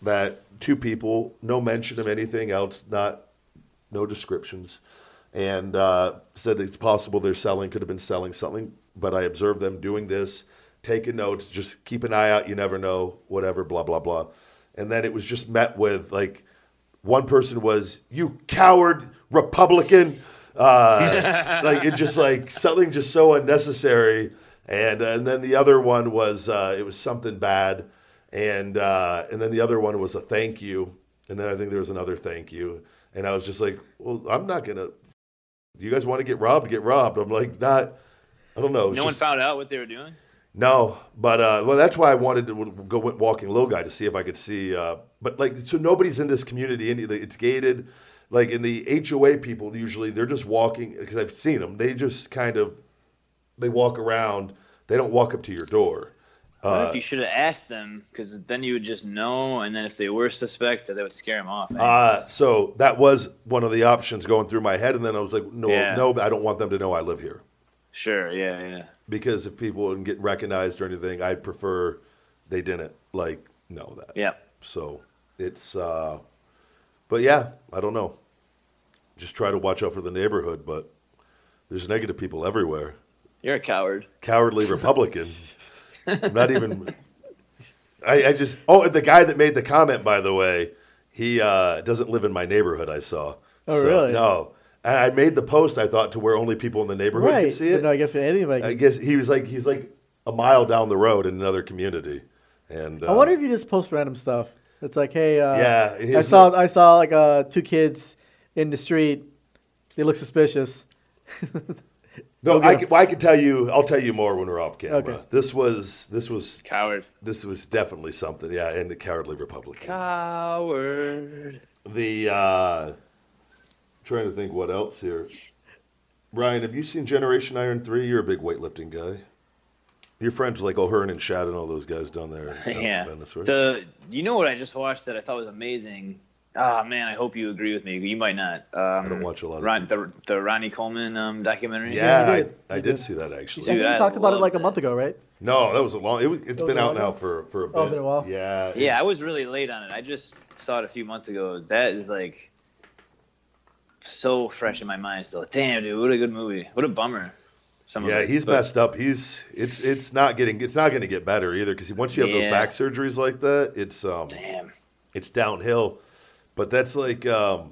B: that two people, no mention of anything else, not no descriptions, and uh, said it's possible they're selling, could have been selling something, but I observed them doing this, taking notes, just keep an eye out, you never know, whatever, blah, blah, blah. And then it was just met with, like, one person was, you coward Republican, uh, like, it just, like, something just so unnecessary. And uh, and then the other one was, uh, it was something bad. And uh, and then the other one was a thank you. And then I think there was another thank you. And I was just like, well, I'm not going to, you guys want to get robbed, get robbed. I'm like, not, I don't know.
A: No
B: just,
A: one found out what they were doing?
B: No, but, uh, well, that's why I wanted to go walking Little Guy to see if I could see, uh, but like, so nobody's in this community. It's gated. Like in the H O A people, usually they're just walking, because I've seen them. They just kind of, they walk around. They don't walk up to your door.
A: What
B: Uh,
A: if you should have asked them? Because then you would just know, and then if they were suspect, that would scare them off. Eh?
B: uh, so that was one of the options going through my head. And then I was like, no,
A: Yeah.
B: no, I don't want them to know I live here.
A: Sure, yeah, yeah.
B: Because if people didn't get recognized or anything, I'd prefer they didn't, like, know that.
A: Yeah.
B: So it's, uh, but yeah, I don't know. Just try to watch out for the neighborhood, but there's negative people everywhere.
A: You're a coward.
B: Cowardly Republican. I'm not even, I, I just, oh, the guy that made the comment, by the way, he uh, doesn't live in my neighborhood, I saw.
K: Oh,
B: So,
K: really?
B: No. And I made the post, I thought, to where only people in the neighborhood
K: Right.
B: could see it.
K: But no, I guess anybody.
B: I guess he was like, he's like a mile down the road in another community. And uh,
K: I wonder if you just post random stuff. It's like, hey, uh,
B: Yeah,
K: I
B: his-
K: saw I saw like uh, two kids in the street. They look suspicious.
B: no,
K: Go
B: I
K: get
B: can, well, I can tell you, I'll tell you more when we're off camera.
K: Okay.
B: This was, this was,
A: Coward.
B: this was definitely something. Yeah, and the cowardly Republican.
A: Coward.
B: The, uh, trying to think what else here. Ryan, have you seen Generation Iron three? You're a big weightlifting guy. Your friends like O'Hearn and Shad and all those guys down there. down in
A: Yeah.
B: Venice, right?
A: The you know what I just watched that I thought was amazing. Ah man, I hope you agree with me. You might not. Um,
B: I don't watch a lot of
A: Ron, the the Ronnie Coleman um, documentary.
B: yeah,
K: you
B: I,
K: did.
B: I
K: You
B: did
K: did.
B: see that
K: I
B: actually.
K: think
A: Dude,
K: you
A: I
K: talked about it
A: love
K: like a
A: that.
K: month ago, right?
B: No, that was a long. It was, it's
K: That was
B: been
K: a
B: out
K: while
B: now
K: ago?
B: for for a bit.
K: Oh, been a while?
B: Yeah. it-
A: Yeah, I was really late on it. I just saw it a few months ago. That is like so fresh in my mind still. Damn, dude, what a good movie. What a bummer. Some of
B: Yeah,
A: it.
B: he's
A: But-
B: messed up. He's it's it's not getting it's not going to get better either because once you have those
A: Yeah.
B: back surgeries like that, it's um
A: Damn.
B: it's downhill. But that's like um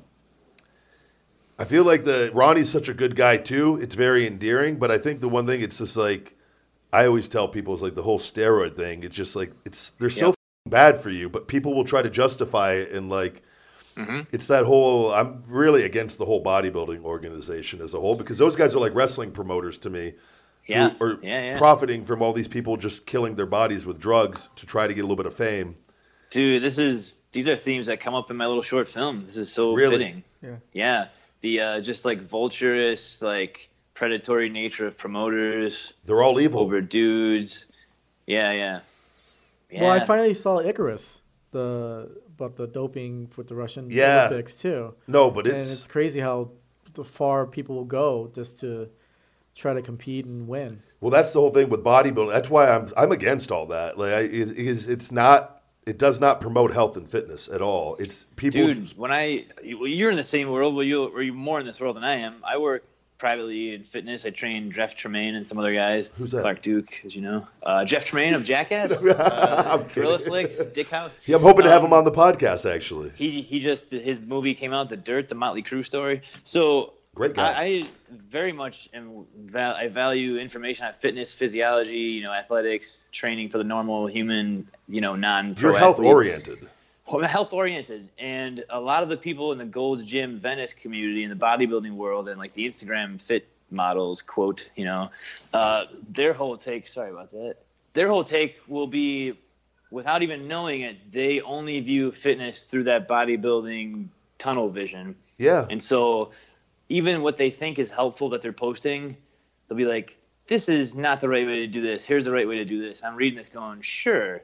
B: I feel like the Ronnie's such a good guy too. It's very endearing, but I think the one thing it's just like I always tell people is like the whole steroid thing. It's just like it's they're so
A: Yep.
B: f***ing bad for you, but people will try to justify it and like
A: Mm-hmm.
B: it's that whole I'm really against the whole bodybuilding organization as a whole because those guys are like wrestling promoters to me.
A: Yeah.
B: Who are
A: Yeah, yeah.
B: profiting from all these people just killing their bodies with drugs to try to get a little bit of fame.
A: Dude, this is these are themes that come up in my little short film. This is so
B: Really?
A: fitting.
K: Yeah.
A: Yeah. The uh, just like vulturous, like predatory nature of promoters
B: They're all evil.
A: over dudes. Yeah, yeah. Yeah.
K: Well, I finally saw Icarus, the about the doping with the Russian
B: Yeah.
K: Olympics too.
B: No, but
K: and
B: it's,
K: it's crazy how far people will go just to try to compete and win.
B: well, that's the whole thing with bodybuilding. That's why I'm I'm against all that. Like, I, it, it's it's not it does not promote health and fitness at all. It's people.
A: Dude, when I you- you're in the same world, well, you or you're more in this world than I am. I work privately in fitness. I train Jeff Tremaine and some other guys.
B: Who's that?
A: Clark Duke, as you know. Uh, Jeff Tremaine of Jackass. Uh,
B: I'm kidding.
A: Gorilla Flicks, Dick House.
B: Yeah, I'm hoping to have
A: Um,
B: him on the podcast. Actually,
A: He he just his movie came out, The Dirt, the Motley Crue story. So
B: Great guy.
A: I, I very much am val- I value information on fitness, physiology, you know, athletics, training for the normal human, you know, non-pro
B: you're health
A: athlete.
B: oriented.
A: Well, I'm health oriented, and a lot of the people in the Gold's Gym Venice community, in the bodybuilding world, and like the Instagram fit models, quote, you know, uh, their whole take. Sorry about that. Their whole take will be, without even knowing it, they only view fitness through that bodybuilding tunnel vision,
B: Yeah,
A: and so even what they think is helpful that they're posting, they'll be like, "This is not the right way to do this. Here's the right way to do this." I'm reading this, going, "Sure."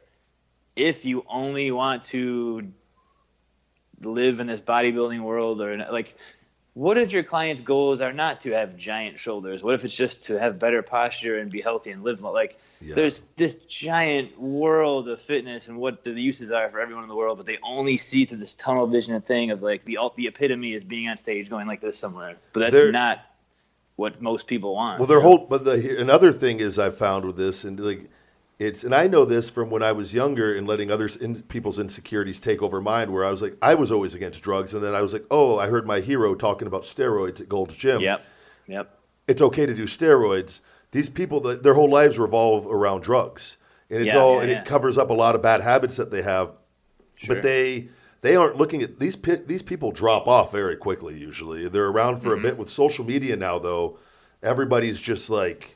A: If you only want to live in this bodybuilding world, or like, what if your client's goals are not to have giant shoulders? What if it's just to have better posture and be healthy and live long? Like, yeah. There's this giant world of fitness and what the uses are for everyone in the world, but they only see through this tunnel vision thing of like the the epitome is being on stage going like this somewhere. But that's They're, not what most people want.
B: Well, their whole but the another thing is I've found with this and like it's and I know this from when I was younger and letting others in, people's insecurities take over mine, where I was like I was always against drugs, and then I was like, oh, I heard my hero talking about steroids at Gold's Gym.
A: Yep, yep.
B: It's okay to do steroids. These people, their whole lives revolve around drugs, and it's
A: yeah,
B: all
A: yeah,
B: and
A: yeah.
B: it covers up a lot of bad habits that they have.
A: Sure.
B: But they they aren't looking at these these people drop off very quickly. Usually, they're around for mm-hmm. a bit. With social media now, though, everybody's just like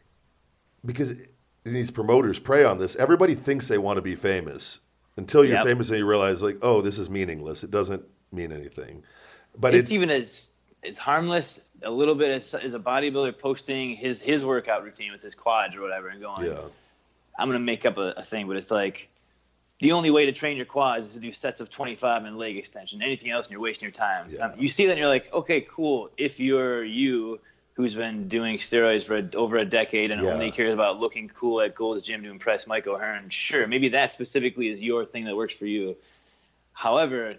B: because these promoters prey on this. Everybody thinks they want to be famous until you're
A: yep.
B: famous and you realize like, oh, this is meaningless. It doesn't mean anything. But
A: it's,
B: it's
A: even as it's harmless. A little bit as, as a bodybuilder posting his, his workout routine with his quads or whatever and going,
B: yeah.
A: I'm going to make up a, a thing, but it's like the only way to train your quads is to do sets of twenty-five and leg extension. Anything else and you're wasting your time.
B: Yeah.
A: Um, you see that and you're like, okay, cool. If you're you who's been doing steroids for a, over a decade and
B: yeah.
A: only cares about looking cool at Gold's Gym to impress Mike O'Hearn, sure, maybe that specifically is your thing that works for you. However,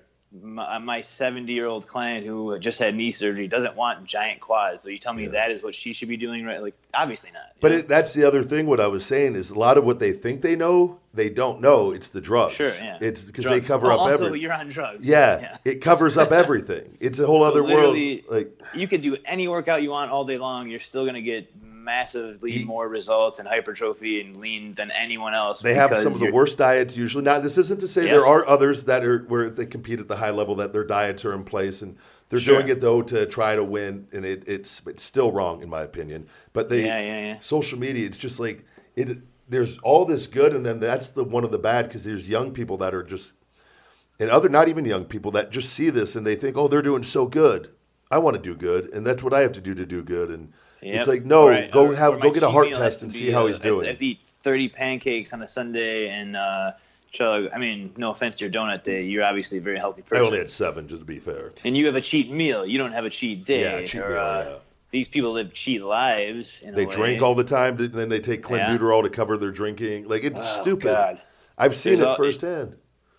A: my seventy-year-old client who just had knee surgery doesn't want giant quads. So you tell me yeah. that is what she should be doing, right? Like, obviously not.
B: But it, that's the other thing. What I was saying is a lot of what they think they know, they don't know. It's the drugs.
A: Sure, yeah.
B: It's because they cover
A: well,
B: up
A: also,
B: everything.
A: you're on drugs.
B: Yeah,
A: yeah,
B: it covers up everything. It's a whole
A: so
B: other world. Like
A: you could do any workout you want all day long. You're still going to get massively he, more results in hypertrophy and lean than anyone else.
B: They have some of the worst diets usually. Now, this isn't to say yeah. there are others that are where they compete at the high level that their diets are in place and they're sure. doing it though to try to win, and it, it's it's still wrong in my opinion. But they
A: yeah, yeah, yeah.
B: social media, it's just like it. There's all this good, and then that's the one of the bad because there's young people that are just and other not even young people that just see this and they think, oh, they're doing so good. I want to do good, and that's what I have to do to do good. And Yep. It's like no, right. go or, have or go get a heart test and see how he's doing.
A: I have to eat thirty pancakes on a Sunday and uh, chug. I mean, no offense to your donut day, you're obviously a very healthy person.
B: I only had seven, just to be fair.
A: And you have a cheat meal. You don't have a cheat day.
B: Yeah, cheat
A: or,
B: meal.
A: Uh,
B: yeah.
A: These people live cheat lives. In
B: they
A: a way.
B: drink all the time, and then they take clenbuterol yeah. to cover their drinking. Like it's
A: oh,
B: stupid.
A: God.
B: I've seen
A: There's
B: it
A: all,
B: firsthand.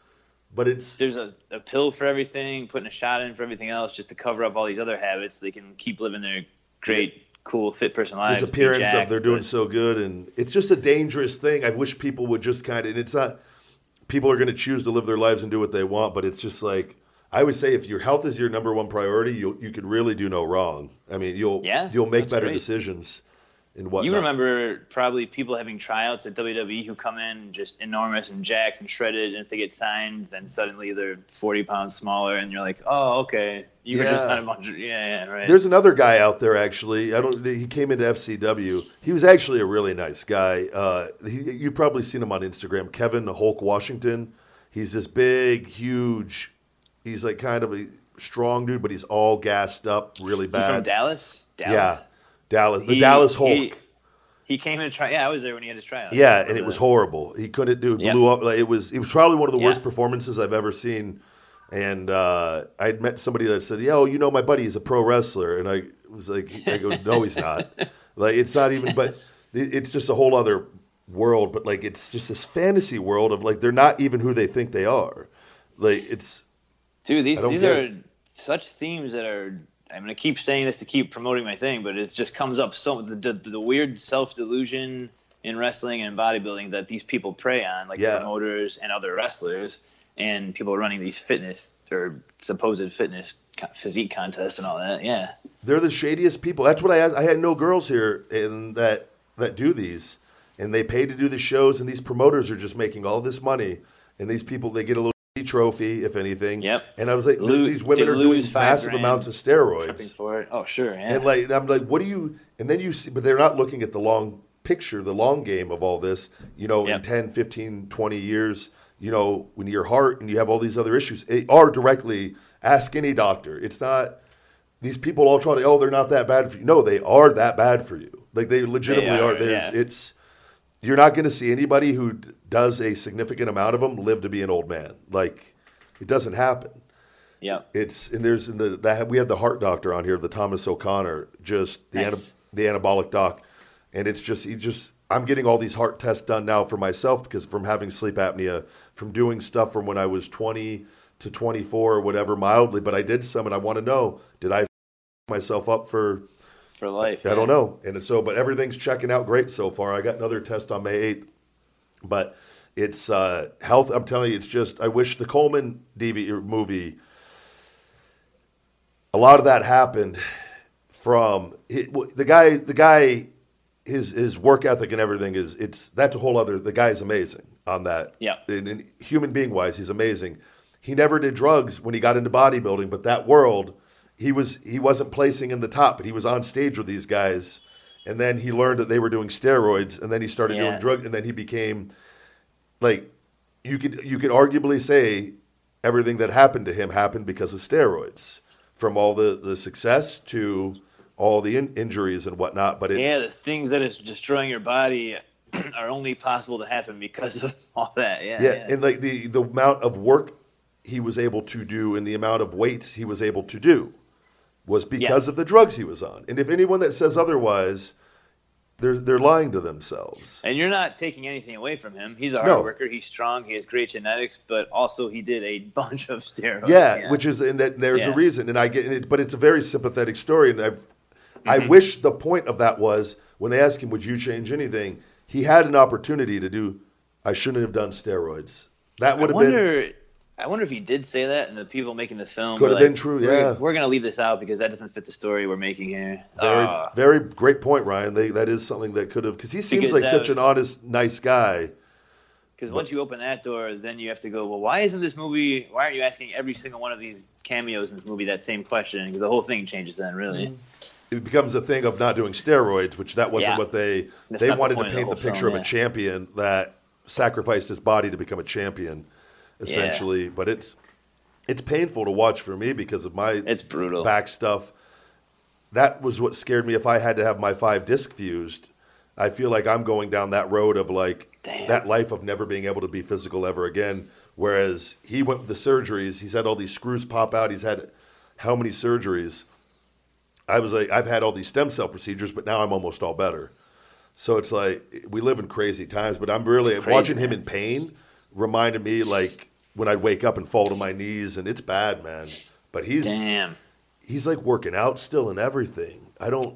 B: But it's
A: there's a, a pill for everything, putting a shot in for everything else, just to cover up all these other habits. So they can keep living their great. Yeah. cool fit person lives.
B: This appearance
A: jacked,
B: of they're doing
A: but...
B: so good, and it's just a dangerous thing. I wish people would just kind of, and it's not, people are going to choose to live their lives and do what they want, but it's just like, I would say if your health is your number one priority, you you could really do no wrong. I mean, you'll
A: yeah,
B: you'll make better
A: great.
B: decisions and whatnot.
A: You remember probably people having tryouts at W W E who come in just enormous and jacked and shredded, and if they get signed, then suddenly they're forty pounds smaller, and you're like, oh, okay. You
B: yeah.
A: were just on a bunch of, yeah, yeah, right.
B: There's another guy out there, actually. I don't. He came into F C W. He was actually a really nice guy. Uh, he, you've probably seen him on Instagram. Kevin Hulk Washington. He's this big, huge. He's like kind of a strong dude, but he's all gassed up, really bad.
A: Is he from Dallas? Dallas?
B: Yeah, Dallas. The
A: he,
B: Dallas Hulk.
A: He, he came in to try. Yeah, I was there when he had his tryout.
B: Yeah, and it was horrible. He couldn't do. It
A: yep.
B: blew up. Like, it was. It was probably one of the
A: yeah.
B: worst performances I've ever seen. And uh, I'd met somebody that said, "Yo, you know, my buddy is a pro wrestler," and I was like, "I go, no, he's not. Like, it's not even. But it, it's just a whole other world. But like, it's just this fantasy world of like they're not even who they think they are. Like, it's
A: dude. These these are it. such themes that are. I'm gonna keep saying this to keep promoting my thing, but it just comes up so the the, the weird self delusion in wrestling and bodybuilding that these people prey on, like
B: yeah.
A: promoters and other wrestlers. And people running these fitness or supposed fitness physique contests and all that, yeah.
B: They're the shadiest people. That's what I had. I had no girls here in that that do these, and they pay to do the shows. And these promoters are just making all this money, and these people they get a little trophy, if anything.
A: Yep.
B: And I was like,
A: Lo-
B: these women are doing massive
A: grand,
B: amounts of steroids.
A: For it. Oh, sure, yeah.
B: And like I'm like, what do you? And then you see, but they're not looking at the long picture, the long game of all this. You know,
A: yep.
B: in ten, fifteen, twenty years. You know, when your heart and you have all these other issues, it are directly, ask any doctor. It's not, these people all try to, oh, they're not that bad for you. No, they are that bad for you. Like they legitimately they are. are. There's,
A: yeah.
B: It's, you're not going to see anybody who does a significant amount of them live to be an old man. Like, it doesn't happen.
A: Yeah.
B: It's and there's in the that we had the heart doctor on here, the Thomas O'Connor, just the
A: Nice.
B: ana, the anabolic doc, and it's just he just I'm getting all these heart tests done now for myself because from having sleep apnea, from doing stuff from when I was twenty to twenty-four or whatever mildly, but I did some and I want to know, did I f- myself up for
A: For life.
B: I
A: yeah.
B: don't know. And so, but everything's checking out great so far. I got another test on May eighth, but it's uh, health. I'm telling you, it's just, I wish the Coleman D V movie, a lot of that happened from it, the guy, the guy, his, his work ethic and everything is, it's, that's a whole other, the guy's amazing on that.
A: Yeah.
B: And, and human being wise, he's amazing. He never did drugs when he got into bodybuilding, but that world, He was he wasn't placing in the top, but he was on stage with these guys, and then he learned that they were doing steroids, and then he started
A: Yeah.
B: doing drugs, and then he became like you could you could arguably say everything that happened to him happened because of steroids, from all the, the success to all the in, injuries and whatnot. But it's,
A: Yeah, the things that is destroying your body are only possible to happen because of all that. Yeah.
B: yeah,
A: yeah.
B: and like the the amount of work he was able to do and the amount of weight he was able to do was because
A: Yeah.
B: of the drugs he was on. And if anyone that says otherwise, they're they're lying to themselves.
A: And you're not taking anything away from him. He's a hard
B: No.
A: worker. He's strong. He has great genetics, but also he did a bunch of steroids.
B: Yeah, which is and that there's
A: Yeah.
B: a reason. And I get it, but it's a very sympathetic story. And I've I
A: Mm-hmm.
B: wish the point of that was when they asked him, "Would you change anything?" He had an opportunity to do. I shouldn't have done steroids. That would
A: I
B: have been.
A: wonder, I wonder if he did say that, and the people making the film
B: Could
A: were
B: have
A: like,
B: been true,
A: We're,
B: yeah.
A: we're going to leave this out because that doesn't fit the story we're making here.
B: Very,
A: Ah.
B: very great point, Ryan. They, that is something that could have, because he seems
A: Because
B: like
A: that
B: such
A: would-
B: an honest, nice guy.
A: Because once you open that door, then you have to go, well, why isn't this movie, why aren't you asking every single one of these cameos in this movie that same question? Because the whole thing changes then, really.
B: It becomes a thing of not doing steroids, which that wasn't
A: Yeah.
B: what they
A: That's
B: they
A: not the
B: wanted
A: point
B: to
A: of the
B: paint the,
A: whole
B: picture
A: film,
B: of a
A: yeah.
B: champion that sacrificed his body to become a champion, essentially. But it's it's painful to watch for me because of my
A: It's brutal.
B: back stuff. That was what scared me. If I had to have my five disc fused, I feel like I'm going down that road of like
A: Damn.
B: that life of never being able to be physical ever again. Whereas he went with the surgeries. He's had all these screws pop out. He's had how many surgeries? I was like, I've had all these stem cell procedures, but now I'm almost all better. So it's like we live in crazy times. But I'm really
A: It's crazy,
B: watching him
A: man.
B: in pain reminded me like when I'd wake up and fall to my knees, and it's bad, man. But he's
A: Damn.
B: he's like working out still and everything. I don't.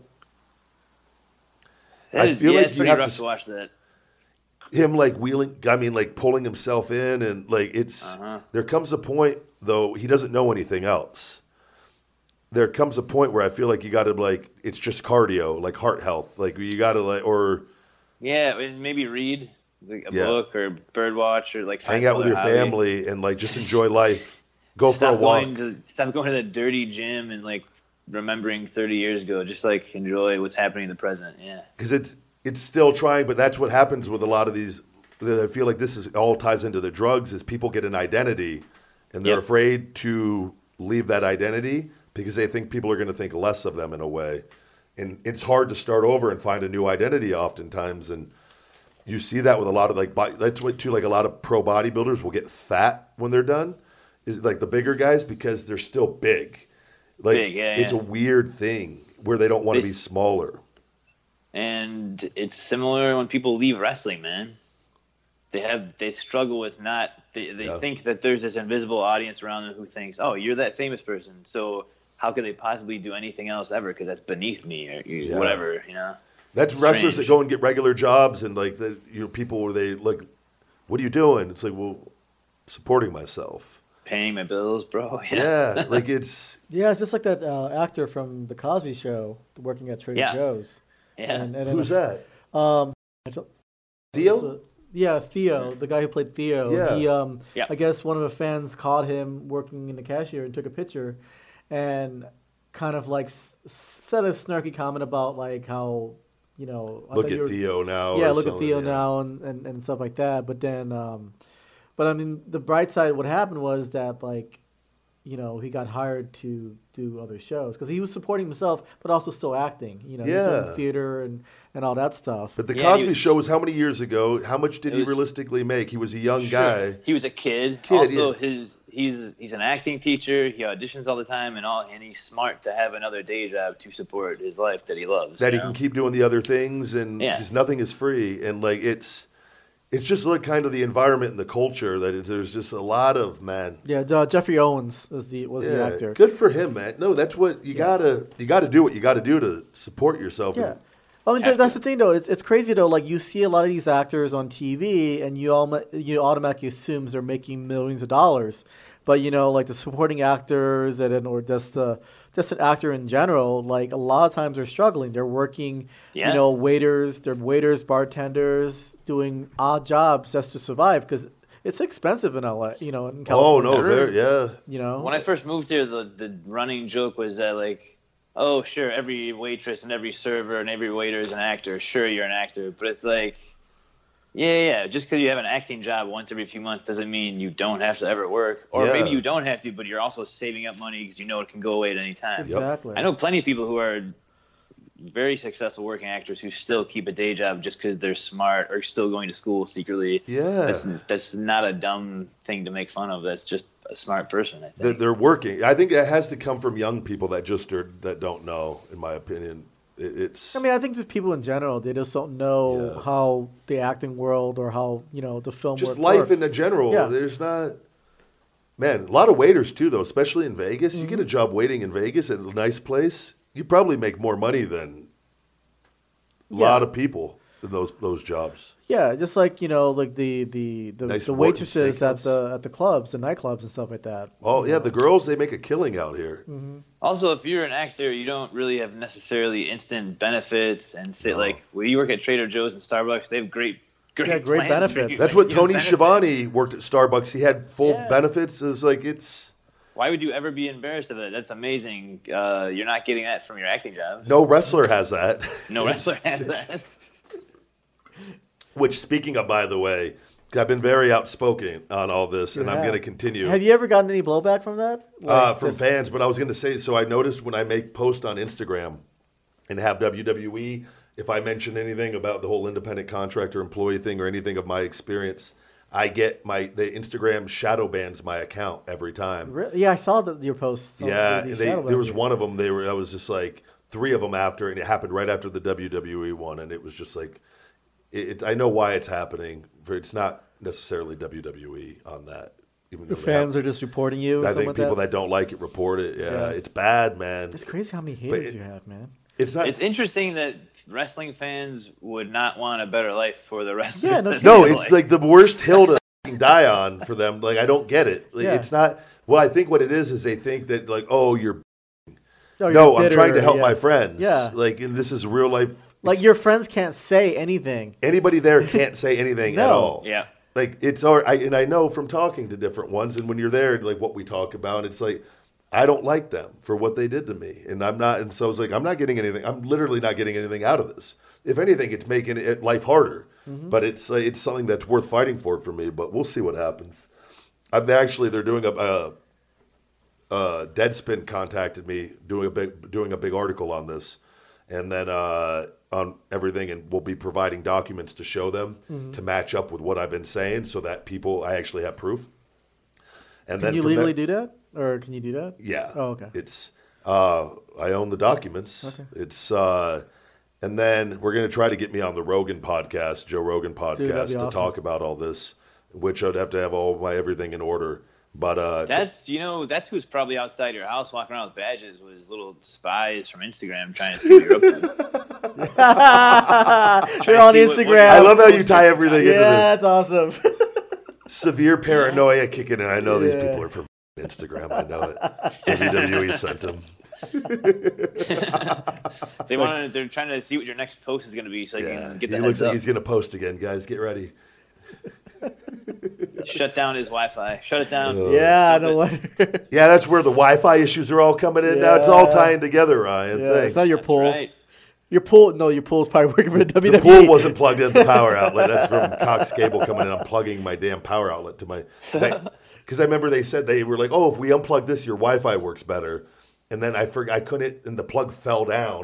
A: That
B: I
A: is-
B: feel
A: yeah,
B: like
A: it's
B: you
A: pretty
B: have
A: rough
B: to
A: to watch that.
B: him like wheeling. I mean, like pulling himself in, and like it's.
A: Uh-huh.
B: There comes a point though he doesn't know anything else. There comes a point where I feel like you got to like it's just cardio, like heart health. Like you got to like or
A: Yeah, and maybe read like a
B: Yeah.
A: book or birdwatch or like find
B: hang out with
A: some
B: your
A: other hobby.
B: family and like just enjoy life. Go
A: Stop
B: for a walk.
A: going to stop going to the dirty gym and like remembering thirty years ago. Just like enjoy what's happening in the present. Yeah.
B: Because it's it's still trying, but that's what happens with a lot of these. I feel like this is all ties into the drugs. Is people get an identity, and they're
A: Yep.
B: afraid to leave that identity because they think people are going to think less of them in a way, and it's hard to start over and find a new identity oftentimes. And you see that with a lot of like body, that's what too like a lot of pro bodybuilders will get fat when they're done, is like the bigger guys because they're still big. Like
A: Big, yeah,
B: it's
A: yeah.
B: a weird thing where they don't want to
A: They-
B: be smaller.
A: And it's similar when people leave wrestling, man. They have they struggle with not they, they
B: Yeah.
A: think that there's this invisible audience around them who thinks, oh, you're that famous person, so how could they possibly do anything else ever? Because that's beneath me or you-
B: Yeah.
A: whatever, you know.
B: That's
A: It's
B: wrestlers that
A: strange.
B: go and get regular jobs and like the you know people where they like, what are you doing? It's like, well, supporting myself.
A: Paying my bills, bro.
B: Yeah, like it's
K: Yeah, it's just like that uh, actor from the Cosby Show working at Trader
A: Yeah.
K: Joe's.
A: Yeah.
K: And, and
B: who's that?
K: Um, I don't-
B: Theo?
K: it's a- yeah, Theo, the guy who played Theo.
B: Yeah.
K: He, um,
A: Yeah.
K: I guess one of the fans caught him working in the cashier and took a picture, and kind of like s- said a snarky comment about like how, you know, I
B: Look
K: thought
B: at
K: you were-
B: Theo now.
K: Yeah,
B: or
K: look at
B: something,
K: Theo
B: yeah.
K: now and, and, and stuff like that. But then, um, but I mean, the bright side, what happened was that like, you know, he got hired to do other shows because he was supporting himself, but also still acting. You know, he was
B: Yeah.
K: doing theater and, and all that stuff.
B: But the
A: Yeah, he
B: Cosby
A: was-
B: Show was how many years ago? How much did
A: It
B: he
A: was-
B: realistically make? He was a young
A: Sure.
B: guy.
A: He was a kid.
B: Kid,
A: also,
B: yeah.
A: his he's he's an acting teacher. He auditions all the time, and all, and he's smart to have another day job to support his life that he loves.
B: That he
A: know?
B: can keep doing the other things, and
A: Yeah.
B: because nothing is free, and like it's it's just like kind of the environment and the culture that it's, there's just a lot of man.
K: Yeah, uh, Jeffrey Owens is the was the
B: Yeah,
K: actor.
B: good for him, man. No, that's what you gotta you gotta do. What you gotta do to support yourself.
K: Yeah.
B: and-
K: I mean, th- that's the thing, though. It's it's crazy, though. Like, you see a lot of these actors on T V, and you all you automatically assume they're making millions of dollars. But, you know, like the supporting actors and or just uh, just an actor in general, like a lot of times they're struggling. They're working,
A: Yeah.
K: you know, waiters, they're waiters, bartenders, doing odd jobs just to survive because it's expensive in L A, you know, in
B: Oh
K: California.
B: no, there, yeah.
K: You know,
A: When I first moved here, the the running joke was that like, oh sure, every waitress and every server and every waiter is an actor. Sure, you're an actor, but it's like, yeah, yeah. Just because you have an acting job once every few months doesn't mean you don't have to ever work, or
B: Yeah.
A: maybe you don't have to, but you're also saving up money because you know it can go away at any time.
K: Exactly.
A: I know plenty of people who are very successful working actors who still keep a day job just because they're smart or still going to school secretly.
B: Yeah.
A: That's that's not a dumb thing to make fun of. That's just a smart person, I think.
B: that they're working. I think it has to come from young people that just are that don't know. In my opinion, it, it's.
K: I mean, I think just people in general, they just don't know
B: Yeah.
K: how the acting world or how, you know, the film
B: just
K: world
B: life
K: works.
B: in the general.
K: Yeah.
B: There's not. Man, a lot of waiters too, though, especially in Vegas. You get a
K: Mm-hmm.
B: job waiting in Vegas at a nice place, you probably make more money than a
K: Yeah.
B: lot of people in those those jobs.
K: Yeah, just like, you know, like the the, the,
B: Nice
K: the
B: Morton
K: waitresses at
B: Steakhouse.
K: the at the clubs, the nightclubs and stuff like that.
B: Oh yeah, the girls they make a killing out here.
K: Mm-hmm.
A: Also, if you're an actor, you don't really have necessarily instant benefits and sit
B: No.
A: like when you work at Trader Joe's and Starbucks, they have great, great,
K: Yeah, great
A: plans for
K: benefits.
A: you.
B: That's
A: Like,
B: what
A: you have
B: Tony
A: benefits.
B: Schiavone worked at Starbucks. He had full
A: Yeah.
B: benefits. It's like it's
A: Why would you ever be embarrassed of it? That's amazing. Uh, you're not getting that from your acting job.
B: no wrestler has that.
A: No wrestler has that.
B: Which, speaking of, by the way, I've been very outspoken on all this, and
K: You
B: I'm
K: have.
B: going to continue.
K: Have you ever gotten any blowback from that?
B: uh,
K: Like,
B: from
K: just-
B: fans, but I was going to say, so I noticed when I make posts on Instagram and have W W E, if I mention anything about the whole independent contractor employee thing or anything of my experience, I get my, the Instagram shadow bans my account every time.
K: Re- Yeah, I saw that your posts. on
B: Yeah,
K: the- the
B: they,
K: shadow
B: there was
K: banned
B: one of them, they were, I was just like, three of them after, and it happened right after the W W E one, and it was just like, it, it, I know why it's happening. It's not necessarily W W E on that. Even
K: The
B: though they
K: fans
B: have-
K: are just reporting you. Or
B: I
K: something
B: think
K: like
B: people
K: that?
B: that don't like it report it. Yeah,
K: Yeah.
B: it's bad, man.
K: It's crazy how many
B: But
K: haters
B: it-
K: you have, man.
B: It's not.
A: It's interesting that wrestling fans would not want a better life for the wrestlers.
K: Yeah, no
A: than
B: no,
A: they
B: it's like the worst hill to f***ing die on for them. Like I don't get it. Like,
K: Yeah.
B: It's not. Well, I think what it is is they think that like, oh, you're.
K: Oh,
B: no,
K: you're
B: I'm trying to
K: bitter,
B: help
K: yeah.
B: my friends.
K: Yeah.
B: Like, and this is real life.
K: Like your friends can't say anything.
B: Anybody there can't say anything at
K: No.
B: all.
A: Yeah.
B: Like it's all I and I know from talking to different ones, and when you're there, like what we talk about, it's like I don't like them for what they did to me, and I'm not. And so I was like, I'm not getting anything. I'm literally not getting anything out of this. If anything, it's making it life harder.
K: Mm-hmm.
B: But it's uh, it's something that's worth fighting for for me. But we'll see what happens. I'm actually they're doing a. a uh, Deadspin contacted me doing a big doing a big article on this, and then uh, on everything, and we'll be providing documents to show them
K: Mm-hmm.
B: to match up with what I've been saying, so that people I actually have proof. And
K: Can you
B: from
K: legally
B: there-
K: do that, or can you do that?
B: Yeah.
K: Oh, okay.
B: It's uh, I own the documents.
K: Okay.
B: It's uh, and then we're gonna try to get me on the Rogan podcast, Joe Rogan podcast,
K: Dude, that'd be
B: to
K: awesome.
B: talk about all this, which I'd have to have all my everything in order. But uh,
A: That's you know that's who's probably outside your house walking around with badges was little spies from Instagram trying to see what you're up to.
K: You're on
A: see what- what-
K: Instagram.
B: I love how you tie everything into this.
K: Yeah, that's awesome.
B: Severe paranoia kicking in. I know these
K: Yeah.
B: people are from Instagram. I know it. W W E sent them.
A: They want to. They're trying to see what your next post is going to be, so you
B: Yeah,
A: can get
B: he
A: the
B: looks
A: heads
B: like
A: up.
B: he's going to post again. Guys, get ready.
A: Shut down his Wi-Fi. Shut it down.
B: Uh,
K: yeah, I
A: Dump
K: know
A: it.
K: what.
B: Yeah, that's where the Wi-Fi issues are all coming in now. It's all
K: Yeah.
B: tying together, Ryan.
K: Yeah,
B: Thanks.
K: it's not your
A: That's
K: pool.
A: right.
K: Your pool, no, your pool's probably working for the W
B: The
K: W E.
B: pool wasn't plugged into the power outlet. That's from Cox Cable coming in. I'm plugging my damn power outlet to my. Because I remember they said they were like, "Oh, if we unplug this, your Wi-Fi works better." And then I forgot I couldn't, and the plug fell down,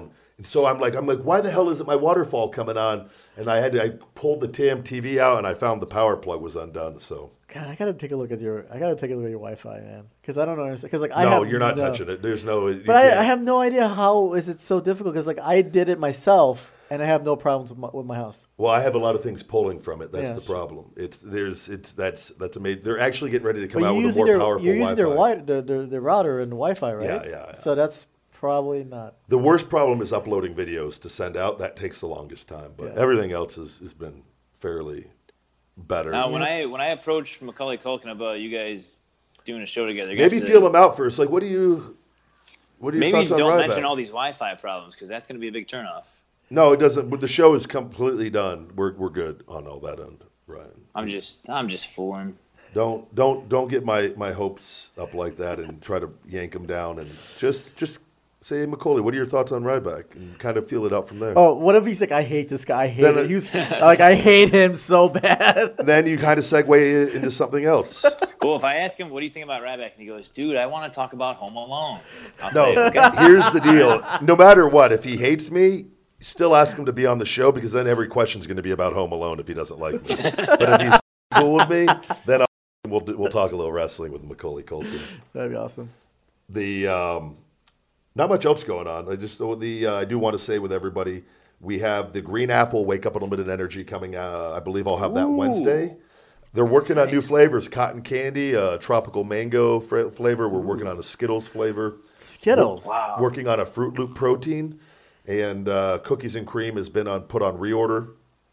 B: So I'm like, I'm like, why the hell isn't my waterfall coming on? And I had to, I pulled the damn T V out, and I found the power plug was undone. So
K: God, I gotta take a look at your, I gotta take a look at your Wi-Fi, man, because I don't know, because like I
B: no,
K: have,
B: you're not
K: no,
B: touching it. There's no.
K: But I, I have no idea how is it so difficult, because like I did it myself, and I have no problems with my, with my house.
B: Well, I have a lot of things pulling from it. That's
K: Yeah,
B: the
K: that's
B: problem. It's there's it's that's that's amazing. They're actually getting ready to come
K: But
B: out
K: you're
B: with a
K: using
B: more
K: their,
B: powerful
K: you're using
B: Wi-Fi.
K: their, wi- their, their their router and Wi-Fi, right?
B: Yeah, yeah, yeah.
K: So that's probably not.
B: The worst problem is uploading videos to send out. That takes the longest time, but
K: Yeah.
B: everything else has, has been fairly better.
A: Now, when I when I approached Macaulay Culkin about you guys doing a show together, you
B: Maybe
A: guys
B: feel them out first. Like, what do you? What are your
A: maybe
B: thoughts on
A: don't
B: Ryback?
A: mention all these Wi-Fi problems, because that's going to be a big turnoff.
B: No, it doesn't. But the show is completely done. We're we're good on all that end, Ryan.
A: I'm just I'm just fooling.
B: Don't don't don't get my, my hopes up like that and try to yank them down, and just just say, Macaulay, what are your thoughts on Ryback, and kind of feel it out from there.
K: Oh, what if he's like, I hate this guy. I hate
B: Then
K: him.
B: it-
K: He's like, I hate him so bad.
B: Then you kind of segue it into something else.
A: Well, if I ask him, what do you think about Ryback? And he goes, dude, I want to talk about Home Alone. I'll
B: No,
A: say, okay.
B: here's the deal. No matter what, if he hates me, still ask him to be on the show, because then every question's going to be about Home Alone if he doesn't like me. But if he's cool with me, then I'll, we'll do- we'll talk a little wrestling with Macaulay Culkin.
K: That'd be awesome.
B: The um, not much else going on. I just the uh, I do want to say with everybody, we have the Green Apple Wake Up Unlimited Energy coming out. I believe I'll have that
A: Ooh.
B: Wednesday. They're working on new
A: Nice.
B: flavors: cotton candy, uh, tropical mango fra- flavor. We're working on a Skittles flavor.
K: Skittles.
A: Wow.
B: Working on a Fruit Loop protein, and uh, cookies and cream has been on put on reorder.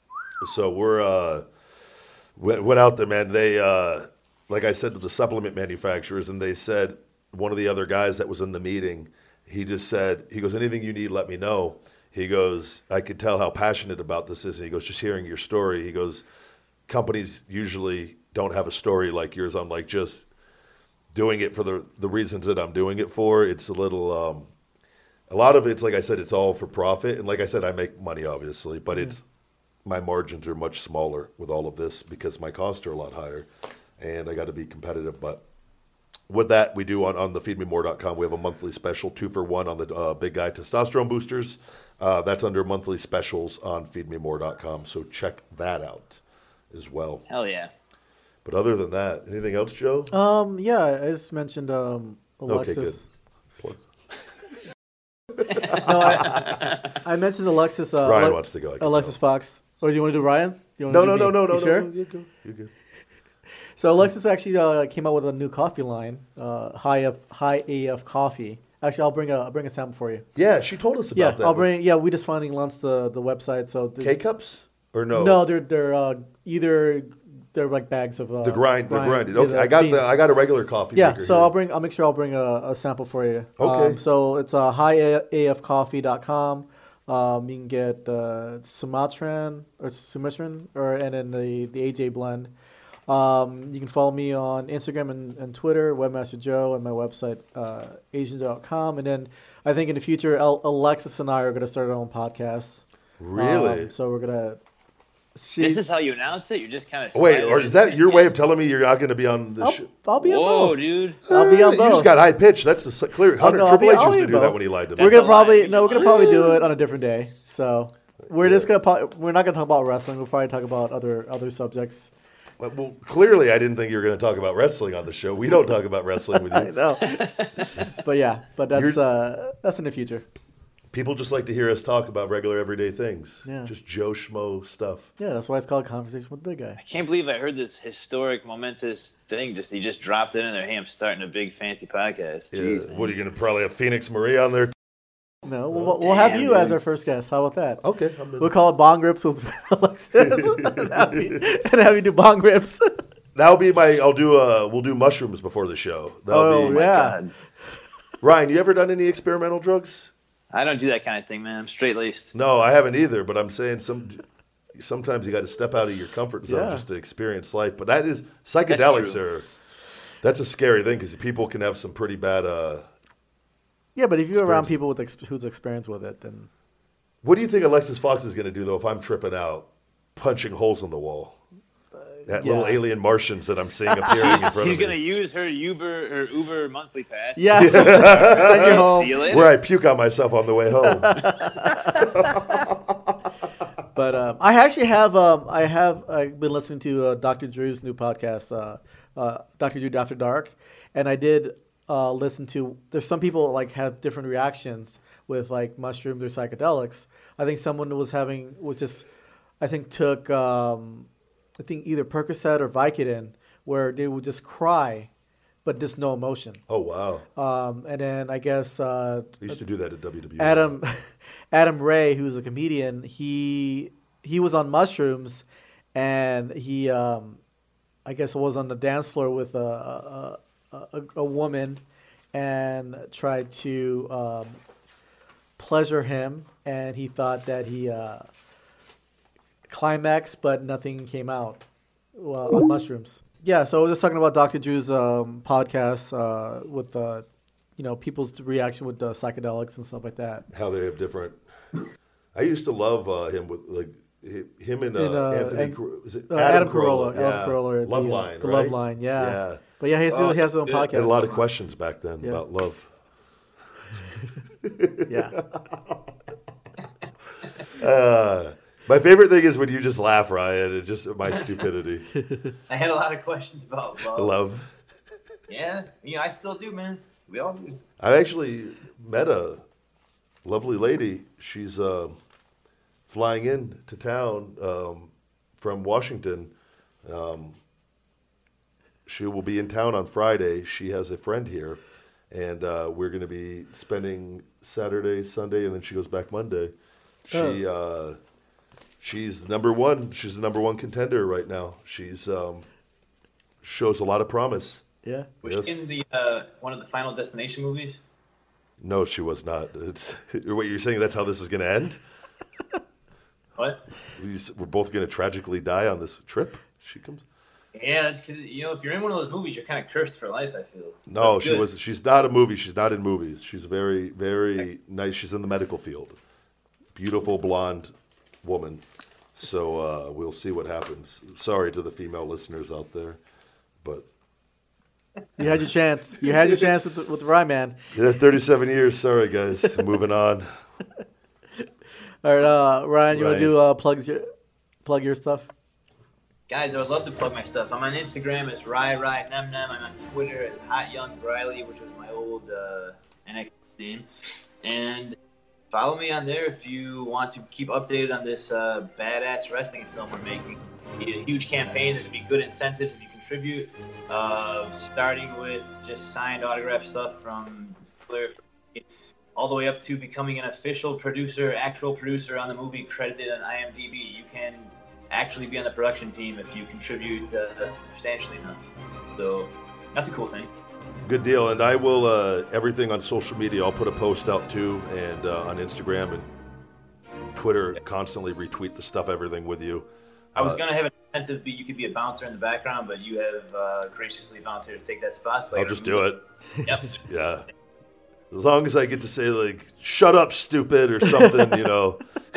B: So we're uh, went, went out there, man. They uh, like I said to the supplement manufacturers, and they said one of the other guys that was in the meeting. He just said, he goes, anything you need, let me know. He goes, I could tell how passionate about this is. And he goes, just hearing your story. He goes, companies usually don't have a story like yours. I'm like, just doing it for the the reasons that I'm doing it for. It's a little, um, a lot of it's, like I said, it's all for profit. And like I said, I make money, obviously, but it's, my margins are much smaller with all of this because my costs are a lot higher. And I got to be competitive. But with that, we do on, on the feed me more dot com, we have a monthly special, two for one on the uh, Big Guy Testosterone Boosters. Uh, that's under monthly specials on feed me more dot com, so check that out as well.
A: Hell yeah.
B: But other than that, anything else, Joe?
K: Um, yeah, I just mentioned um, Alexis.
B: Okay,
K: no, I, I mentioned Alexis. Uh,
B: Ryan
K: Ale-
B: wants to go. I can
K: Alexis Fox. Or do you want to do Ryan? You want
B: No,
K: to
B: no,
K: do
B: no,
K: me?
B: no, no,
K: You
B: no,
K: sure?
B: no, you're good. You're good.
K: So Alexis actually uh, came out with a new coffee line, uh, High F, High A F Coffee. Actually, I'll bring a I'll bring a sample for you.
B: Yeah, she told us about
K: yeah,
B: that.
K: I'll bring. Yeah, we just finally launched the, the website. So
B: K cups or no?
K: No, they're they're uh, either they're like bags of uh,
B: the grind, the grinded.
K: yeah,
B: Okay,
K: the
B: I got
K: beans.
B: the I got a regular coffee.
K: Yeah,
B: maker
K: so
B: here.
K: I'll bring. I'll make sure I'll bring a, a sample for you.
B: Okay.
K: Um, so it's uh, high a f coffee dot com. Um, you can get uh, Sumatran or Sumatran or and then the the A J blend. Um, you can follow me on Instagram and, and Twitter, Webmaster Joe, and my website, uh, Asian dot com. And then I think in the future, Al- Alexis and I are going to start our own podcast.
B: Really?
K: Um, so we're going to.
A: This is how you announce it? You're just kind of
B: Wait, or is that your way of telling me you're not going to be on the
K: I'll,
B: show?
K: I'll be on
A: Whoa,
K: both.
A: dude.
K: I'll be on
B: You
K: both.
B: just got high pitch. That's the s- clear.
K: Oh,
B: Hunter,
K: no, I'll
B: Triple
K: be-
B: H
K: I'll
B: used
K: be
B: to do
K: both.
B: that when he lied to me.
K: We're gonna
A: That's a
K: probably
A: lie.
K: no. We're gonna probably do it on a different day. So we're just gonna. po- We're not gonna talk about wrestling. We'll probably talk about other other subjects.
B: Well, well, clearly, I didn't think you were going to talk about wrestling on the show. We don't talk about wrestling with
K: I
B: you.
K: know. But yeah, but that's
B: You're-
K: uh, that's in the future.
B: People just like to hear us talk about regular, everyday things.
K: Yeah.
B: Just Joe Schmo stuff.
K: Yeah, that's why it's called Conversation with the Big Guy.
A: I can't believe I heard this historic, momentous thing. Just he just dropped it in there. Hey, I'm starting a big fancy podcast.
B: Yeah.
A: Jeez, man.
B: What are you going to probably have Phoenix Marie on there?
K: No, we'll, we'll have
A: damn,
K: you as
A: dude.
K: our first guest. How about that?
B: Okay. I'm in.
K: We'll call it Bong Rips with Alexis and, have you, and have you do Bong Rips.
B: That'll be my. I'll do. Uh, we'll do mushrooms before the show. That'll
K: Oh,
B: be.
K: yeah.
A: God.
B: Ryan, you ever done any experimental drugs?
A: I don't do that kind of thing, man. I'm straight laced.
B: No, I haven't either. But I'm saying some. Sometimes you got to step out of your comfort zone
K: Yeah.
B: just to experience life. But that is psychedelics
A: true.
B: are. That's a scary thing because people can have some pretty bad. Uh,
K: Yeah, but if you're around
B: Experience.
K: people with ex- who's experienced with it, then
B: what do you think Alexis Fox is going to do though if I'm tripping out, punching holes in the wall? That
K: Yeah.
B: little alien Martians that I'm seeing appearing in front
A: She's
B: of me.
A: gonna use her Uber or Uber monthly pass.
K: Yeah. Send you home.
A: See you later.
B: Where I puke on myself on the way home.
K: But um, I actually have um, I have I've been listening to uh, Doctor Drew's new podcast, uh, uh, Doctor Drew After Dark, and I did uh, listen to. There's some people like have different reactions with like mushrooms or psychedelics. I think someone was having was just I think took um, I think either Percocet or Vicodin, where they would just cry, but just no emotion.
B: Oh wow!
K: Um, and then I guess uh,
B: I used to do that at W W E.
K: Adam Adam Ray, who's a comedian, he he was on mushrooms, and he um, I guess was on the dance floor with a a, a, a woman, and tried to um, pleasure him, and he thought that he uh, climaxed, but nothing came out well, on mushrooms. Yeah, so I was just talking about Doctor Drew's um, podcast uh, with uh, you know people's reaction with uh, psychedelics and stuff like that.
B: How they have different. I used to love uh, him with like hi- him and, uh,
K: And, uh,
B: Anthony.
K: and-
B: Cro- is it
K: uh,
B: Adam,
K: Adam
B: Carolla?
K: Carolla,
B: Yeah.
K: Adam Carolla,
B: Love
K: the, uh,
B: Line,
K: the
B: right?
K: Love Line, yeah.
B: yeah.
K: But yeah, he has,
A: Oh,
K: he has his own
A: good.
K: podcast.
B: Had a lot of questions back then
K: Yeah.
B: about love.
K: Yeah.
B: Uh, my favorite thing is when you just laugh, Ryan, and just my stupidity.
A: I had a lot of questions about love.
B: Love.
A: Yeah, yeah, I still do, man. We all do.
B: I actually met a lovely lady. She's uh, flying in to town um, from Washington. Um, she will be in town on Friday. She has a friend here, and uh, we're going to be spending Saturday, Sunday, and then she goes back Monday. She uh, she's number one. She's the number one contender right now. She's um, shows a lot of promise.
K: Yeah.
A: Was
B: Yes.
A: she in the uh, one of the Final Destination movies?
B: No, she was not. It's what you're saying. That's how this is going to end.
A: What?
B: We s- We're both going to tragically die on this trip. She comes.
A: Yeah, that's 'cause, you know, if you're in one of those movies, you're kind of cursed for life. I feel.
B: No,
A: That's
B: she
A: good.
B: was. She's not a movie. She's not in movies. She's very, very nice. She's in the medical field. Beautiful blonde woman. So uh, we'll see what happens. Sorry to the female listeners out there, but
K: You had your chance. You had your chance with the, with the Rye Man.
B: yeah, thirty-seven years. Sorry, guys. Moving on.
K: All right, uh, Ryan, you want
B: Ryan.
K: to do uh, plugs your plug your stuff?
A: Guys, I would love to plug my stuff. I'm on Instagram as Rye Rye Nem Nem. I'm on Twitter as Hot Young Briley, which was my old uh, N X T name. And follow me on there if you want to keep updated on this uh, badass wrestling film we're making. It's a huge campaign. There's going to be good incentives if you contribute, uh, starting with just signed autograph stuff from Flair, all the way up to becoming an official producer, actual producer on the movie, credited on I M D B. You can actually be on the production team if you contribute uh, substantially enough. So that's a cool thing.
B: Good deal. And I will uh, everything on social media. I'll put a post out too, and uh, on Instagram and Twitter, constantly retweet the stuff, everything with you.
A: I was
B: Uh,
A: going to have an incentive be you could be a bouncer in the background, but you have uh, graciously volunteered to take that spot. So I
B: I'll
A: gotta
B: just do it.
A: Yep.
B: Yeah. As long as I get to say, like, shut up, stupid, or something, you know.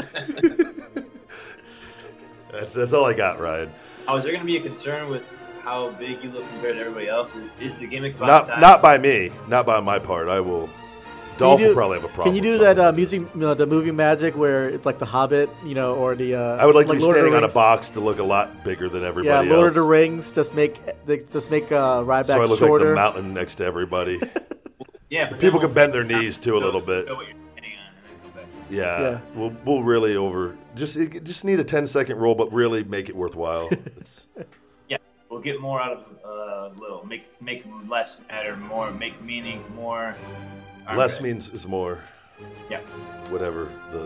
B: that's that's all I got, Ryan.
A: Oh, is there going to be a concern with how big you look compared to everybody else? Is, is the gimmick about
B: Not
A: size?
B: not by me. Not by my part. I will. Dolph
K: Can you
B: will
K: do-
B: probably have a problem.
K: Can you do
B: with
K: that
B: something.
K: uh, music, you know, the movie magic where it's like The Hobbit, you know, or the? Uh,
B: I would like, to be
K: Lord of the
B: standing on a
K: Rings?
B: box to look a lot bigger than
K: Yeah,
B: everybody
K: Lord
B: else.
K: of the Rings. Just make just make uh, Ryback
B: so I look
K: shorter.
B: like the mountain next to everybody.
A: Yeah, but
B: People
A: then
B: can bend their knees too a little bit.
A: Know what you're standing on and then come back.
B: Yeah,
K: Yeah.
B: we'll we'll really over just it- just need a ten second roll, but really make it worthwhile. It's,
A: Yeah, we'll get more out of uh, little. Make make less matter more. Make meaning more.
B: less
A: Okay.
B: means is more.
A: Yeah.
B: Whatever the.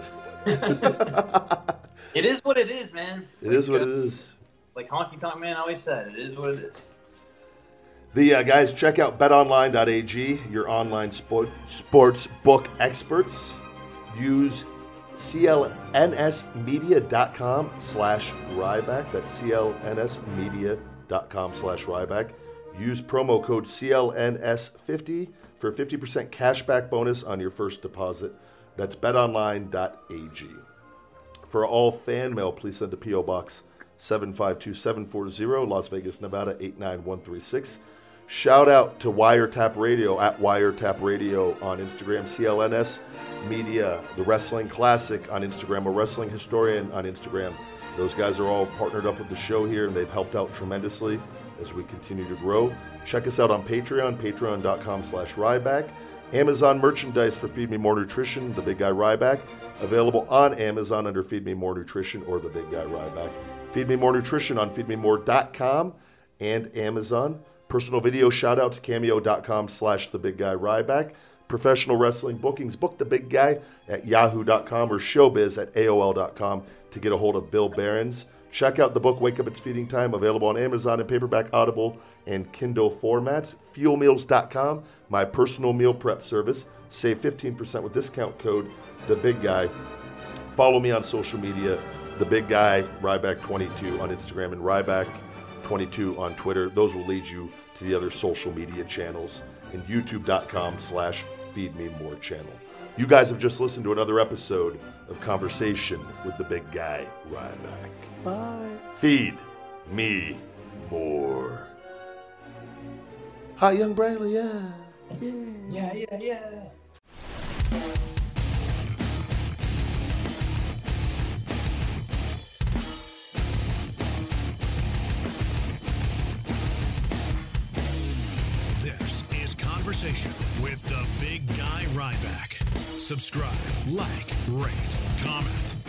A: It is what it is, man.
B: It is what it is.
A: Like Honky Tonk Man always said, it is what it is.
B: The uh, guys, check out bet online dot a g, your online sport, sports book experts. Use c l n s media dot com slash Ryback. That's c l n s media dot com slash Ryback. Use promo code C L N S fifty for a fifty percent cashback bonus on your first deposit. That's bet online dot a g. For all fan mail, please send to P O Box seven five two, seven four zero, Las Vegas, Nevada, eight nine one three six. Shout out to Wiretap Radio, at Wiretap Radio on Instagram, C L N S Media, The Wrestling Classic on Instagram, A Wrestling Historian on Instagram. Those guys are all partnered up with the show here, and they've helped out tremendously as we continue to grow. Check us out on Patreon, patreon.com slash Ryback. Amazon merchandise for Feed Me More Nutrition, The Big Guy Ryback. Available on Amazon under Feed Me More Nutrition or The Big Guy Ryback. Feed Me More Nutrition on feed me more dot com and Amazon. Personal video shout out to cameo.com slash The Big Guy Ryback. Professional wrestling bookings, book The Big Guy at yahoo dot com or showbiz at A O L dot com to get a hold of Bill Behrens. Check out the book Wake Up It's Feeding Time, available on Amazon in paperback, Audible, and Kindle formats. fuel meals dot com, my personal meal prep service. Save fifteen percent with discount code The Big Guy. Follow me on social media, The Big Guy, Ryback twenty-two on Instagram, and Ryback twenty-two on Twitter. Those will lead you to the other social media channels and youtube.com slash feed me more channel. You guys have just listened to another episode of Conversation with The Big Guy Ryback.
K: Bye.
B: Feed me more. Hi, young Briley, yeah.
A: Yeah, yeah, yeah.
D: This is Conversation with The Big Guy Ryback. Subscribe, like, rate, comment.